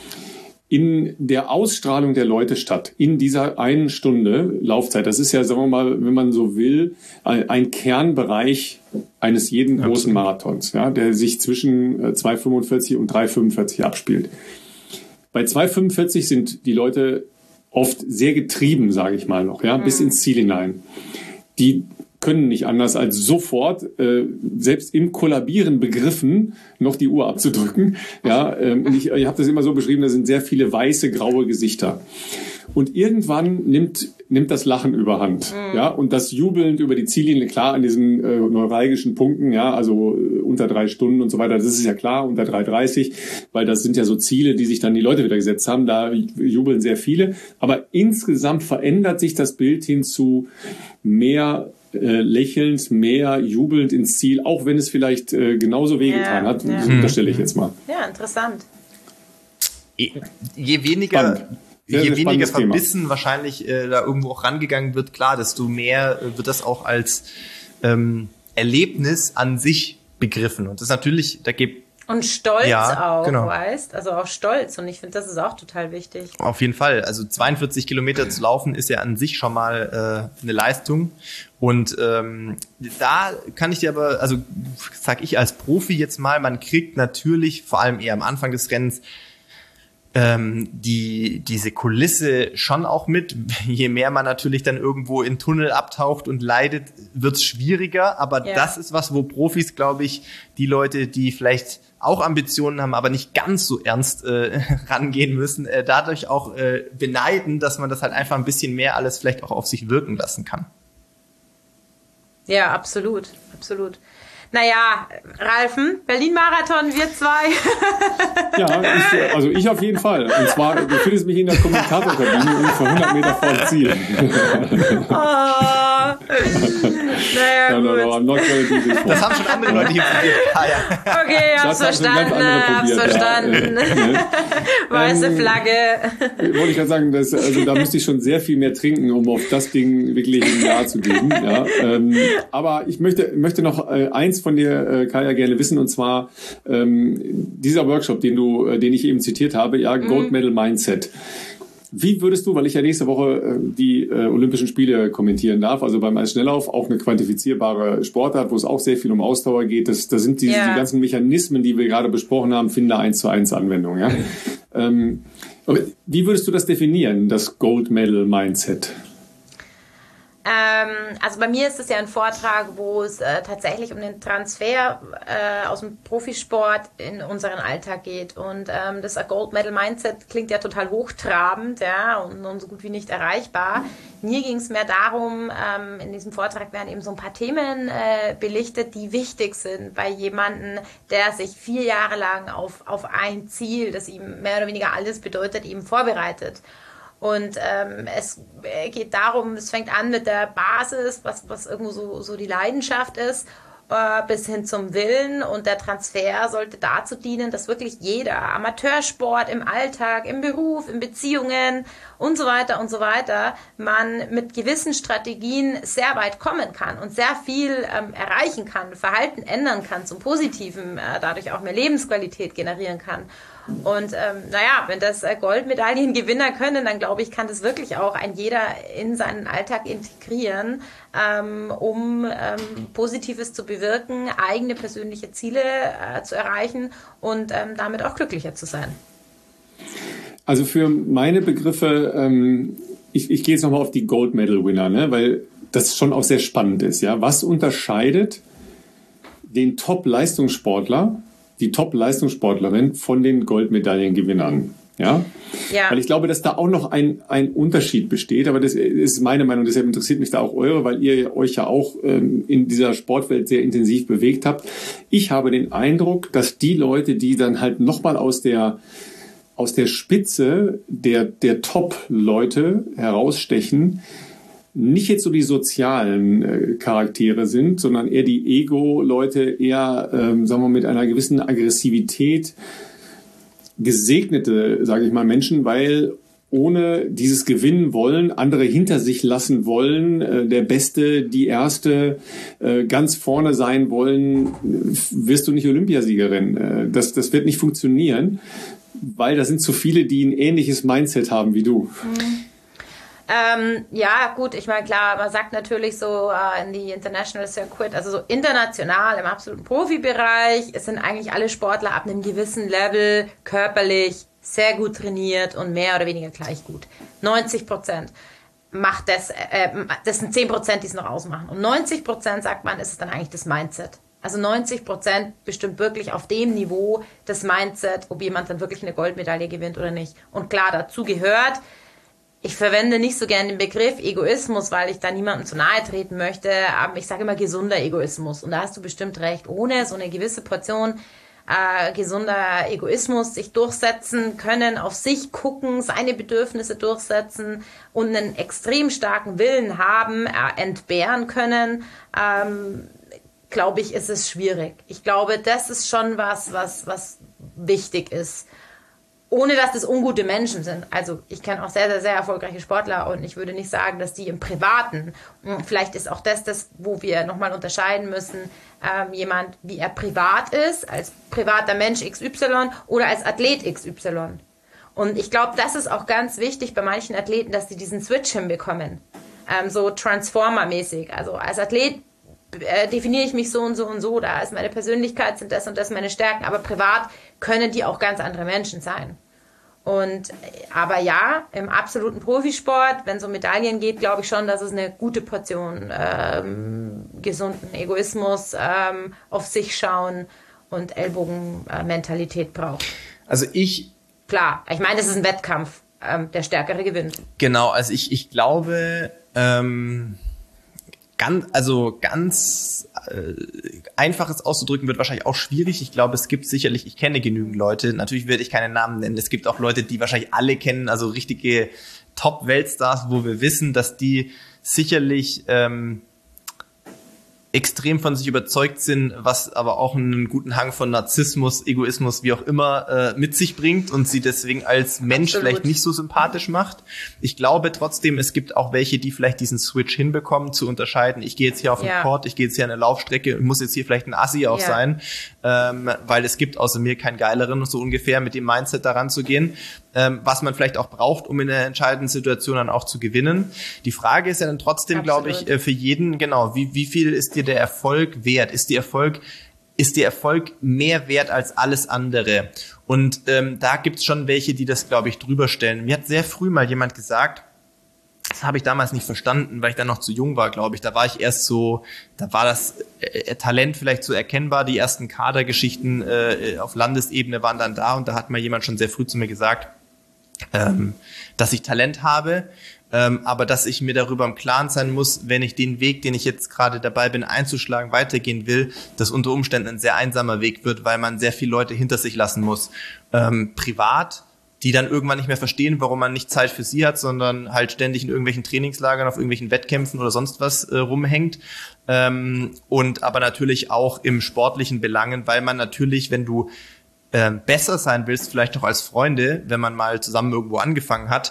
in der Ausstrahlung der Leute statt, in dieser einen Stunde Laufzeit. Das ist ja, sagen wir mal, wenn man so will, ein Kernbereich eines jeden großen Marathons, ja, der sich zwischen 2,45 und 3,45 abspielt. Bei 2,45 sind die Leute oft sehr getrieben, sage ich mal noch, ja, bis ins Ziel hinein. Die können nicht anders als sofort, selbst im Kollabieren begriffen, noch die Uhr abzudrücken. Ja, und ich habe das immer so beschrieben, da sind sehr viele weiße, graue Gesichter. Und irgendwann nimmt das Lachen überhand. Ja, und das jubelnd über die Ziellinie, klar, an diesen neuralgischen Punkten, ja, also unter 3 Stunden und so weiter, das ist ja klar, unter 3,30, weil das sind ja so Ziele, die sich dann die Leute wieder gesetzt haben, da jubeln sehr viele. Aber insgesamt verändert sich das Bild hin zu mehr lächelnd, mehr jubelnd ins Ziel, auch wenn es vielleicht genauso wehgetan hat. Ja. Das unterstelle ich jetzt mal. Ja, interessant. Je weniger verbissen Thema wahrscheinlich da irgendwo auch rangegangen wird, klar, desto mehr wird das auch als Erlebnis an sich begriffen. Und das ist natürlich, und Stolz auch, genau. Weißt? Also auch Stolz. Und ich finde, das ist auch total wichtig. Auf jeden Fall. Also 42 Kilometer zu laufen ist ja an sich schon mal eine Leistung. Und da kann ich dir aber, also sag ich als Profi jetzt mal, man kriegt natürlich, vor allem eher am Anfang des Rennens, diese Kulisse schon auch mit. Je mehr man natürlich dann irgendwo in Tunnel abtaucht und leidet, wird's schwieriger. Aber das ist was, wo Profis, glaube ich, die Leute, die vielleicht auch Ambitionen haben, aber nicht ganz so ernst rangehen müssen, dadurch auch beneiden, dass man das halt einfach ein bisschen mehr alles vielleicht auch auf sich wirken lassen kann. Ja, absolut, absolut. Naja, Ralfen, Berlin-Marathon, wir zwei. Ja, ich auf jeden Fall. Und zwar, du findest mich in der Kommentatorkabine ungefähr 100 Meter vor dem Ziel. Naja, gut. Das haben schon andere Leute hier probiert. Ja. Okay, hab's verstanden. Ja. Weiße Flagge. Wollte ich gerade sagen, da müsste ich schon sehr viel mehr trinken, um auf das Ding wirklich ein Ja zu geben. Ja. Aber ich möchte noch eins von dir, Kaya, gerne wissen, und zwar dieser Workshop, den ich eben zitiert habe, ja, Gold Medal Mindset. Wie würdest du, weil ich ja nächste Woche die Olympischen Spiele kommentieren darf, also beim Eisschnelllauf auch eine quantifizierbare Sportart, wo es auch sehr viel um Ausdauer geht, da sind die ganzen Mechanismen, die wir gerade besprochen haben, finden da 1:1 Anwendung. Ja? Wie würdest du das definieren, das Gold Medal Mindset? Also bei mir ist es ja ein Vortrag, wo es tatsächlich um den Transfer aus dem Profisport in unseren Alltag geht. Und das Gold Medal Mindset klingt ja total hochtrabend, ja, und so gut wie nicht erreichbar. Mir ging es mehr darum, in diesem Vortrag werden eben so ein paar Themen belichtet, die wichtig sind bei jemandem, der sich 4 Jahre lang auf ein Ziel, das ihm mehr oder weniger alles bedeutet, eben vorbereitet. Und es geht darum, es fängt an mit der Basis, was irgendwo so die Leidenschaft ist, bis hin zum Willen, und der Transfer sollte dazu dienen, dass wirklich jeder Amateursport im Alltag, im Beruf, in Beziehungen und so weiter, man mit gewissen Strategien sehr weit kommen kann und sehr viel erreichen kann, Verhalten ändern kann zum Positiven, dadurch auch mehr Lebensqualität generieren kann. Und wenn das Goldmedaillengewinner können, dann glaube ich, kann das wirklich auch ein jeder in seinen Alltag integrieren, um Positives zu bewirken, eigene persönliche Ziele zu erreichen und damit auch glücklicher zu sein. Also für meine Begriffe, ich gehe jetzt nochmal auf die Gold Medal Winner, ne, weil das schon auch sehr spannend ist. Ja? Was unterscheidet den Top-Leistungssportler, die Top-Leistungssportlerin von den Goldmedaillengewinnern? Ja? Weil ich glaube, dass da auch noch ein Unterschied besteht, aber das ist meine Meinung, deshalb interessiert mich da auch eure, weil ihr euch ja auch in dieser Sportwelt sehr intensiv bewegt habt. Ich habe den Eindruck, dass die Leute, die dann halt nochmal aus der Spitze der Top-Leute herausstechen, nicht jetzt so die sozialen Charaktere sind, sondern eher die Ego-Leute, eher, sagen wir, mit einer gewissen Aggressivität gesegnete, sage ich mal, Menschen, weil ohne dieses Gewinnen wollen, andere hinter sich lassen wollen, der Beste, die Erste, ganz vorne sein wollen, wirst du nicht Olympiasiegerin. Das wird nicht funktionieren, weil da sind zu viele, die ein ähnliches Mindset haben wie du. Ja, gut, ich meine, klar, man sagt natürlich so in die International Circuit, also so international im absoluten Profibereich, es sind eigentlich alle Sportler ab einem gewissen Level körperlich sehr gut trainiert und mehr oder weniger gleich gut. 90% macht das sind 10%, die es noch ausmachen. Und 90% sagt man, ist es dann eigentlich das Mindset. Also 90% bestimmt wirklich auf dem Niveau das Mindset, ob jemand dann wirklich eine Goldmedaille gewinnt oder nicht. Und klar, dazu gehört, ich verwende nicht so gerne den Begriff Egoismus, weil ich da niemandem zu nahe treten möchte, aber ich sage immer gesunder Egoismus. Und da hast du bestimmt recht, ohne so eine gewisse Portion gesunder Egoismus sich durchsetzen können, auf sich gucken, seine Bedürfnisse durchsetzen und einen extrem starken Willen haben, entbehren können, glaube ich, ist es schwierig. Ich glaube, das ist schon was wichtig ist. Ohne dass das ungute Menschen sind. Also ich kenne auch sehr, sehr, sehr erfolgreiche Sportler und ich würde nicht sagen, dass die im Privaten, vielleicht ist auch das, wo wir nochmal unterscheiden müssen, jemand, wie er privat ist, als privater Mensch XY oder als Athlet XY. Und ich glaube, das ist auch ganz wichtig bei manchen Athleten, dass sie diesen Switch hinbekommen. So Transformer-mäßig. Also als Athlet definiere ich mich so und so und so, da ist meine Persönlichkeit, sind das und das meine Stärken, aber privat können die auch ganz andere Menschen sein. Aber ja, im absoluten Profisport, wenn es um Medaillen geht, glaube ich schon, dass es eine gute Portion gesunden Egoismus, auf sich schauen und Ellbogenmentalität braucht. Also klar, ich meine, es ist ein Wettkampf, der Stärkere gewinnt. Genau, also ich glaube, ganz einfaches auszudrücken wird wahrscheinlich auch schwierig. Ich glaube, es gibt sicherlich, ich kenne genügend Leute, natürlich werde ich keine Namen nennen, es gibt auch Leute, die wahrscheinlich alle kennen, also richtige Top-Weltstars, wo wir wissen, dass die sicherlich extrem von sich überzeugt sind, was aber auch einen guten Hang von Narzissmus, Egoismus, wie auch immer, mit sich bringt und sie deswegen als Mensch vielleicht nicht so sympathisch macht. Ich glaube trotzdem, es gibt auch welche, die vielleicht diesen Switch hinbekommen, zu unterscheiden, ich gehe jetzt hier auf den Court, ich gehe jetzt hier an eine Laufstrecke und muss jetzt hier vielleicht ein Assi auch sein, weil es gibt außer mir keinen geileren, so ungefähr mit dem Mindset daran zu gehen, was man vielleicht auch braucht, um in einer entscheidenden Situation dann auch zu gewinnen. Die Frage ist ja dann trotzdem, glaube ich, für jeden, genau, wie viel ist dir der Erfolg wert? Ist der Erfolg mehr wert als alles andere? Und da gibt's schon welche, die das, glaube ich, drüber stellen. Mir hat sehr früh mal jemand gesagt, das habe ich damals nicht verstanden, weil ich dann noch zu jung war, glaube ich. Da war ich erst so, da war das Talent vielleicht so erkennbar. Die ersten Kadergeschichten auf Landesebene waren dann da und da hat mal jemand schon sehr früh zu mir gesagt, dass ich Talent habe, aber dass ich mir darüber im Klaren sein muss, wenn ich den Weg, den ich jetzt gerade dabei bin einzuschlagen, weitergehen will, dass unter Umständen ein sehr einsamer Weg wird, weil man sehr viele Leute hinter sich lassen muss. Privat, die dann irgendwann nicht mehr verstehen, warum man nicht Zeit für sie hat, sondern halt ständig in irgendwelchen Trainingslagern, auf irgendwelchen Wettkämpfen oder sonst was rumhängt. Und aber natürlich auch im sportlichen Belangen, weil man natürlich, wenn du besser sein willst, vielleicht auch als Freunde, wenn man mal zusammen irgendwo angefangen hat,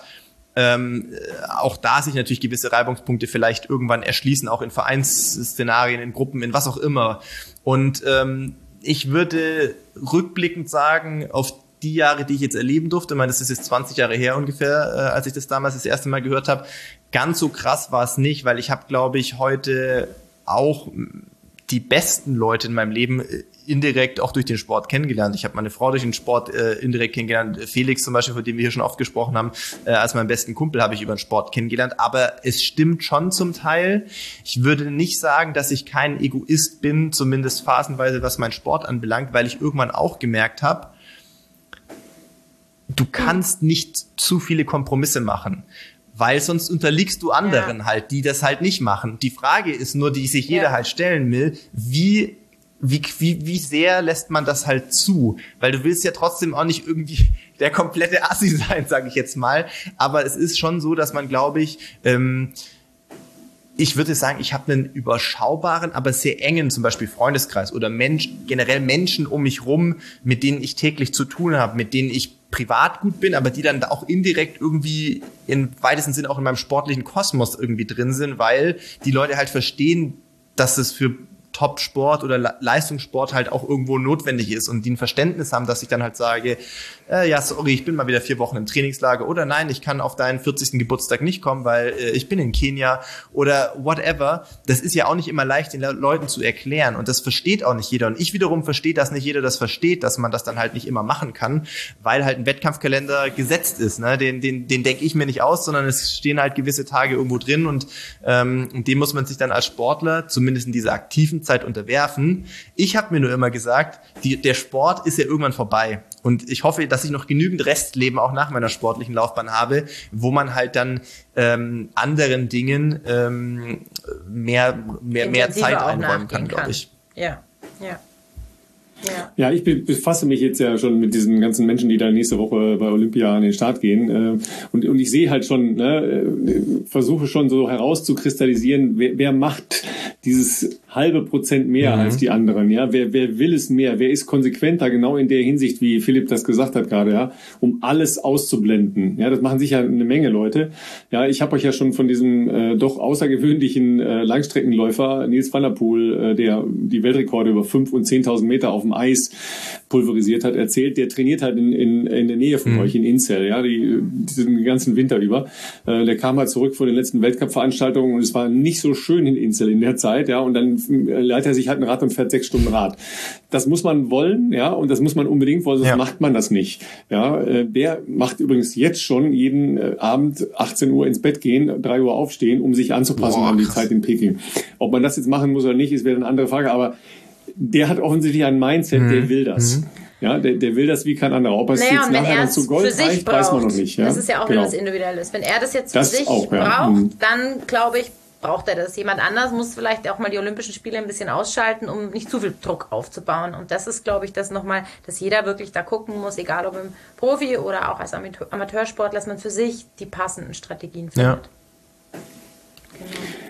auch da sich natürlich gewisse Reibungspunkte vielleicht irgendwann erschließen, auch in Vereinsszenarien, in Gruppen, in was auch immer. Und ich würde rückblickend sagen, auf die Jahre, die ich jetzt erleben durfte, ich meine, das ist jetzt 20 Jahre her ungefähr, als ich das damals das erste Mal gehört habe, ganz so krass war es nicht, weil ich habe, glaube ich, heute auch die besten Leute in meinem Leben indirekt auch durch den Sport kennengelernt. Ich habe meine Frau durch den Sport indirekt kennengelernt. Felix zum Beispiel, von dem wir hier schon oft gesprochen haben, als meinen besten Kumpel habe ich über den Sport kennengelernt. Aber es stimmt schon zum Teil. Ich würde nicht sagen, dass ich kein Egoist bin, zumindest phasenweise, was meinen Sport anbelangt, weil ich irgendwann auch gemerkt habe, du kannst nicht zu viele Kompromisse machen. Weil sonst unterliegst du anderen halt, die das halt nicht machen. Die Frage ist nur, die sich jeder halt stellen will, wie sehr lässt man das halt zu? Weil du willst ja trotzdem auch nicht irgendwie der komplette Assi sein, sage ich jetzt mal. Aber es ist schon so, dass man, glaube ich, ich würde sagen, ich habe einen überschaubaren, aber sehr engen zum Beispiel Freundeskreis oder generell Menschen um mich rum, mit denen ich täglich zu tun habe, mit denen ich privat gut bin, aber die dann auch indirekt irgendwie im weitesten Sinne auch in meinem sportlichen Kosmos irgendwie drin sind, weil die Leute halt verstehen, dass es für Top-Sport oder Leistungssport halt auch irgendwo notwendig ist und die ein Verständnis haben, dass ich dann halt sage, ja, sorry, ich bin mal wieder 4 Wochen im Trainingslager oder nein, ich kann auf deinen 40. Geburtstag nicht kommen, weil ich bin in Kenia oder whatever. Das ist ja auch nicht immer leicht, den Leuten zu erklären und das versteht auch nicht jeder. Und ich wiederum verstehe, dass nicht jeder das versteht, dass man das dann halt nicht immer machen kann, weil halt ein Wettkampfkalender gesetzt ist. Ne? Den denke ich mir nicht aus, sondern es stehen halt gewisse Tage irgendwo drin und dem muss man sich dann als Sportler, zumindest in dieser aktiven Zeit, unterwerfen. Ich habe mir nur immer gesagt, der Sport ist ja irgendwann vorbei. Und ich hoffe, dass ich noch genügend Restleben auch nach meiner sportlichen Laufbahn habe, wo man halt dann anderen Dingen mehr Zeit einräumen kann, glaube ich. Ja. Ja, ich befasse mich jetzt ja schon mit diesen ganzen Menschen, die da nächste Woche bei Olympia an den Start gehen. Und ich sehe halt schon, versuche schon so herauszukristallisieren, wer macht dieses halbe Prozent mehr als die anderen, ja? Wer will es mehr? Wer ist konsequenter genau in der Hinsicht, wie Philipp das gesagt hat gerade, ja? Um alles auszublenden. Ja, das machen sicher eine Menge Leute. Ja, ich habe euch ja schon von diesem doch außergewöhnlichen Langstreckenläufer Nils van der Poel, der die Weltrekorde über 5.000 und 10.000 Meter auf dem Eis pulverisiert hat, erzählt. Der trainiert halt in der Nähe von euch in Inzell, ja, diesen ganzen Winter über. Der kam halt zurück von den letzten Weltcup-Veranstaltungen und es war nicht so schön in Inzell in der Zeit, ja, und dann leitet er sich halt ein Rad und fährt 6 Stunden Rad. Das muss man wollen, ja, und das muss man unbedingt wollen, sonst macht man das nicht. Ja, der macht übrigens jetzt schon jeden Abend 18 Uhr ins Bett gehen, 3 Uhr aufstehen, um sich anzupassen an die Zeit in Peking. Ob man das jetzt machen muss oder nicht, ist wieder eine andere Frage, aber der hat offensichtlich ein Mindset, der will das. Ja, der will das wie kein anderer. Ob er es jetzt nachher dann zu Gold reicht, weiß man noch nicht. Ja? Das ist ja auch wieder was Individuelles. Wenn er das jetzt für sich braucht, dann glaube ich, braucht er das. Jemand anders muss vielleicht auch mal die Olympischen Spiele ein bisschen ausschalten, um nicht zu viel Druck aufzubauen. Und das ist, glaube ich, das nochmal, dass jeder wirklich da gucken muss, egal ob im Profi oder auch als Amateursportler, dass man für sich die passenden Strategien findet. Ja. Genau.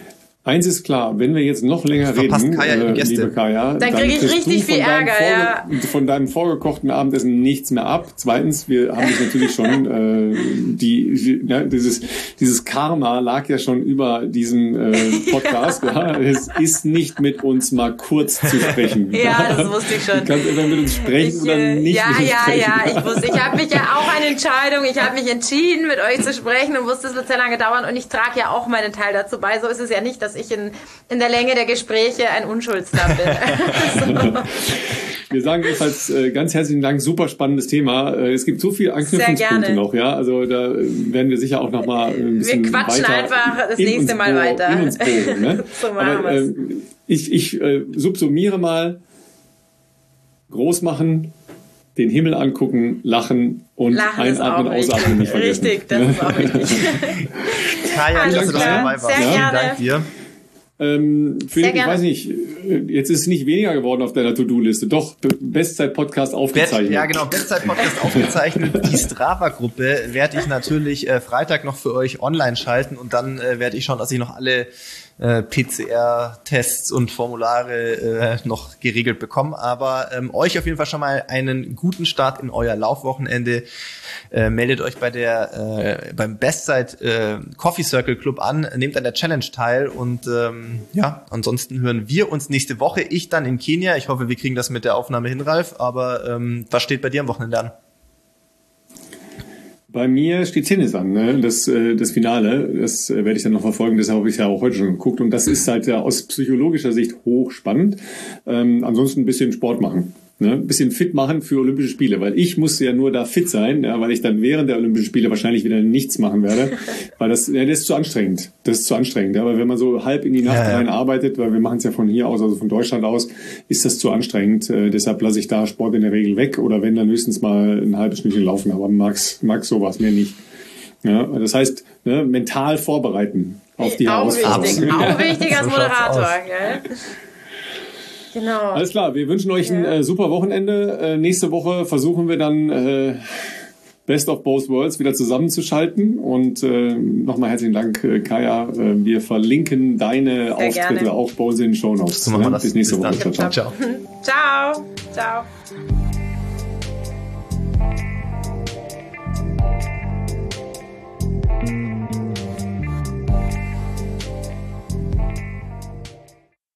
Eins ist klar, wenn wir jetzt noch länger reden, liebe Kaya, dann kriege ich richtig viel Ärger, von deinem vorgekochten Abendessen nichts mehr ab. Zweitens, wir haben dich natürlich schon, dieses Karma lag ja schon über diesem Podcast. Ja. Es ist nicht mit uns mal kurz zu sprechen. Ja, das wusste ich schon. Du kannst entweder mit uns sprechen oder nicht mit uns sprechen. Ich habe mich ja auch eine Entscheidung, ich habe mich entschieden, mit euch zu sprechen und wusste, es wird sehr lange dauern und ich trage ja auch meinen Teil dazu bei. So ist es ja nicht, dass ich in der Länge der Gespräche ein Unschuldsdamm bin. So. Wir sagen jedenfalls ganz herzlichen Dank, super spannendes Thema. Es gibt so viele Anknüpfungspunkte noch, ja. Also da werden wir sicher auch noch mal ein bisschen wir quatschen einfach das nächste Mal weiter. In uns bohren, ne? So machen wir's. Ich subsumiere mal: Groß machen, den Himmel angucken, lachen und einatmen, ausatmen nicht vergessen. Richtig, das ist auch wichtig. Kaya, dass du dabei warst. Sehr gerne. Dank dir. Philipp, ich weiß nicht, jetzt ist es nicht weniger geworden auf deiner To-Do-Liste. Doch, Bestzeit-Podcast aufgezeichnet. Ja, genau, Bestzeit-Podcast aufgezeichnet. Die Strava-Gruppe werde ich natürlich Freitag noch für euch online schalten und dann werde ich schauen, dass ich noch alle PCR-Tests und Formulare noch geregelt bekomme. Aber euch auf jeden Fall schon mal einen guten Start in euer Laufwochenende. Meldet euch beim Bestzeit Coffee Circle Club an, nehmt an der Challenge teil und ansonsten hören wir uns nächste Woche. Ich dann in Kenia. Ich hoffe, wir kriegen das mit der Aufnahme hin, Ralf. Aber was steht bei dir am Wochenende an? Bei mir steht Tennis an, ne? Das Finale, das werde ich dann noch verfolgen, deshalb habe ich ja auch heute schon geguckt und das ist halt ja aus psychologischer Sicht hochspannend. Ansonsten ein bisschen Sport machen, ne? Ein bisschen fit machen für Olympische Spiele, weil ich muss ja nur da fit sein, ja, weil ich dann während der Olympischen Spiele wahrscheinlich wieder nichts machen werde, weil das ist zu anstrengend. Das ist zu anstrengend, aber wenn man so halb in die Nacht rein arbeitet, weil wir machen es ja von hier aus, also von Deutschland aus, ist das zu anstrengend. Deshalb lasse ich da Sport in der Regel weg oder wenn, dann höchstens mal ein halbes Stündchen laufen, aber mag sowas, mehr nicht. Ja, das heißt, ne, mental vorbereiten auf die Herausforderung. Auch wichtig als Moderator, gell? Genau. Alles klar, wir wünschen euch ein super Wochenende. Nächste Woche versuchen wir dann Best of Both Worlds wieder zusammenzuschalten. Und nochmal herzlichen Dank, Kaya. Wir verlinken deine Auftritte auch bei uns in den Shownotes. So machen wir das. Bis nächste Woche. Ciao. Ciao. Ciao.